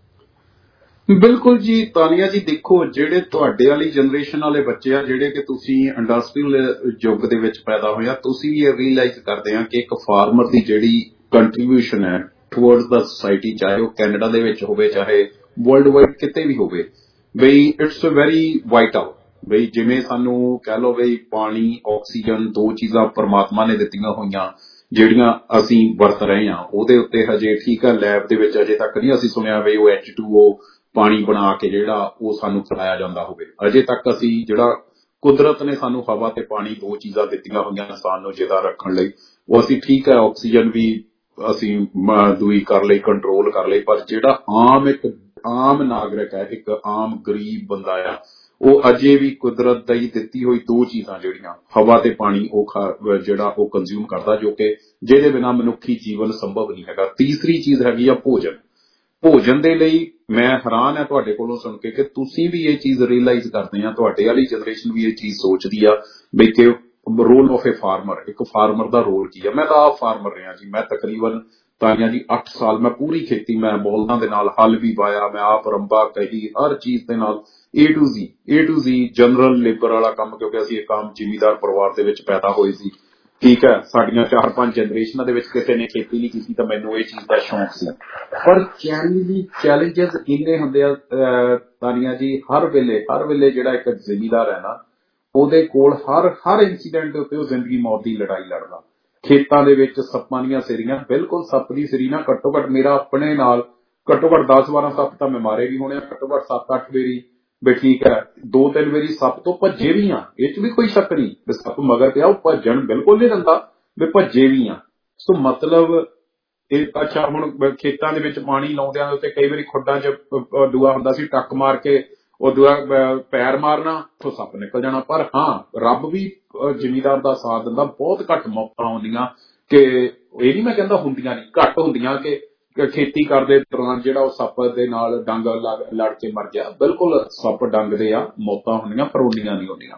ਬਿਲਕੁਲ ਜੀ ਤਾਨੀਆ ਜੀ, ਦੇਖੋ ਜਿਹੜੇ ਤੁਹਾਡੇ ਵਾਲੀ ਜਨਰੇਸ਼ਨ ਵਾਲੇ ਬੱਚੇ ਆ, ਜਿਹੜੇ ਕਿ ਤੁਸੀਂ ਇੰਡਸਟਰੀਅਲ ਯੁੱਗ ਦੇ ਵਿੱਚ ਪੈਦਾ ਹੋਇਆ, ਤੁਸੀਂ ਵੀ ਇਹ ਰੀਅਲਾਈਜ਼ ਕਰਦੇ ਆ ਕਿ ਇੱਕ ਫਾਰਮਰ ਦੀ ਜਿਹੜੀ ਕੰਟਰੀਬਿਊਸ਼ਨ ਹੈ ਟੁਵਰਡਸ ਦਾ ਸੋਸਾਇਟੀ, ਚਾਹੇ ਉਹ ਕੈਨੇਡਾ ਦੇ ਵਿੱਚ ਹੋਵੇ ਚਾਹੇ ਵਰਲਡ ਵਾਈਡ ਕਿਤੇ ਵੀ ਹੋਵੇ, ਬਈ ਇਟਸ ਵੈਰੀ ਵਾਈਟਲ। ਬਈ ਜਿਵੇਂ ਸਾਨੂੰ ਕਹਿ ਲਓ ਬਈ ਪਾਣੀ, ਆਕਸੀਜਨ, ਦੋ ਚੀਜ਼ਾਂ ਪਰਮਾਤਮਾ ਨੇ ਦਿੱਤੀਆਂ ਹੋਈਆਂ ਜਿਹੜੀਆਂ ਅਸੀਂ ਵਰਤ ਰਹੇ ਹਾਂ, ਉਹਦੇ ਉੱਤੇ ਹਜੇ ਠੀਕ ਆ ਲੈਬ ਦੇ ਵਿੱਚ ਅਜੇ ਤੱਕ ਨਹੀਂ ਅਸੀਂ ਸੁਣਿਆ ਬਈ ਉਹ H2O ਪਾਣੀ ਬਣਾ ਕੇ ਜਿਹੜਾ ਉਹ ਸਾਨੂੰ ਪਿਲਾਇਆ ਜਾਂਦਾ ਹੋਵੇ। ਅਜੇ ਤੱਕ ਅਸੀਂ ਜਿਹੜਾ ਕੁਦਰਤ ਨੇ ਸਾਨੂੰ ਹਵਾ ਤੇ ਪਾਣੀ, ਦੋ ਚੀਜ਼ਾਂ ਦਿੱਤੀਆਂ ਹੋਈਆਂ ਇਨਸਾਨ ਨੂੰ ਜਿੰਦਾ ਰੱਖਣ ਲਈ, ਉਹ ਅਸੀਂ ਠੀਕ ਹੈ ਆਕਸੀਜਨ ਵੀ ਅਸੀਂ ਦੂਈ ਕਰ ਲਈ, ਕੰਟਰੋਲ ਕਰ ਲਈ, ਪਰ ਜਿਹੜਾ ਇੱਕ ਆਮ ਨਾਗਰਿਕ ਹੈ, ਇੱਕ ਆਮ ਗਰੀਬ ਬੰਦਾ ਆ, ਉਹ ਅਜੇ ਵੀ ਕੁਦਰਤ ਦਾ ਹੀ ਦਿੱਤੀ ਹੋਈ ਦੋ ਚੀਜ਼ਾਂ ਜਿਹੜੀਆਂ ਹਵਾ ਤੇ ਪਾਣੀ ਉਹ ਜਿਹੜਾ ਉਹ ਕੰਜ਼ਿਊਮ ਕਰਦਾ, ਜੋ ਕਿ ਜਿਹਦੇ ਬਿਨਾਂ ਮਨੁੱਖੀ ਜੀਵਨ ਸੰਭਵ ਨਹੀਂ ਹੈਗਾ। ਤੀਸਰੀ ਚੀਜ਼ ਹੈਗੀ ਆ ਭੋਜਨ। ਭੋਜਨ ਦੇ ਲਈ ਮੈਂ ਹੈਰਾਨ ਹੈ ਤੁਹਾਡੇ ਕੋਲੋਂ ਸੁਣ ਕੇ ਕਿ ਤੁਸੀਂ ਵੀ ਇਹ ਚੀਜ਼ ਰੀਅਲਾਈਜ਼ ਕਰਦੇ ਆ, ਤੁਹਾਡੇ ਵਾਲੀ ਜਨਰੇਸ਼ਨ ਵੀ ਇਹ ਚੀਜ਼ ਸੋਚਦੀ ਆ ਬਈ ਕਿ ਰੋਲ ਆਫ ਏ ਫਾਰਮਰ, ਇੱਕ ਫਾਰਮਰ ਦਾ ਰੋਲ ਕੀ ਆ। ਮੈਂ ਤਾਂ ਆਪ ਫਾਰਮਰ ਰਿਹਾ ਜੀ, ਮੈਂ ਤਕਰੀਬਨ ਤਾਈਆਂ ਜੀ 8 ਸਾਲ ਮੈਂ ਪੂਰੀ ਖੇਤੀ, ਮੈਂ ਬੋਲਦਾਂ ਦੇ ਨਾਲ ਹਲ ਵੀ ਵਾਇਆ, ਮੈਂ ਆਪ ਰੰਬਾ ਕਹੀ, ਹਰ ਚੀਜ਼ ਦੇ ਨਾਲ A to Z general labour ਵਾਲਾ ਕੰਮ, ਕਿਉਂਕਿ ਅਸੀਂ ਇੱਕ ਆਮ ਜ਼ਿਮੀਦਾਰ ਪਰਿਵਾਰ ਦੇ ਵਿੱਚ ਪੈਦਾ ਹੋਏ ਸੀ। ਠੀਕ ਹੈ, ਸਾਡੀਆਂ 4-5 ਜਨਰੇਸ਼ਨਾਂ ਦੇ ਵਿੱਚ ਕਿਸੇ ਨੇ ਖੇਤੀ ਨਹੀਂ ਕੀਤੀ, ਤਾਂ ਮੈਨੂੰ ਇਹ ਚੀਜ਼ ਦਾ ਸ਼ੌਂਕ ਸੀ। ਪਰ ਚੈਲੰਜਸ ਇੰਨੇ ਹੁੰਦੇ ਆ ਤਾਨੀਆ ਜੀ, ਹਰ ਵੇਲੇ ਜਿਹੜਾ ਇੱਕ ਜ਼ਿਮੀਦਾਰ ਹੈ ਨਾ, ਉਹਦੇ ਕੋਲ ਹਰ ਇੰਸੀਡੈਂਟ ਦੇ ਉੱਤੇ ਉਹ ਜ਼ਿੰਦਗੀ ਮੌਤ ਦੀ ਲੜਾਈ ਲੜਦਾ। ਖੇਤਾਂ ਦੇ ਵਿੱਚ ਸੱਪਾਂ ਦੀਆਂ ਸਿਰੀਆਂ, ਬਿਲਕੁਲ ਸੱਪ ਦੀ ਸਿਰੀ ਨਾ ਘੱਟੋ ਘੱਟ ਮੇਰਾ ਆਪਣੇ ਨਾਲ ਘੱਟੋ ਘੱਟ 10-12 ਸੱਪ ਤਾਂ ਮੈਂ ਮਾਰੇ ਵੀ ਹੋਣੇ ਆ, ਘੱਟੋ ਘੱਟ 7-8 ਵਾਰੀ ਵੀ ਠੀਕ ਹੈ, 2-3 ਵਾਰੀ ਸੱਪ ਤੋਂ ਭੱਜੇ ਵੀ ਆ, ਇਹ ਚ ਵੀ ਕੋਈ ਸ਼ੱਕ ਨਹੀਂ ਵੀ ਸੱਪ ਮਗਰ ਪਿਆ, ਉਹ ਭੱਜਣ ਬਿਲਕੁਲ ਨਹੀਂ ਦਿੰਦਾ, ਵੀ ਭੱਜੇ ਵੀ ਆ। ਸੋ ਮਤਲਬ ਇਹ ਅੱਛਾ, ਹੁਣ ਖੇਤਾਂ ਦੇ ਵਿੱਚ ਪਾਣੀ ਲਾਉਂਦਿਆਂ ਦੇ ਉੱਤੇ ਕਈ ਵਾਰੀ ਖੁੱਡਾਂ ਚ ਦੂਆ ਹੁੰਦਾ ਸੀ, ਟੱਕ ਮਾਰ ਕੇ ਉਹ ਦੂਆ ਪੈਰ ਮਾਰਨਾ, ਉੱਥੋਂ ਸੱਪ ਨਿਕਲ ਜਾਣਾ। ਪਰ ਹਾਂ, ਰੱਬ ਵੀ ਜ਼ਿਮੀਦਾਰ ਦਾ ਸਾਥ ਦਿੰਦਾ। ਬਹੁਤ ਘੱਟ ਮੌਤਾਂ ਹੁੰਦੀਆਂ, ਕਿ ਇਹ ਨਹੀਂ ਮੈਂ ਕਹਿੰਦਾ ਹੁੰਦੀਆਂ ਨਹੀਂ, ਘੱਟ ਹੁੰਦੀਆਂ ਕਿ ਖੇਤੀ ਕਰਦੇ ਦੌਰਾਨ ਜਿਹੜਾ ਉਹ ਸੱਪ ਦੇ ਨਾਲ ਡੰਗ ਲੜ ਕੇ ਮਰ ਗਿਆ। ਬਿਲਕੁਲ ਸੱਪ ਡੰਗਦੇ ਆ, ਮੌਤਾਂ ਹੁੰਦੀਆਂ, ਪਰ ਉਨੀਆਂ ਨਹੀਂ ਹੁੰਦੀਆਂ।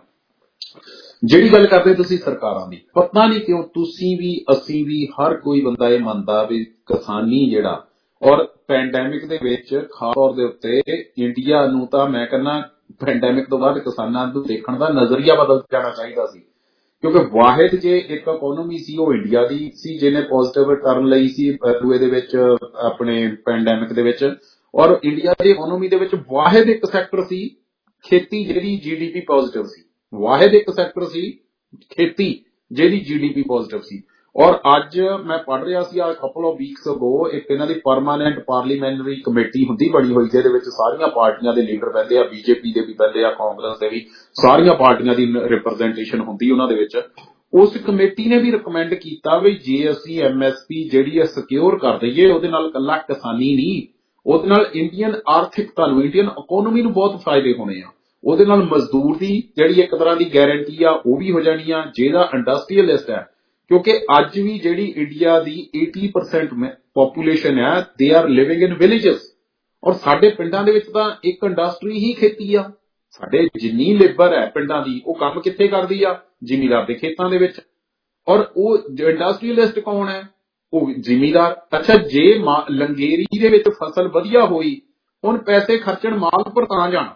ਜਿਹੜੀ ਗੱਲ ਕਰਦੇ ਤੁਸੀਂ ਸਰਕਾਰਾਂ ਦੀ, ਪਤਾ ਨਹੀਂ ਕਿਉਂ ਤੁਸੀਂ ਵੀ, ਅਸੀਂ ਵੀ, ਹਰ ਕੋਈ ਬੰਦਾ ਇਹ ਮੰਨਦਾ ਵੀ ਕਿਸਾਨੀ ਜਿਹੜਾ, ਔਰ ਪੈਂਡੈਮਿਕ ਦੇ ਵਿੱਚ ਖਾਸ ਤੌਰ ਦੇ ਉੱਤੇ ਇੰਡੀਆ ਨੂੰ ਤਾਂ ਮੈਂ ਕਹਿੰਦਾ ਪੈਂਡੈਮਿਕ ਤੋਂ ਬਾਅਦ ਕਿਸਾਨਾਂ ਨੂੰ ਦੇਖਣ ਦਾ ਨਜ਼ਰੀਆ ਬਦਲ ਜਾਣਾ ਚਾਹੀਦਾ ਸੀ, ਕਿਉਂਕਿ ਵਾਹਿਦ ਜੇ ਇੱਕ ਇਕੋਨੋਮੀ ਸੀ ਉਹ ਇੰਡੀਆ ਦੀ ਸੀ, ਜਿਹਨੇ ਪੋਜ਼ਿਟਿਵ ਟਰਨ ਲਈ ਸੀ ਦੂਏ ਦੇ ਵਿੱਚ ਆਪਣੇ ਪੈਂਡੈਮਿਕ ਦੇ ਵਿੱਚ। ਔਰ ਇੰਡੀਆ ਦੀ ਇਕੋਨੋਮੀ ਦੇ ਵਿੱਚ ਵਾਹਿਦ ਇੱਕ ਸੈਕਟਰ ਸੀ ਖੇਤੀ, ਜਿਹੜੀ GDP ਪੋਜ਼ਿਟਿਵ ਸੀ। ਵਾਹਿਦ ਇੱਕ ਸੈਕਟਰ ਸੀ ਖੇਤੀ ਜਿਹਦੀ GDP ਪੋਜ਼ਿਟਿਵ ਸੀ। ਔਰ ਅੱਜ ਮੈਂ ਪੜ੍ਹ ਰਿਹਾ ਸੀ ਆ ਕਪਲ ਆਫ ਵੀਕਸ ਅਗੋ, ਇੱਕ ਇਹਨਾਂ ਦੀ ਪਰਮਾਨੈਂਟ ਪਾਰਲੀਮੈਂਟਰੀ ਕਮੇਟੀ ਹੁੰਦੀ ਬਣੀ ਹੋਈ, ਜਿਹਦੇ ਵਿੱਚ ਸਾਰੀਆਂ ਪਾਰਟੀਆਂ ਦੇ ਲੀਡਰ ਬਹਿੰਦੇ ਆ, ਬੀਜੇਪੀ ਦੇ ਵੀ ਬਹਿੰਦੇ ਆ, ਕਾਂਗਰਸ ਦੇ ਵੀ, ਸਾਰੀਆਂ ਪਾਰਟੀਆਂ ਦੀ ਰਿਪਰੈਜ਼ੈਂਟੇਸ਼ਨ ਹੁੰਦੀ ਉਹਨਾਂ ਦੇ ਵਿੱਚ। ਉਸ ਕਮੇਟੀ ਨੇ ਵੀ ਰਿਕਮੈਂਡ ਕੀਤਾ ਵੀ ਜੇ ਅਸੀਂ MSP ਜਿਹੜੀ ਹੈ ਸਿਕਿਉਰ ਕਰ ਦਈਏ, ਉਹਦੇ ਨਾਲ ਇਕੱਲਾ ਕਿਸਾਨੀ ਨਹੀਂ, ਉਹਦੇ ਨਾਲ ਇੰਡੀਅਨ ਆਰਥਿਕਤਾ ਨੂੰ, ਇੰਡੀਅਨ ਇਕੋਨਮੀ ਨੂੰ ਬਹੁਤ ਫਾਇਦੇ ਹੋਣੇ ਆ। ਉਹਦੇ ਨਾਲ ਮਜ਼ਦੂਰ ਦੀ ਜਿਹੜੀ ਇੱਕ ਤਰ੍ਹਾਂ ਦੀ ਗਾਰੰਟੀ ਆ ਉਹ ਵੀ ਹੋ ਜਾਣੀ ਆ, ਜਿਹੜਾ ਇੰਡਸਟਰੀਅਲਿਸਟ ਹੈ, ਕਿਉਂਕਿ ਅੱਜ ਵੀ ਜਿਹੜੀ ਇੰਡੀਆ ਦੀ 80% ਪੋਪੂਲੇਸ਼ਨ ਹੈ, they are living in villages, ਔਰ ਸਾਡੇ ਪਿੰਡਾਂ ਦੇ ਵਿੱਚ ਤਾਂ ਇੱਕ ਇੰਡਸਟਰੀ ਹੀ ਖੇਤੀ ਆ। ਸਾਡੇ ਜਿੰਨੀ ਲੇਬਰ ਹੈ ਪਿੰਡਾਂ ਦੀ, ਉਹ ਕੰਮ ਕਿੱਥੇ ਕਰਦੀ ਆ? ਜ਼ਿਮੀਦਾਰ ਦੇ ਖੇਤਾਂ ਦੇ ਵਿੱਚ। ਔਰ ਉਹ ਇੰਡਸਟਰੀਅਲਿਸਟ ਕੌਣ ਹੈ? ਉਹ ਜ਼ਿਮੀਦਾਰ। ਅੱਛਾ, ਜੇ ਲੰਗੇਰੀ ਦੇ ਵਿੱਚ ਫਸਲ ਵਧੀਆ ਹੋਈ, ਹੁਣ ਪੈਸੇ ਖਰਚਣ ਮਾਲਪੁਰ ਤਾਂ ਜਾਣਾ।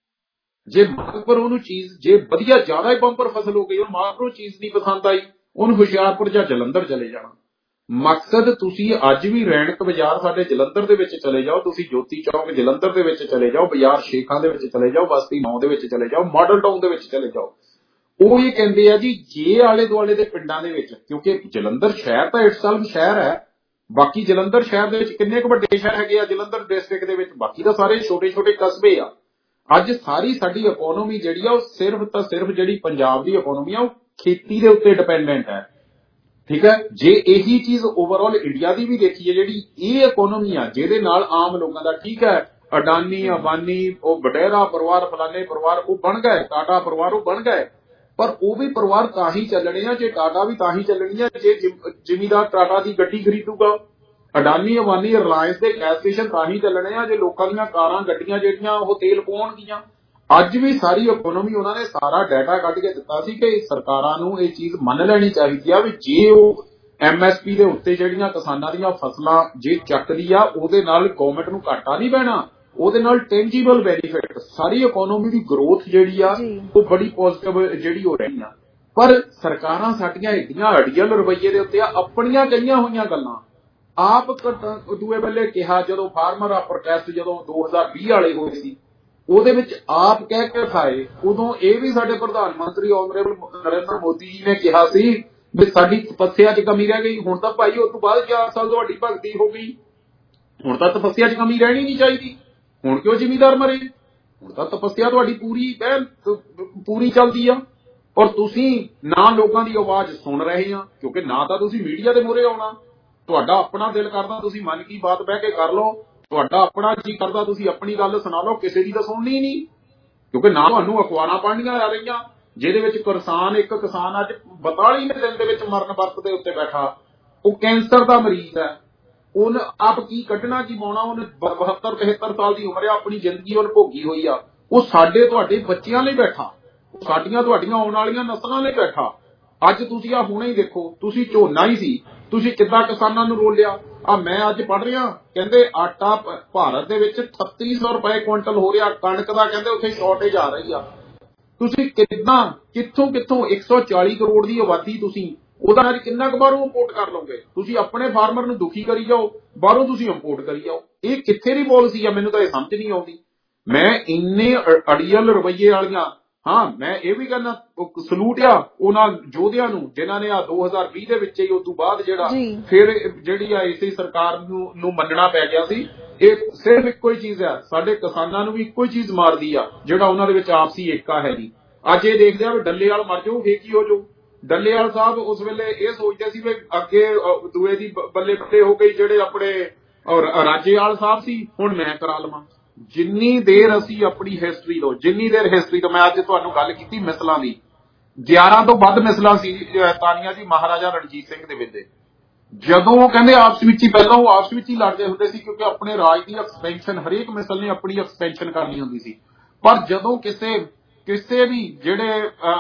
ਜੇ ਮਾਲਪੁਰ ਉਹਨੂੰ ਚੀਜ਼ ਜੇ ਵਧੀਆ ਜ਼ਿਆਦਾ ਹੀ ਬੰਪਰ ਫਸਲ ਹੋ ਗਈ, ਉਹ ਮਾਲਪੁਰ ਚੀਜ਼ ਨਹੀਂ ਪਸੰਦ ਆਈ, ਉਹਨੂੰ ਹੁਸ਼ਿਆਰਪੁਰ ਜਾਂ ਜਲੰਧਰ ਚਲੇ ਜਾਣਾ। ਮਕਸਦ ਤੁਸੀਂ ਅੱਜ ਵੀ ਰੈਣਕ ਬਾਜ਼ਾਰ ਸਾਡੇ ਜਲੰਧਰ ਦੇ ਵਿੱਚ ਚਲੇ ਜਾਓ, ਤੁਸੀਂ ਜੋਤੀ ਚੌਕ ਜਲੰਧਰ ਦੇ ਵਿੱਚ ਚਲੇ ਜਾਓ, ਬਾਜ਼ਾਰ ਸ਼ੇਖਾਂ ਦੇ ਵਿੱਚ ਚਲੇ ਜਾਓ, ਬਸਤੀ 9 ਦੇ ਵਿੱਚ ਚਲੇ ਜਾਓ, ਮਾਡਲ ਟਾਊਨ ਦੇ ਵਿੱਚ ਚਲੇ ਜਾਓ, ਉਹ ਇਹ ਕਹਿੰਦੇ ਆ ਜੀ ਜੇ ਆਲੇ ਦੁਆਲੇ ਦੇ ਪਿੰਡਾਂ ਦੇ ਵਿੱਚ, ਕਿਉਂਕਿ ਜਲੰਧਰ ਸ਼ਹਿਰ ਤਾਂ ਇਟਸੈਲਫ ਸ਼ਹਿਰ ਹੈ, ਬਾਕੀ ਜਲੰਧਰ ਸ਼ਹਿਰ ਦੇ ਵਿੱਚ ਕਿੰਨੇ ਕੁ ਵੱਡੇ ਸ਼ਹਿਰ ਹੈਗੇ ਆ ਜਲੰਧਰ ਡਿਸਟ੍ਰਿਕਟ ਦੇ ਵਿੱਚ? ਬਾਕੀ ਤਾਂ ਸਾਰੇ ਛੋਟੇ ਛੋਟੇ ਕਸਬੇ ਆ। ਅੱਜ ਸਾਰੀ ਸਾਡੀ ਇਕੋਨੋਮੀ ਜਿਹੜੀ ਆ ਉਹ ਸਿਰਫ ਤਾਂ ਸਿਰਫ ਜਿਹੜੀ ਪੰਜਾਬ ਦੀ ਇਕੋਨੋਮੀ ਆ ਉਹ ਖੇਤੀ ਦੇ ਉੱਤੇ ਡਿਪੈਂਡੈਂਟ ਹੈ। ਠੀਕ ਹੈ, ਜੇ ਇਹੀ ਚੀਜ਼ ਓਵਰਆਲ ਇੰਡੀਆ ਦੀ ਵੀ ਦੇਖੀਏ, ਜਿਹੜੀ ਇਹ ਇਕੋਨੋਮੀ ਆ ਜਿਹਦੇ ਨਾਲ ਆਮ ਲੋਕਾਂ ਦਾ, ਠੀਕ ਹੈ, ਅਡਾਨੀ ਅੰਬਾਨੀ, ਉਹ ਵਡੇਰਾ ਪਰਿਵਾਰ, ਫਲਾਣੇ ਪਰਿਵਾਰ ਉਹ ਬਣ ਗਏ, ਟਾਟਾ ਪਰਿਵਾਰ ਉਹ ਬਣ ਗਏ, ਪਰ ਉਹ ਵੀ ਪਰਿਵਾਰ ਤਾਂ ਹੀ ਚੱਲਣੇ ਆ ਜੇ ਟਾਟਾ ਵੀ ਤਾਂ ਹੀ ਚੱਲਣੀ ਆ ਜੇ ਜ਼ਿਮੀਦਾਰ ਟਾਟਾ ਦੀ ਗੱਡੀ ਖਰੀਦੂਗਾ। ਅਡਾਨੀ ਅੰਬਾਨੀ ਰਿਲਾਇੰਸ ਦੇ ਗੈਸ ਸਟੇਸ਼ਨ ਤਾਂ ਹੀ ਚੱਲਣੇ ਆ ਜੇ ਲੋਕਾਂ ਦੀਆਂ ਕਾਰਾਂ ਗੱਡੀਆਂ ਜਿਹੜੀਆਂ ਉਹ ਤੇਲ ਪਾਉਣਗੀਆਂ। ਅੱਜ ਵੀ ਸਾਰੀ ਇਕੋਨੋਮੀ ਉਹਨਾਂ ਨੇ ਸਾਰਾ ਡਾਟਾ ਕੱਢ ਕੇ ਦਿੱਤਾ ਸੀ ਕਿ ਸਰਕਾਰਾਂ ਨੂੰ ਇਹ ਚੀਜ਼ ਮੰਨ ਲੈਣੀ ਚਾਹੀਦੀ ਆ ਵੀ ਜੇ ਉਹ MSP ਦੇ ਉੱਤੇ ਜਿਹੜੀਆਂ ਕਿਸਾਨਾਂ ਦੀਆਂ ਫਸਲਾਂ ਜੇ ਚੱਕਦੀ ਆ, ਉਹਦੇ ਨਾਲ ਗਵਰਨਮੈਂਟ ਨੂੰ ਘਾਟਾ ਨਹੀਂ ਪੈਣਾ, ਉਹਦੇ ਨਾਲ ਟੈਂਜੀਬਲ ਬੈਨੀਫਿਟ, ਸਾਰੀ ਇਕੋਨੋਮੀ ਦੀ ਗਰੋਥ ਜਿਹੜੀ ਆ ਉਹ ਬੜੀ ਪੋਜ਼ਿਟਿਵ ਜਿਹੜੀ ਹੋ ਰਹੀ ਆ। ਪਰ ਸਰਕਾਰਾਂ ਸਾਡੀਆਂ ਏਡੀਆਂ ਅੜੀਅਲ ਰਵੱਈਏ ਦੇ ਉੱਤੇ ਆ, ਆਪਣੀਆਂ ਕਹੀਆਂ ਹੋਈਆਂ ਗੱਲਾਂ ਆਪ ਦੂਏ ਵੇਲੇ ਕਿਹਾ, ਜਦੋਂ ਫਾਰਮਰ ਆ ਪ੍ਰੋਟੈਸਟ ਜਦੋਂ 2020 ਵਾਲੇ ਹੋਏ ਸੀ, ਉਹਦੇ ਵਿੱਚ ਆਪ ਕਹਿ ਕੇ ਖਾਏ। ਉਦੋਂ ਇਹ ਵੀ ਸਾਡੇ ਪ੍ਰਧਾਨ ਮੰਤਰੀ ਆਨਰੇਬਲ ਨਰਿੰਦਰ ਮੋਦੀ ਜੀ ਨੇ ਕਿਹਾ ਸੀ ਵੀ ਸਾਡੀ ਤਪੱਸਿਆ 'ਚ ਕਮੀ ਰਹਿ ਗਈ। ਹੁਣ ਤਾਂ ਭਾਈ ਉਸ ਤੋਂ ਬਾਅਦ 4 ਸਾਲ ਤੁਹਾਡੀ ਭਗਤੀ ਹੋ ਗਈ, ਹੁਣ ਤਾਂ ਤਪੱਸਿਆ 'ਚ ਕਮੀ ਰਹਿਣੀ ਨਹੀਂ ਚਾਹੀਦੀ। ਹੁਣ ਕਿਉਂ ਜ਼ਿਮੀਦਾਰ ਮਰੇ? ਹੁਣ ਤਾਂ ਤਪੱਸਿਆ ਤੁਹਾਡੀ ਪੂਰੀ ਚੱਲਦੀ ਆ, ਔਰ ਤੁਸੀਂ ਨਾ ਲੋਕਾਂ ਦੀ ਆਵਾਜ਼ ਸੁਣ ਰਹੇ ਆ, ਕਿਉਂਕਿ ਨਾ ਤਾਂ ਤੁਸੀਂ ਮੀਡੀਆ ਦੇ ਮੂਹਰੇ ਆਉਣਾ। ਤੁਹਾਡਾ ਆਪਣਾ ਦਿਲ ਕਰਦਾ ਤੁਸੀਂ ਮਨ ਕੀ ਬਾਤ ਬਹਿ ਕੇ ਕਰ ਲਓ, ਤੁਹਾਡਾ ਆਪਣਾ ਜੀ ਕਰਦਾ ਤੁਸੀਂ ਆਪਣੀ ਗੱਲ ਸੁਣਾ ਲਓ, ਕਿਸੇ ਦੀ ਤਾਂ ਸੁਣਨੀ ਨਹੀਂ, ਕਿਉਂਕਿ ਨਾ ਤੁਹਾਨੂੰ ਅਖਬਾਰਾਂ ਪੜ੍ਹਨੀਆਂ ਆ ਰਹੀਆਂ ਜਿਹਦੇ ਵਿੱਚ ਇੱਕ ਕਿਸਾਨ ਅੱਜ 42ਵੇਂ ਦਿਨ ਦੇ ਵਿੱਚ ਮਰਨ ਵਰਤ ਦੇ ਉੱਤੇ ਬੈਠਾ, ਉਹ ਕੈਂਸਰ ਦਾ ਮਰੀਜ਼ ਹੈ, ਉਹਨ ਆਪ ਕੀ ਕੱਢਣਾ ਕੀ ਪਾਉਣਾ, ਉਹਨੇ 72-73 ਸਾਲ ਦੀ ਉਮਰ ਆ, ਆਪਣੀ ਜ਼ਿੰਦਗੀ ਉਹਨੇ ਭੋਗੀ ਹੋਈ ਆ। ਉਹ ਸਾਡੇ ਤੁਹਾਡੇ ਬੱਚਿਆਂ ਲਈ ਬੈਠਾ, ਸਾਡੀਆਂ ਤੁਹਾਡੀਆਂ ਆਉਣ ਵਾਲੀਆਂ ਨਸਲਾਂ ਲਈ ਬੈਠਾ। ਅੱਜ ਤੁਸੀਂ ਆ ਹੁਣੇ ਹੀ ਦੇਖੋ, ਤੁਸੀਂ ਝੋਨਾ ਹੀ ਸੀ, ਤੁਸੀਂ ਕਿੱਦਾਂ ਕਿਸਾਨਾਂ ਨੂੰ ਰੋਲਿਆ। ਆ ਮੈਂ ਅੱਜ ਪੜ੍ਹ ਰਿਹਾ, ਕਹਿੰਦੇ ਆਟਾ ਭਾਰਤ ਦੇ ਵਿੱਚ 3600 ਰੁਪਏ ਕੁਇੰਟਲ ਹੋ ਰਿਹਾ, ਕਣਕ ਦਾ ਕਹਿੰਦੇ ਉੱਥੇ ਸ਼ਾਰਟੇਜ ਆ ਰਹੀ ਆ। ਤੁਸੀਂ ਕਿੱਥੋਂ 140 ਕਰੋੜ ਦੀ ਆਬਾਦੀ, ਤੁਸੀਂ ਉਹਦਾ ਅੱਜ ਕਿੰਨਾ ਕੁ ਬਾਹਰੋਂ ਇੰਪੋਰਟ ਕਰ ਲਓਗੇ? ਤੁਸੀਂ ਆਪਣੇ ਫਾਰਮਰ ਨੂੰ ਦੁਖੀ ਕਰੀ ਜਾਓ, ਬਾਹਰੋਂ ਤੁਸੀਂ ਇੰਪੋਰਟ ਕਰੀ ਜਾਓ। ਇਹ ਕਿੱਥੇ ਦੀ ਪਾਲਿਸੀ ਆ? ਮੈਨੂੰ ਤਾਂ ਇਹ ਸਮਝ ਨਹੀਂ ਆਉਂਦੀ। ਮੈਂ ਇੰਨੇ ਅੜੀਅਲ ਰਵੱਈਏ ਵਾਲੀਆਂ, ਹਾਂ ਮੈਂ ਇਹ ਵੀ ਕਹਿੰਦਾ ਸਲੂਟ ਆ ਉਹਨਾਂ ਯੋਧਿਆਂ ਨੂੰ ਜਿਨ੍ਹਾਂ ਨੇ ਆ 2020 ਦੇ ਵਿੱਚ ਹੀ ਉਸ ਤੋਂ ਬਾਅਦ ਜਿਹੜਾ ਫਿਰ ਜਿਹੜੀ ਆ ਇਸੇ ਸਰਕਾਰ ਨੂੰ ਮੰਨਣਾ ਪੈ ਗਿਆ ਸੀ। ਇਹ ਸਿਰਫ ਇੱਕੋ ਹੀ ਚੀਜ਼ ਆ, ਸਾਡੇ ਕਿਸਾਨਾਂ ਨੂੰ ਵੀ ਇੱਕੋ ਹੀ ਚੀਜ਼ ਮਾਰਦੀ ਆ, ਜਿਹੜਾ ਉਹਨਾਂ ਦੇ ਵਿੱਚ ਆਪਸੀ ਏਕਾ ਹੈ ਨਹੀਂ। ਅੱਜ ਇਹ ਦੇਖਦੇ ਆ ਵੀ ਡੱਲੇਵਾਲ ਮਰ ਜਾਓ, ਫੇਰ ਕੀ ਹੋ ਜਾਓ। ਡੱਲੇਵਾਲ ਸਾਹਿਬ ਉਸ ਵੇਲੇ ਇਹ ਸੋਚਦੇ ਸੀ ਵੀ ਅੱਗੇ ਦੂਏ ਦੀ ਬੱਲੇ ਬੱਲੇ ਹੋ ਗਈ, ਜਿਹੜੇ ਆਪਣੇ ਰਾਜੇਵਾਲ ਸਾਹਿਬ ਸੀ, ਹੁਣ ਮੈਂ ਕਰਾ ਲਵਾਂ। ਜਿੰਨੀ ਦੇਰ ਅਸੀਂ ਆਪਣੀ ਹਿਸਟਰੀ ਤੋਂ ਮੈਂ ਅੱਜ ਤੁਹਾਨੂੰ ਗੱਲ ਕੀਤੀ ਮਿਸਲਾਂ ਦੀ, 11 ਤੋਂ ਵੱਧ ਮਿਸਲਾਂ ਸੀ ਤਾਨੀਆਂ ਜੀ ਮਹਾਰਾਜਾ ਰਣਜੀਤ ਸਿੰਘ ਦੇ ਵੇਲੇ, ਜਦੋਂ ਉਹ ਕਹਿੰਦੇ ਆਪਸ ਵਿੱਚ ਹੀ, ਪਹਿਲਾਂ ਉਹ ਆਪਸ ਵਿੱਚ ਹੀ ਲੜਦੇ ਹੁੰਦੇ ਸੀ ਕਿਉਂਕਿ ਆਪਣੇ ਰਾਜ ਦੀ ਐਕਸਪੈਂਸ਼ਨ, ਹਰੇਕ ਮਿਸਲ ਨੇ ਆਪਣੀ ਐਕਸਪੈਂਸ਼ਨ ਕਰਨੀ ਹੁੰਦੀ ਸੀ। ਪਰ ਜਦੋਂ ਕਿਸੇ ਵੀ ਜਿਹੜੇ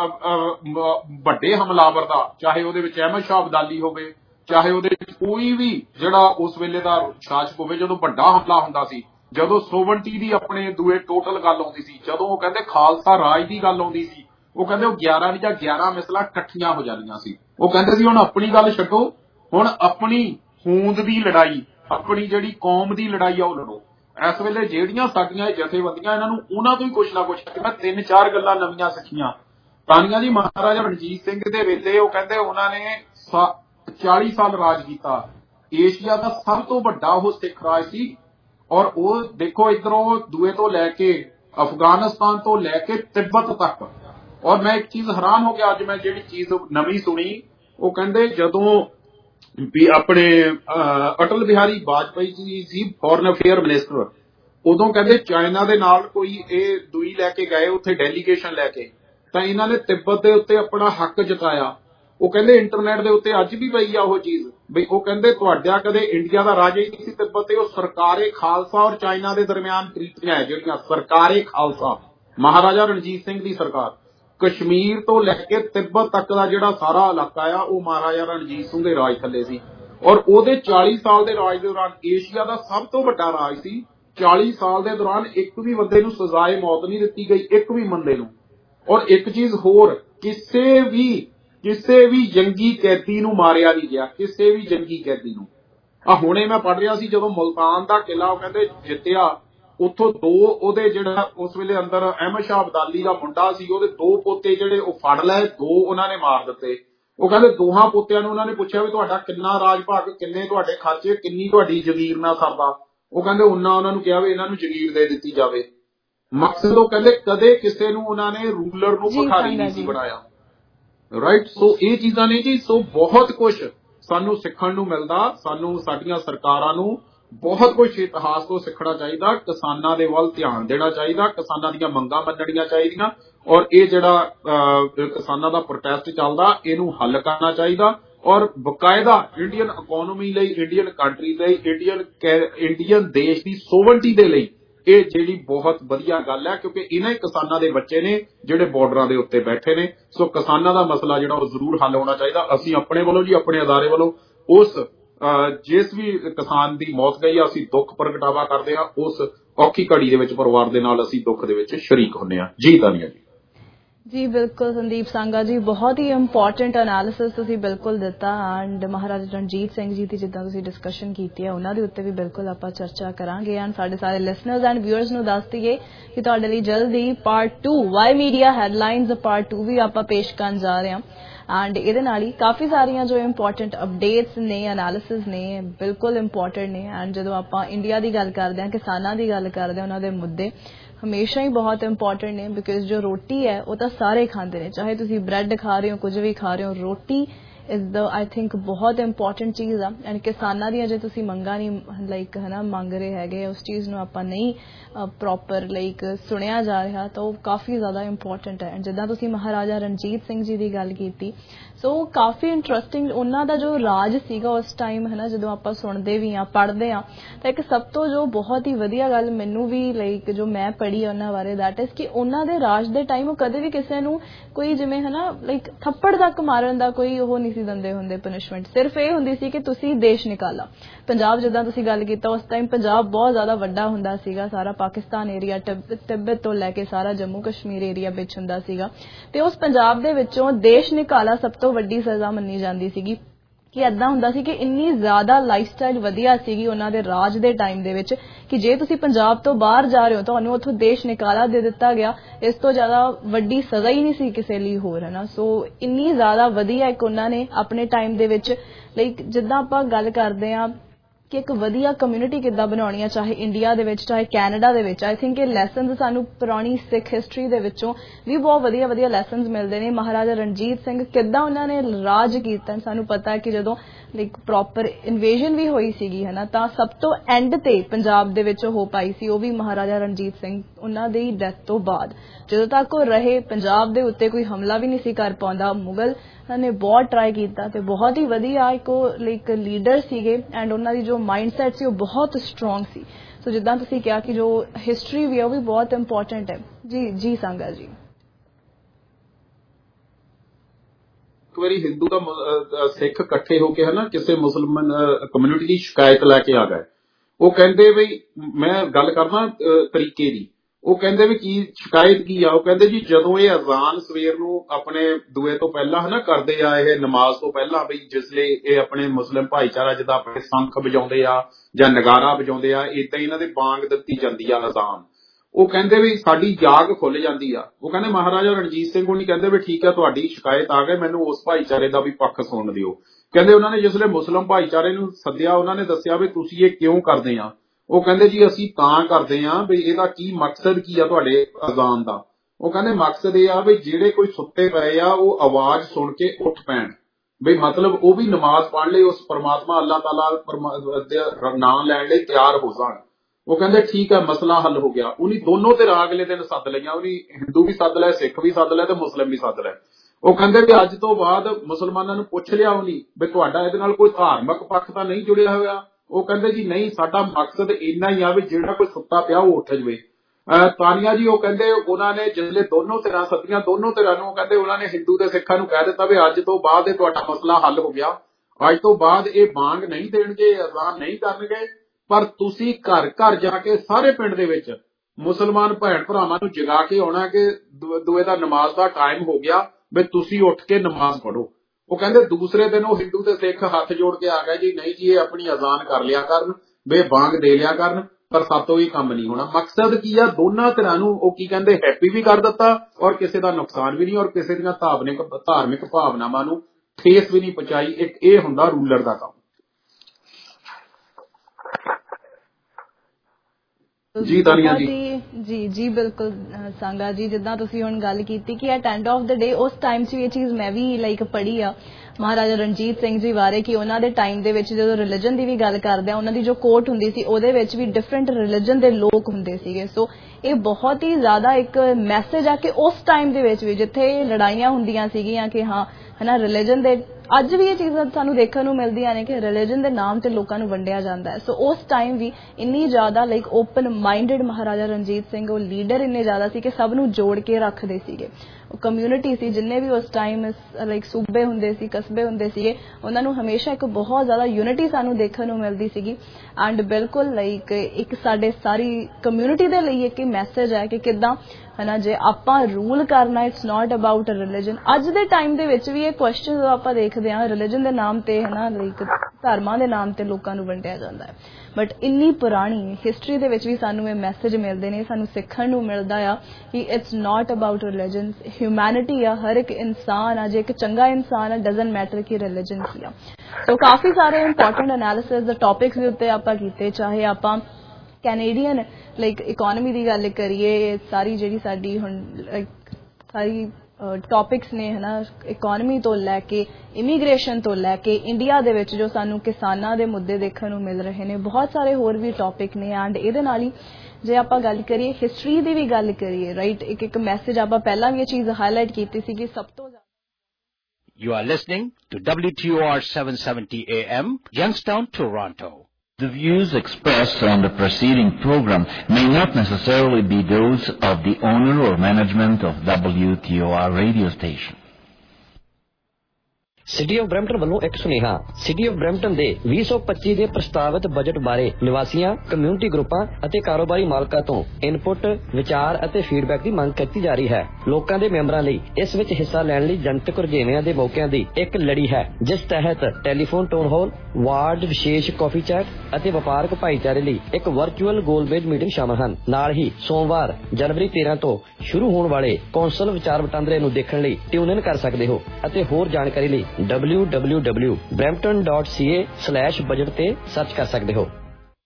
ਵੱਡੇ ਹਮਲਾਵਰ ਦਾ, ਚਾਹੇ ਉਹਦੇ ਵਿੱਚ ਅਹਿਮਦ ਸ਼ਾਹ ਅਬਦਾਲੀ ਹੋਵੇ, ਚਾਹੇ ਉਹਦੇ ਵਿੱਚ ਕੋਈ ਵੀ ਜਿਹੜਾ ਉਸ ਵੇਲੇ ਦਾ ਸ਼ਾਸਕ ਹੋਵੇ, ਜਦੋਂ ਵੱਡਾ ਹਮਲਾ ਹੁੰਦਾ ਸੀ, ਜਦੋਂ ਸੋਵਰਨਟੀ ਦੀ ਆਪਣੇ ਦੂਏ ਟੋਟਲ ਗੱਲ ਆਉਂਦੀ ਸੀ, ਜਦੋਂ ਉਹ ਕਹਿੰਦੇ ਖਾਲਸਾ ਰਾਜ ਦੀ ਗੱਲ ਆਉਂਦੀ ਸੀ, ਉਹ ਕਹਿੰਦੇ ਉਹ 11 ਦੀਆਂ 11 ਮਿਸਲਾਂ ਇਕੱਠੀਆਂ ਹੋ ਜਾਂਦੀਆਂ ਸੀ। ਉਹ ਕਹਿੰਦੇ ਸੀ ਹੁਣ ਆਪਣੀ ਗੱਲ ਛੱਡੋ, ਹੁਣ ਆਪਣੀ ਹੋਂਦ ਦੀ ਲੜਾਈ, ਆਪਣੀ ਜਿਹੜੀ ਕੌਮ ਦੀ ਲੜਾਈ ਆ ਉਹ ਲੜੋ। ਇਸ ਵੇਲੇ ਜਿਹੜੀਆਂ ਸਾਡੀਆਂ ਜਥੇਬੰਦੀਆਂ, ਇਹਨਾਂ ਨੂੰ ਉਹਨਾਂ ਤੋਂ ਹੀ ਕੁਛ ਨਾ ਕੁਛ, ਮੈਂ 3-4 ਗੱਲਾਂ ਨਵੀਆਂ ਸਿੱਖੀਆਂ। ਤਾਨੀਆਂ ਜੀ ਮਹਾਰਾਜਾ ਰਣਜੀਤ ਸਿੰਘ ਦੇ ਵੇਲੇ ਉਹ ਕਹਿੰਦੇ ਉਹਨਾਂ ਨੇ 40 ਸਾਲ ਰਾਜ ਕੀਤਾ। ਏਸ਼ੀਆ ਦਾ ਸਭ ਤੋਂ ਵੱਡਾ ਉਹ ਸਿੱਖ ਰਾਜ ਸੀ। ਔਰ ਉਹ ਦੇਖੋ ਇੱਧਰੋਂ ਦੂਏ ਤੋਂ ਲੈ ਕੇ ਅਫਗਾਨਿਸਤਾਨ ਤੋਂ ਲੈ ਕੇ ਤਿੱਬਤ ਤੱਕ। ਔਰ ਮੈਂ ਇੱਕ ਚੀਜ਼ ਹੈਰਾਨ ਹੋ ਗਿਆ, ਅੱਜ ਮੈਂ ਜਿਹੜੀ ਚੀਜ਼ ਨਵੀਂ ਸੁਣੀ, ਉਹ ਕਹਿੰਦੇ ਜਦੋਂ ਵੀ ਆਪਣੇ ਅਟਲ ਬਿਹਾਰੀ ਵਾਜਪਾਈ ਜੀ ਸੀ ਫੋਰਨ ਅਫੇਅਰ ਮਿਨਿਸਟਰ, ਉਦੋਂ ਕਹਿੰਦੇ ਚਾਈਨਾ ਦੇ ਨਾਲ ਕੋਈ ਇਹ ਦੂਈ ਲੈ ਕੇ ਗਏ ਉੱਥੇ ਡੈਲੀਗੇਸ਼ਨ ਲੈ ਕੇ, ਤਾਂ ਇਹਨਾਂ ਨੇ ਤਿੱਬਤ ਦੇ ਉੱਤੇ ਆਪਣਾ ਹੱਕ ਜਤਾਇਆ। ਉਹ ਕਹਿੰਦੇ ਇੰਟਰਨੈਟ ਦੇ ਉੱਤੇ ਅੱਜ ਵੀ ਪਈ ਆ ਉਹ ਚੀਜ਼, ਬਈ ਉਹ ਕਹਿੰਦੇ ਤੁਹਾਡਾ ਕਦੇ ਇੰਡੀਆ ਦਾ ਰਾਜ ਹੀ ਨਹੀਂ ਸੀ ਤਿੱਬਤ ਤੇ, ਉਹ ਸਰਕਾਰੇ ਖਾਲਸਾ ਔਰ ਚਾਈਨਾ ਦੇ ਦਰਮਿਆਨ ਟਰੀਟੀਆਂ ਹੈ ਜਿਹੜੀਆਂ ਸਰਕਾਰੇ ਖਾਲਸਾ, ਮਹਾਰਾਜਾ ਰਣਜੀਤ ਸਿੰਘ ਦੀ ਸਰਕਾਰ। ਕਸ਼ਮੀਰ ਤੋਂ ਲੈ ਕੇ ਤਿੱਬਤ ਤੱਕ ਦਾ ਜਿਹੜਾ ਸਾਰਾ ਇਲਾਕਾ ਆ ਉਹ ਮਹਾਰਾਜਾ ਰਣਜੀਤ ਸਿੰਘ ਦੇ ਰਾਜ ਥੱਲੇ ਸੀ। ਔਰ ਉਹਦੇ 40 ਸਾਲ ਦੇ ਰਾਜ ਦੇ ਦੌਰਾਨ ਏਸ਼ੀਆ ਦਾ ਸਭ ਤੋਂ ਵੱਡਾ ਰਾਜ ਸੀ। 40 ਸਾਲ ਦੇ ਦੌਰਾਨ ਇੱਕ ਵੀ ਬੰਦੇ ਨੂੰ ਸਜ਼ਾਏ ਮੌਤ ਨਹੀਂ ਦਿੱਤੀ ਗਈ, ਇੱਕ ਵੀ ਬੰਦੇ ਨੂੰ। ਔਰ ਇੱਕ ਚੀਜ਼ ਹੋਰ, ਕਿਸੇ ਵੀ ਜੰਗੀ ਕੈਦੀ ਨੂੰ ਮਾਰਿਆ ਨਹੀਂ ਗਿਆ, ਕਿਸੇ ਵੀ ਜੰਗੀ ਕੈਦੀ ਨੂੰ। ਹੁਣੇ ਮੈਂ ਪੜ੍ਹ ਰਿਹਾ ਸੀ ਜਦੋਂ ਮੁਲਤਾਨ ਦਾ ਕਿਲਾ ਉਹ ਕਹਿੰਦੇ ਜਿੱਤਿਆ, ਉੱਥੋਂ 2 ਉਹਦੇ ਜਿਹੜਾ ਉਸ ਵੇਲੇ ਅੰਦਰ ਅਹਿਮਦ ਸ਼ਾਹ ਅਬਦਾਲੀ ਦਾ ਮੁੰਡਾ ਸੀ, ਉਹਦੇ 2 ਪੋਤੇ ਜਿਹੜੇ ਉਹ ਫੜ ਲਏ, 2 ਉਹਨਾਂ ਨੇ ਮਾਰ ਦਿੱਤੇ। ਉਹ ਕਹਿੰਦੇ ਦੋਹਾਂ ਪੋਤਿਆਂ ਨੂੰ ਉਹਨਾਂ ਨੇ ਪੁੱਛਿਆ ਵੀ ਤੁਹਾਡਾ ਕਿੰਨਾ ਰਾਜ ਭਾਗ, ਕਿੰਨੇ ਤੁਹਾਡੇ ਖਰਚੇ, ਕਿੰਨੀ ਤੁਹਾਡੀ ਜ਼ਗੀਰ ਨਾਲ ਸਰਦਾ। ਉਹ ਕਹਿੰਦੇ ਉਹਨਾਂ ਨੂੰ ਕਿਹਾ ਵੀ ਇਹਨਾਂ ਨੂੰ ਜ਼ਗੀਰ ਦੇ ਦਿੱਤੀ ਜਾਵੇ। ਮਕਸਦ ਉਹ ਕਹਿੰਦੇ ਕਦੇ ਕਿਸੇ ਨੂੰ ਉਹਨਾਂ ਨੇ ਰੂਲਰ ਨੂੰ ਭਿਖਾਰੀ ਨਹੀਂ ਸੀ ਬਣਾਇਆ। ਰਾਈਟ, ਸੋ ਇਹ ਚੀਜ਼ਾਂ ਨੇ ਜੀ। ਸੋ ਬਹੁਤ ਕੁਝ ਸਾਨੂੰ ਸਿੱਖਣ ਨੂੰ ਮਿਲਦਾ, ਸਾਨੂੰ ਸਾਡੀਆਂ ਸਰਕਾਰਾਂ ਨੂੰ ਬਹੁਤ ਕੁਝ ਇਤਿਹਾਸ ਤੋਂ ਸਿੱਖਣਾ ਚਾਹੀਦਾ। ਕਿਸਾਨਾਂ ਦੇ ਵੱਲ ਧਿਆਨ ਦੇਣਾ ਚਾਹੀਦਾ, ਕਿਸਾਨਾਂ ਦੀਆਂ ਮੰਗਾਂ ਮੰਨਣੀਆਂ ਚਾਹੀਦੀਆਂ। ਔਰ ਇਹ ਜਿਹੜਾ ਕਿਸਾਨਾਂ ਦਾ ਪ੍ਰੋਟੈਸਟ ਚੱਲਦਾ, ਇਹਨੂੰ ਹੱਲ ਕਰਨਾ ਚਾਹੀਦਾ। ਔਰ ਬਕਾਇਦਾ ਇੰਡੀਅਨ ਇਕੋਨਮੀ ਲਈ, ਇੰਡੀਅਨ ਕੰਟਰੀ ਲਈ, ਇੰਡੀਅਨ ਦੇਸ਼ ਦੀ ਸੋਵਰਨਟੀ ਦੇ ਲਈ ਇਹ ਜਿਹੜੀ ਬਹੁਤ ਵਧੀਆ ਗੱਲ ਹੈ, ਕਿਉਂਕਿ ਇਹਨਾਂ ਹੀ ਕਿਸਾਨਾਂ ਦੇ ਬੱਚੇ ਨੇ ਜਿਹੜੇ ਬਾਰਡਰਾਂ ਦੇ ਉੱਤੇ ਬੈਠੇ ਨੇ। ਸੋ ਕਿਸਾਨਾਂ ਦਾ ਮਸਲਾ ਜਿਹੜਾ ਉਹ ਜ਼ਰੂਰ ਹੱਲ ਹੋਣਾ ਚਾਹੀਦਾ। ਅਸੀਂ ਆਪਣੇ ਵੱਲੋਂ ਜੀ, ਆਪਣੇ ਅਦਾਰੇ ਵੱਲੋਂ ਉਸ ਜਿਸ ਵੀ ਕਿਸਾਨ ਦੀ ਮੌਤ ਗਈ ਆ, ਅਸੀਂ ਦੁੱਖ ਪ੍ਰਗਟਾਵਾ ਕਰਦੇ ਹਾਂ। ਉਸ ਔਖੀ ਘੜੀ ਦੇ ਵਿੱਚ ਪਰਿਵਾਰ ਦੇ ਨਾਲ ਅਸੀਂ ਦੁੱਖ ਦੇ ਵਿੱਚ ਸ਼ਰੀਕ ਹੁੰਦੇ ਹਾਂ। ਜੀ ਤਾਨੀਆ ਜੀ। ਜੀ ਬਿਲਕੁਲ ਸੰਦੀਪ ਸੰਘਾ ਜੀ, ਬਹੁਤ ਹੀ ਇੰਪੋਰਟੈਂਟ ਐਨਾਲਿਸਿਸ ਤੁਸੀਂ ਬਿਲਕੁਲ ਦਿੱਤਾ। ਐਂਡ ਮਹਾਰਾਜਾ ਰਣਜੀਤ ਸਿੰਘ ਜੀ ਦੀ ਜਿੱਦਾਂ ਤੁਸੀਂ ਡਿਸਕਸ਼ਨ ਕੀਤੀ ਹੈ, ਉਹਨਾਂ ਦੇ ਉੱਤੇ ਵੀ ਬਿਲਕੁਲ ਆਪਾਂ ਚਰਚਾ ਕਰਾਂਗੇ। ਐਂਡ ਸਾਡੇ ਸਾਰੇ ਲਿਸਨਰਸ ਐਂਡ ਵਿਊਅਰਸ ਨੂੰ ਦੱਸ ਦਈਏ ਕਿ ਤੁਹਾਡੇ ਲਈ ਜਲਦੀ part 2 Y media headlines part 2 ਵੀ ਆਪਾਂ ਪੇਸ਼ ਕਰਨ ਜਾ ਰਹੇ ਹਾਂ। ਐਂਡ ਇਹਦੇ ਨਾਲ ਹੀ ਕਾਫੀ ਸਾਰੀਆਂ ਜੋ ਇੰਪੋਰਟੈਂਟ ਅਪਡੇਟਸ ਨੇ, ਐਨਾਲਿਸਿਸ ਨੇ, ਬਿਲਕੁਲ ਇੰਪੋਰਟੈਂਟ ਨੇ। ਐਂਡ ਜਦੋਂ ਆਪਾਂ ਇੰਡੀਆ ਦੀ ਗੱਲ ਕਰਦੇ ਹਾਂ, ਕਿਸਾਨਾਂ ਦੀ ਗੱਲ ਕਰਦੇ ਹਾਂ, ਉਹਨਾਂ ਦੇ ਮੁੱਦੇ ਹਮੇਸ਼ਾ ਹੀ ਬਹੁਤ ਇੰਪੋਰਟੈਂਟ ਨੇ। ਬਿਕਾਜ਼ ਜੋ ਰੋਟੀ ਹੈ ਉਹ ਤਾਂ ਸਾਰੇ ਖਾਂਦੇ ਨੇ, ਚਾਹੇ ਤੁਸੀਂ ਬ੍ਰੈਡ ਖਾ ਰਹੇ ਹੋ, ਕੁਝ ਵੀ ਖਾ ਰਹੇ ਹੋ, roti is the I think ਬਹੁਤ ਇੰਪੋਰਟੈਂਟ ਚੀਜ਼ ਆ। ਐਂਡ ਕਿਸਾਨਾਂ ਦੀਆਂ ਜੇ ਤੁਸੀਂ ਮੰਗਾਂ ਨਹੀਂ ਮੰਗ ਰਹੇ ਹੈਗੇ, ਉਸ ਚੀਜ਼ ਨੂੰ ਆਪਾਂ ਨਹੀਂ ਪ੍ਰੋਪਰ ਸੁਣਿਆ ਜਾ ਰਿਹਾ, ਤਾਂ ਉਹ ਕਾਫੀ ਜ਼ਿਆਦਾ ਇੰਪੋਰਟੈਂਟ ਹੈ। ਜਿੱਦਾਂ ਤੁਸੀਂ ਮਹਾਰਾਜਾ ਰਣਜੀਤ ਸਿੰਘ ਜੀ ਦੀ ਗੱਲ ਕੀਤੀ, ਸੋ ਕਾਫੀ ਇੰਟਰਸਟਿੰਗ ਉਹਨਾਂ ਦਾ ਜੋ ਰਾਜ ਸੀਗਾ ਉਸ ਟਾਈਮ, ਜਦੋਂ ਆਪਾਂ ਸੁਣਦੇ ਵੀ ਹਾਂ, ਪੜ੍ਹਦੇ ਹਾਂ, ਤਾਂ ਇੱਕ ਸਭ ਤੋਂ ਜੋ ਬਹੁਤ ਹੀ ਵਧੀਆ ਗੱਲ ਮੈਨੂੰ ਵੀ ਜੋ ਮੈਂ ਪੜ੍ਹੀ ਉਹਨਾਂ ਬਾਰੇ, ਦੈਟ ਇਜ਼ ਕਿ ਉਹਨਾਂ ਦੇ ਰਾਜ ਦੇ ਟਾਈਮ ਉਹ ਕਦੇ ਵੀ ਕਿਸੇ ਨੂੰ ਕੋਈ ਜਿਵੇਂ ਥੱਪੜ ਤੱਕ ਮਾਰਨ ਦਾ ਕੋਈ ਉਹ ਨਹੀਂ ਸੀ ਦਿੰਦੇ ਹੁੰਦੇ ਪਨਿਸ਼ਮੈਂਟ। ਸਿਰਫ ਇਹ ਹੁੰਦੀ ਸੀ ਕਿ ਤੁਸੀਂ ਦੇਸ਼ ਨਿਕਾਲਾ। ਪੰਜਾਬ ਜਿੱਦਾਂ ਤੁਸੀਂ ਗੱਲ ਕੀਤਾ, ਉਸ ਟਾਈਮ ਪੰਜਾਬ ਬਹੁਤ ਜ਼ਿਆਦਾ ਵੱਡਾ ਹੁੰਦਾ ਸੀਗਾ, ਸਾਰਾ ਪਾਕਿਸਤਾਨ ਏਰੀਆ, ਤਿੱਬਤ ਤੋਂ ਲੈ ਕੇ ਸਾਰਾ ਜੰਮੂ ਕਸ਼ਮੀਰ ਏਰੀਆ ਵਿੱਚ ਹੁੰਦਾ ਸੀਗਾ। ਤੇ ਉਸ ਪੰਜਾਬ ਦੇ ਵਿੱਚੋਂ ਦੇਸ਼ ਨਿਕਾਲਾ ਸਭ ਤੋਂ ਵੱਡੀ ਸਜ਼ਾ ਮੰਨੀ ਜਾਂਦੀ ਸੀਗੀ। ਕਿ ਏਦਾਂ ਹੁੰਦਾ ਸੀ ਕਿ ਇੰਨੀ ਜ਼ਿਆਦਾ ਲਾਈਫ ਸਟਾਈਲ ਵਧੀਆ ਸੀਗੀ ਉਹਨਾਂ ਦੇ ਰਾਜ ਦੇ ਟਾਈਮ ਦੇ ਵਿੱਚ ਕਿ ਜੇ ਤੁਸੀਂ ਪੰਜਾਬ ਤੋਂ ਬਾਹਰ ਜਾ ਰਹੇ ਹੋ, ਤੁਹਾਨੂੰ ਉੱਥੋਂ ਦੇਸ਼ ਨਿਕਾਲਾ ਦੇ ਦਿੱਤਾ ਗਿਆ। ਇਸ ਤੋਂ ਜ਼ਿਆਦਾ ਵੱਡੀ ਸਜ਼ਾ ਹੀ ਨਹੀਂ ਸੀ ਕਿਸੇ ਲਈ ਹੋਰ, ਹੈ ਨਾ। ਸੋ ਇੰਨੀ ਜ਼ਿਆਦਾ ਵਧੀਆ ਇੱਕ ਉਹਨਾਂ ਨੇ ਆਪਣੇ ਟਾਈਮ ਦੇ ਵਿੱਚ ਜਿੱਦਾਂ ਆਪਾਂ ਗੱਲ ਕਰਦੇ ਹਾਂ ਕਿ ਇੱਕ ਵਧੀਆ ਕਮਿਊਨਿਟੀ ਕਿੱਦਾਂ ਬਣਾਉਣੀ ਹੈ, ਚਾਹੇ ਇੰਡੀਆ ਦੇ ਵਿੱਚ, ਚਾਹੇ ਕੈਨੇਡਾ ਦੇ ਵਿੱਚ। ਆਈ ਥਿੰਕ ਇਹ ਲੈਸਨਸ ਸਾਨੂੰ ਪੁਰਾਣੀ ਸਿੱਖ ਹਿਸਟਰੀ ਦੇ ਵਿੱਚੋਂ ਵੀ ਬਹੁਤ ਵਧੀਆ ਵਧੀਆ ਲੈਸਨਸ ਮਿਲਦੇ ਨੇ। ਮਹਾਰਾਜਾ ਰਣਜੀਤ ਸਿੰਘ ਕਿੱਦਾਂ ਉਹਨਾਂ ਨੇ ਰਾਜ ਕੀਤਾ, ਸਾਨੂੰ ਪਤਾ ਹੈ ਕਿ ਜਦੋਂ ਪ੍ਰੋਪਰ ਇਨਵੇਜਨ ਵੀ ਹੋਈ ਸੀਗੀ, ਹੈ ਨਾ, ਤਾਂ ਸਭ ਤੋਂ ਐਂਡ ਤੇ ਪੰਜਾਬ ਦੇ ਵਿੱਚ ਹੋ ਪਾਈ ਸੀ ਉਹ ਵੀ ਮਹਾਰਾਜਾ ਰਣਜੀਤ ਸਿੰਘ। ਉਹਨਾਂ ਦੀ ਡੈਥ ਤੋਂ ਬਾਅਦ ਜਦੋਂ ਤੱਕ ਉਹ ਰਹੇ, ਪੰਜਾਬ ਦੇ ਉੱਤੇ ਕੋਈ ਹਮਲਾ ਵੀ ਨਹੀਂ ਸੀ ਕਰ ਪਾਉਂਦਾ। ਮੁਗਲ ਨੇ ਬਹੁਤ ਟਰਾਈ ਕੀਤਾ ਤੇ ਬਹੁਤ ਹੀ ਵਧੀਆ ਇੱਕ ਲੀਡਰ ਸੀਗੇ। ਐਂਡ ਉਹਨਾਂ ਦੀ ਜੋ ਮਾਈਂਡਸੈਟ ਸੀ ਉਹ ਬਹੁਤ ਸਟਰੋਂਗ ਸੀ। ਸੋ ਜਿੱਦਾਂ ਤੁਸੀਂ ਕਿਹਾ ਕਿ ਜੋ ਹਿਸਟਰੀ ਵੀ ਹੈ ਉਹ ਵੀ ਬਹੁਤ ਇੰਪੋਰਟੈਂਟ ਹੈ। ਜੀ ਸੰਗਾ ਜੀ। ਇੱਕ ਵਾਰੀ ਹਿੰਦੂ ਦਾ ਸਿੱਖ ਇਕੱਠੇ ਹੋ ਕੇ ਕਿਸੇ ਮੁਸਲਮਾਨ ਕਮਿਊਨਿਟੀ ਦੀ ਸ਼ਿਕਾਇਤ ਲੈ ਕੇ ਆ ਗਏ। ਉਹ ਕਹਿੰਦੇ ਬਈ ਮੈਂ ਗੱਲ ਕਰਦਾ ਤਰੀਕੇ ਦੀ, ਉਹ ਕਹਿੰਦੇ ਵੀ ਕੀ ਸ਼ਿਕਾਇਤ ਕੀ ਆ। ਉਹ ਕਹਿੰਦੇ ਜੀ ਜਦੋਂ ਇਹ ਅਜ਼ਾਨ ਸਵੇਰ ਨੂੰ ਆਪਣੇ ਦੂਏ ਤੋਂ ਪਹਿਲਾਂ ਕਰਦੇ ਆ, ਇਹ ਨਮਾਜ਼ ਤੋਂ ਪਹਿਲਾਂ, ਬਈ ਜਿਸਲੇ ਇਹ ਆਪਣੇ ਮੁਸਲਿਮ ਭਾਈਚਾਰਾ ਜਿੱਦਾਂ ਆਪਣੇ ਸੰਖ ਵਜਾਉਂਦੇ ਆ ਜਾਂ ਨਗਾਰਾ ਵਜਾਉਂਦੇ ਆ, ਏਦਾਂ ਹੀ ਇਹਨਾਂ ਦੇ ਬਾਂਗ ਦਿੱਤੀ ਜਾਂਦੀ ਆ ਅਜ਼ਾਨ। ਉਹ ਕਹਿੰਦੇ ਵੀ ਸਾਡੀ ਜਾਗ ਖੁੱਲ ਜਾਂਦੀ ਆ। ਉਹ ਕਹਿੰਦੇ ਮਹਾਰਾਜਾ ਰਣਜੀਤ ਸਿੰਘ ਹੁਣੀ ਕਹਿੰਦੇ ਵੀ ਠੀਕ ਹੈ ਤੁਹਾਡੀ ਸ਼ਿਕਾਇਤ ਆ ਗਈ, ਮੈਨੂੰ ਉਸ ਭਾਈਚਾਰੇ ਦਾ ਵੀ ਪੱਖ ਸੁਣ ਦਿਓ। ਕਹਿੰਦੇ ਉਹਨਾਂ ਨੇ ਜਿਸਲੇ ਮੁਸਲਿਮ ਭਾਈਚਾਰੇ ਨੂੰ ਸੱਦਿਆ, ਉਹਨਾਂ ਨੇ ਦੱਸਿਆ ਵੀ ਤੁਸੀਂ ਇਹ ਕਿਉਂ ਕਰਦੇ ਆ। ਉਹ ਕਹਿੰਦੇ ਜੀ ਅਸੀਂ ਤਾਂ ਕਰਦੇ ਆ ਵੀ ਇਹਦਾ ਕੀ ਮਕਸਦ ਕੀ ਆ ਤੁਹਾਡੇ ਅਜ਼ਾਨ ਦਾ। ਉਹ ਕਹਿੰਦੇ ਮਕਸਦ ਇਹ ਆ ਵੀ ਜਿਹੜੇ ਕੋਈ ਸੁੱਤੇ ਪਏ ਆ ਉਹ ਆਵਾਜ਼ ਸੁਣ ਕੇ ਉੱਠ ਪੈਣ, ਵੀ ਮਤਲਬ ਉਹ ਵੀ ਨਮਾਜ਼ ਪੜ੍ਹ ਲਈ, ਉਸ ਪਰਮਾਤਮਾ ਅੱਲਾਹ ਤਾਲਾ ਦੇ ਨਾਮ ਲੈਣ ਲਈ ਤਿਆਰ ਹੋ ਜਾਣ। ਉਹ ਕਹਿੰਦੇ ਠੀਕ ਹੈ ਮਸਲਾ ਹੱਲ ਹੋ ਗਿਆ। ਉਹਨੇ ਦੋਨੋਂ ਧਿਰਾਂ ਅਗਲੇ ਦਿਨ ਸੱਦ ਲਈਆਂ, ਉਹਨੇ ਹਿੰਦੂ ਵੀ ਸੱਦ ਲਿਆ, ਸਿੱਖ ਵੀ ਸੱਦ ਲਿਆ ਤੇ ਮੁਸਲਿਮ ਵੀ ਸੱਦ ਲਿਆ। ਉਹ ਕਹਿੰਦੇ ਵੀ ਅੱਜ ਤੋਂ ਬਾਅਦ ਮੁਸਲਮਾਨਾਂ ਨੂੰ ਪੁੱਛ ਲਿਆ ਉਹਨੇ ਵੀ ਤੁਹਾਡਾ ਇਹਦੇ ਨਾਲ ਕੋਈ ਧਾਰਮਿਕ ਪੱਖ ਤਾਂ ਨਹੀਂ ਜੁੜਿਆ ਹੋਇਆ। ਉਹ ਕਹਿੰਦੇ ਜੀ ਨਹੀਂ, ਸਾਡਾ ਮਕਸਦ ਇੰਨਾ ਹੀ ਆ ਵੀ ਜਿਹੜਾ ਕੋਈ ਸੁੱਤਾ ਪਿਆ ਉਹ ਉੱਠ ਜਵੇ। ਤਾਨੀਆ ਜੀ ਉਹ ਕਹਿੰਦੇ ਉਹਨਾਂ ਨੇ ਜਿਸਲੇ ਦੋਨੋਂ ਧਿਰਾਂ ਸੱਦੀਆਂ, ਦੋਨੋਂ ਧਿਰਾਂ ਨੂੰ ਕਹਿੰਦੇ ਉਹਨਾਂ ਨੇ ਹਿੰਦੂ ਤੇ ਸਿੱਖਾਂ ਨੂੰ ਕਹਿ ਦਿੱਤਾ ਵੀ ਅੱਜ ਤੋਂ ਬਾਅਦ ਇਹ ਤੁਹਾਡਾ ਮਸਲਾ ਹੱਲ ਹੋ ਗਿਆ, ਅੱਜ ਤੋਂ ਬਾਅਦ ਇਹ ਬਾਂਗ ਨਹੀਂ ਦੇਣਗੇ, ਅਜ਼ਾਨ ਨਹੀਂ ਕਰਨਗੇ, ਪਰ ਤੁਸੀਂ ਘਰ ਘਰ ਜਾ ਕੇ ਸਾਰੇ ਪਿੰਡ ਦੇ ਵਿੱਚ ਮੁਸਲਮਾਨ ਭੈਣ ਭਰਾਵਾਂ ਨੂੰ ਜਗਾ ਕੇ ਆਉਣਾ ਕਿ ਦੂਏ ਦਾ ਨਮਾਜ਼ ਦਾ ਟਾਈਮ ਹੋ ਗਿਆ, ਵੀ ਤੁਸੀਂ ਉੱਠ ਕੇ ਨਮਾਜ਼ ਪੜ੍ਹੋ। ਉਹ ਕਹਿੰਦੇ ਦੂਸਰੇ ਦਿਨ ਉਹ ਹਿੰਦੂ ਤੇ ਸਿੱਖ ਹੱਥ ਜੋੜ ਕੇ ਆ ਗਏ ਜੀ ਨਹੀਂ ਜੀ ਇਹ ਆਪਣੀ ਅਜ਼ਾਨ ਕਰ ਲਿਆ ਕਰਨ, ਬੇ ਬਾਂਗ ਦੇ ਲਿਆ ਕਰਨ, ਪਰ ਸਾਤੋਂ ਹੀ ਕੰਮ ਨਹੀਂ ਹੋਣਾ। ਮਕਸਦ ਕੀ ਆ, ਦੋਨਾਂ ਧਿਰਾਂ ਨੂੰ ਉਹ ਕੀ ਕਹਿੰਦੇ ਹੈਪੀ ਵੀ ਕਰ ਦਿੱਤਾ ਔਰ ਕਿਸੇ ਦਾ ਨੁਕਸਾਨ ਵੀ ਨਹੀਂ, ਔਰ ਕਿਸੇ ਦੀਆਂ ਧਾਰਮਿਕ ਭਾਵਨਾਵਾਂ ਨੂੰ ਠੇਸ ਵੀ ਨਹੀਂ ਪਹੁੰਚਾਈ। ਇੱਕ ਇਹ ਹੁੰਦਾ ਰੂਲਰ ਦਾ ਕੰਮ। ਜੀ ਤਾਨੀਆ ਜੀ ਬਿਲਕੁਲ ਸੰਗਾ ਜੀ, ਜਿੱਦਾਂ ਤੁਸੀਂ ਹੁਣ ਗੱਲ ਕੀਤੀ ਕਿ at end of the day ਉਸ ਟਾਈਮ 'ਚ ਇਹ ਚੀਜ਼ ਮੈਂ ਵੀ ਲਾਈਕ ਪੜ੍ਹੀ ਆ ਮਹਾਰਾਜਾ ਰਣਜੀਤ ਸਿੰਘ ਜੀ ਬਾਰੇ ਕਿ ਉਹਨਾਂ ਦੇ ਟਾਈਮ ਦੇ ਵਿੱਚ ਜਦੋਂ ਰਿਲੀਜਨ ਦੀ ਵੀ ਗੱਲ ਕਰਦੇ ਆ, ਉਹਨਾਂ ਦੀ ਜੋ ਕੋਰਟ ਹੁੰਦੀ ਸੀ ਉਹਦੇ ਵਿੱਚ ਵੀ ਡਿਫਰੈਂਟ ਰਿਲੀਜਨ ਦੇ ਲੋਕ ਹੁੰਦੇ ਸੀਗੇ। ਸੋ ਇਹ ਬਹੁਤ ਹੀ ਜ਼ਿਆਦਾ ਇੱਕ ਮੈਸੇਜ ਆ ਕਿ ਉਸ ਟਾਈਮ ਦੇ ਵਿੱਚ ਵੀ ਜਿੱਥੇ ਲੜਾਈਆਂ ਹੁੰਦੀਆਂ ਸੀਗੀਆਂ ਕਿ ਹਾਂ ਹਨਾ ਰਿਲੀਜਨ ਦੇ, ਅੱਜ ਵੀ ਇਹ ਚੀਜ਼ਾਂ ਸਾਨੂੰ ਦੇਖਣ ਨੂੰ ਮਿਲਦੀਆਂ ਨੇ ਕਿ ਰਿਲੀਜਨ ਦੇ ਨਾਮ ਤੇ ਲੋਕਾਂ ਨੂੰ ਵੰਡਿਆ ਜਾਂਦਾ ਹੈ। ਸੋ ਉਸ ਟਾਈਮ ਵੀ ਇੰਨੀ ਜ਼ਿਆਦਾ like open minded Maharaja Ranjit Singh ਉਹ ਲੀਡਰ ਇੰਨੇ ਜ਼ਿਆਦਾ ਸੀ ਕਿ ਸਭ ਨੂੰ ਜੋੜ ਕੇ ਰੱਖਦੇ ਸੀਗੇ। ਉਹ ਕਮਿਊਨਿਟੀ ਸੀ ਜਿੰਨੇ ਵੀ ਉਸ ਟਾਈਮ ਲਾਈਕ ਸੂਬੇ ਹੁੰਦੇ ਸੀ, ਕਸਬੇ ਹੁੰਦੇ ਸੀਗੇ, ਉਹਨਾਂ ਨੂੰ ਹਮੇਸ਼ਾ ਇੱਕ ਬਹੁਤ ਜ਼ਿਆਦਾ ਯੂਨਿਟੀ ਸਾਨੂੰ ਦੇਖਣ ਨੂੰ ਮਿਲਦੀ ਸੀਗੀ। ਐਂਡ ਬਿਲਕੁਲ ਲਾਈਕ ਇੱਕ ਸਾਡੇ ਸਾਰੀ ਕਮਿਊਨਿਟੀ ਦੇ ਲਈ ਇੱਕ ਮੈਸੇਜ ਹੈ ਕਿ ਕਿੱਦਾਂ ਹਨਾ ਜੇ ਆਪਾਂ ਰੂਲ ਕਰਨਾ, ਇਟਸ ਨਾਟ ਅਬਾਊਟ ਰਿਲੀਜਨ। ਅੱਜ ਦੇ ਟਾਈਮ ਦੇ ਵਿੱਚ ਵੀ ਇਹ ਕੁਐਸਚਨ ਜਦੋਂ ਆਪਾਂ ਦੇਖਦੇ ਹਾਂ ਰਿਲੀਜਨ ਦੇ ਨਾਮ ਤੇ ਹਨਾ ਲਾਈਕ ਧਰਮਾਂ ਦੇ ਨਾਮ ਤੇ ਲੋਕਾਂ ਨੂੰ ਵੰਡਿਆ ਜਾਂਦਾ ਹੈ, ਬਟ ਇੰਨੀ ਪੁਰਾਣੀ ਹਿਸਟਰੀ ਦੇ ਵਿੱਚ ਵੀ ਸਾਨੂੰ ਇਹ ਮੈਸੇਜ ਮਿਲਦੇ ਨੇ, ਸਾਨੂੰ ਸਿੱਖਣ ਨੂੰ ਮਿਲਦਾ ਆ ਕਿ it's not about religion. Humanity ਆ, ਹਰ ਇੱਕ ਇਨਸਾਨ ਆ, ਜੇ ਇੱਕ ਚੰਗਾ ਇਨਸਾਨ ਆ, ਡਜ਼ਨਟ ਮੈਟਰ ਕਿ ਰਿਲੀਜਨ ਕੀ ਆ। ਸੋ ਕਾਫੀ ਸਾਰੇ ਇੰਪੋਰਟੈਂਟ ਐਨਾਲਿਸਿਸ ਦੇ ਟੌਪਿਕਸ ਦੇ ਉੱਤੇ ਆਪਾਂ ਕੀਤੇ, ਚਾਹੇ ਆਪਾਂ ਕੈਨੇਡੀਅਨ ਲਾਈਕ ਇਕੋਨਮੀ ਦੀ ਗੱਲ ਕਰੀਏ, ਸਾਰੀ ਜਿਹੜੀ ਸਾਡੀ ਹੁਣ ਸਾਰੀ ਟੌਪਿਕਸ ਨੇ ਹਨਾ ਇਕੋਨਮੀ ਤੋਂ ਲੈ ਕੇ ਇਮੀਗ੍ਰੇਸ਼ਨ ਤੋਂ ਲੈ ਕੇ ਇੰਡੀਆ ਦੇ ਵਿੱਚ ਜੋ ਸਾਨੂੰ ਕਿਸਾਨਾਂ ਦੇ ਮੁੱਦੇ ਦੇਖਣ ਨੂੰ ਮਿਲ ਰਹੇ ਨੇ, ਬਹੁਤ ਸਾਰੇ ਹੋਰ ਵੀ ਟੌਪਿਕ ਨੇ। ਐਂਡ ਇਹਦੇ ਨਾਲ ਹੀ ਜੇ ਆਪਾਂ ਗੱਲ ਕਰੀਏ ਹਿਸਟਰੀ ਦੀ ਵੀ ਗੱਲ ਕਰੀਏ ਰਾਈਟ, ਇੱਕ ਮੈਸੇਜ ਆਪਾਂ ਪਹਿਲਾਂ ਵੀ ਇਹ ਚੀਜ਼ ਹਾਈਲਾਈਟ ਕੀਤੀ ਸੀ ਕਿ ਸਭ ਤੋਂ You are listening to WTOR 770 AM, Youngstown, Toronto. The views expressed on the preceding program may not necessarily be those of the owner or management of WTOR radio station. City of Brampton ਵੱਲੋਂ ਇੱਕ ਸੁਨੇਹਾ। City of Brampton ਦੇ 2025 ਦੇ ਪ੍ਰਸਤਾਵਿਤ budget ਬਾਰੇ ਨਿਵਾਸੀਆਂ, community ਗਰੁੱਪਾਂ ਅਤੇ ਕਾਰੋਬਾਰੀ ਮਾਲਕਾਂ ਤੋਂ ਇਨਪੁਟ, ਵਿਚਾਰ ਅਤੇ ਫੀਡਬੈਕ ਦੀ ਮੰਗ ਕੀਤੀ ਜਾ ਰਹੀ ਹੈ। ਲੋਕਾਂ ਦੇ ਮੈਂਬਰਾਂ ਲਈ ਇਸ ਵਿੱਚ ਹਿੱਸਾ ਲੈਣ ਲਈ ਜਨਤਕ ਰੁਝੇਵਿਆਂ ਦੇ ਮੌਕਿਆਂ ਦੀ ਇੱਕ ਲੜੀ ਹੈ, ਜਿਸ ਤਹਿਤ ਟੈਲੀਫੋਨ ਟਾਊਨ ਹਾਲ, ਵਾਰਡ ਵਿਸ਼ੇਸ਼ ਕਾਫੀ ਚੈਟ ਅਤੇ ਵਪਾਰਕ ਭਾਈਚਾਰੇ ਲਈ ਇੱਕ ਵਰਚੁਅਲ ਗੋਲਮੇਜ ਮੀਟਿੰਗ ਸ਼ਾਮਲ ਹਨ। ਨਾਲ ਹੀ ਸੋਮਵਾਰ ਜਨਵਰੀ 13 ਤੋਂ ਸ਼ੁਰੂ ਹੋਣ ਵਾਲੇ ਕੌਂਸਲ ਵਿਚਾਰ ਵਟਾਂਦਰੇ ਨੂੰ ਦੇਖਣ ਲਈ ਟਿਊਨ ਇਨ ਕਰ ਸਕਦੇ ਹੋ ਅਤੇ ਹੋਰ ਜਾਣਕਾਰੀ ਲਈ www.brampton.ca/budget ਤੇ ਸਰਚ ਕਰ ਸਕਦੇ ਹੋ।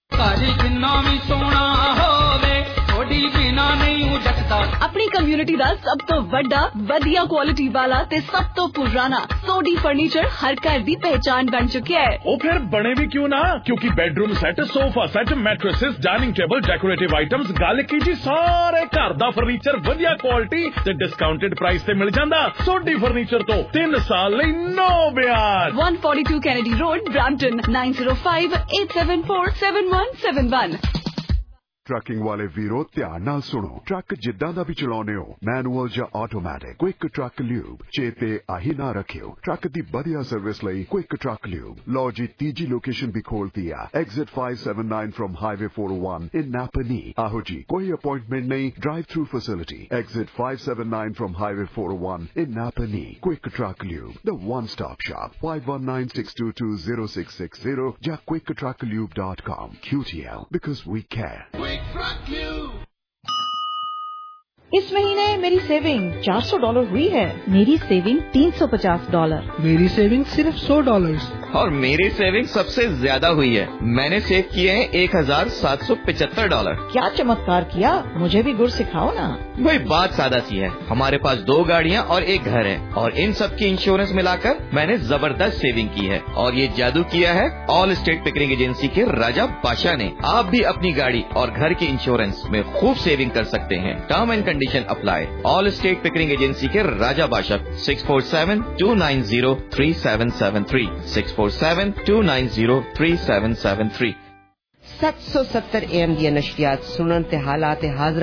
अपनी कम्युनिटी का सब तो वड्डा, वधिया क्वालिटी वाला ते सब तो पुराना सोडी फर्नीचर हर घर दी पहचान बन चुके है। ओ फिर बने भी क्यों ना, क्योंकि bedroom set, sofa set, mattresses, dining table, decorative items, गल की जी सारे घर दा फर्नीचर वधिया क्वालिटी ते डिस्काउंटेड प्राइस ते मिल जांदा। सोडी फर्नीचर तो 3 साल लई नो ब्याज। 142 कैनेडी रोड, ब्रैम्पटन 9058747171। ट्रकिंग वाले वीरो ध्यान नाल सुनो। ट्रक जिद्दां दा भी चलाउने हो, मैनुअल या ऑटोमैटिक, क्विक ट्रक ल्यूब चेते आही ना रखियो। ट्रक दी बढ़िया सर्विस लई क्विक ट्रक ल्यूब। लो जी तीजी लोकेशन भी खोलती है, exit 579 from highway 401 in Napanee. आहो जी कोई अपॉइंटमेंट नहीं, drive through facility. Exit 579 from highway 401 in Napanee. Quick truck lube, the one stop shop. 5196220660 या quicktrucklube.com। QTL because we care. Truck Lube. इस महीने मेरी सेविंग $400 हुई है। मेरी सेविंग $350। मेरी सेविंग सिर्फ $100। और मेरी सेविंग सबसे ज्यादा हुई है। मैंने सेव किए हैं $1,775। क्या चमत्कार किया, मुझे भी गुर सिखाओ ना। भाई बात सादा सी है, हमारे पास 2 गाड़ियाँ और 1 घर है और इन सब की इंश्योरेंस मिलाकर मैंने जबरदस्त सेविंग की है। और ये जादू किया है ऑल स्टेट पिकरिंग एजेंसी के राजा बादशाह ने। आप भी अपनी गाड़ी और घर की इंश्योरेंस में खूब सेविंग कर सकते हैं। Term and condition apply. Allstate Pickering agency के राजा बादशाह 647-290-3773 647-290-3773। 770 AM ਦੀਆਂ ਨਸ਼ਰੀਆਤ ਸੁਣਨ ਤੇ ਹਾਲਾਤ ਹਾਜ਼ਰ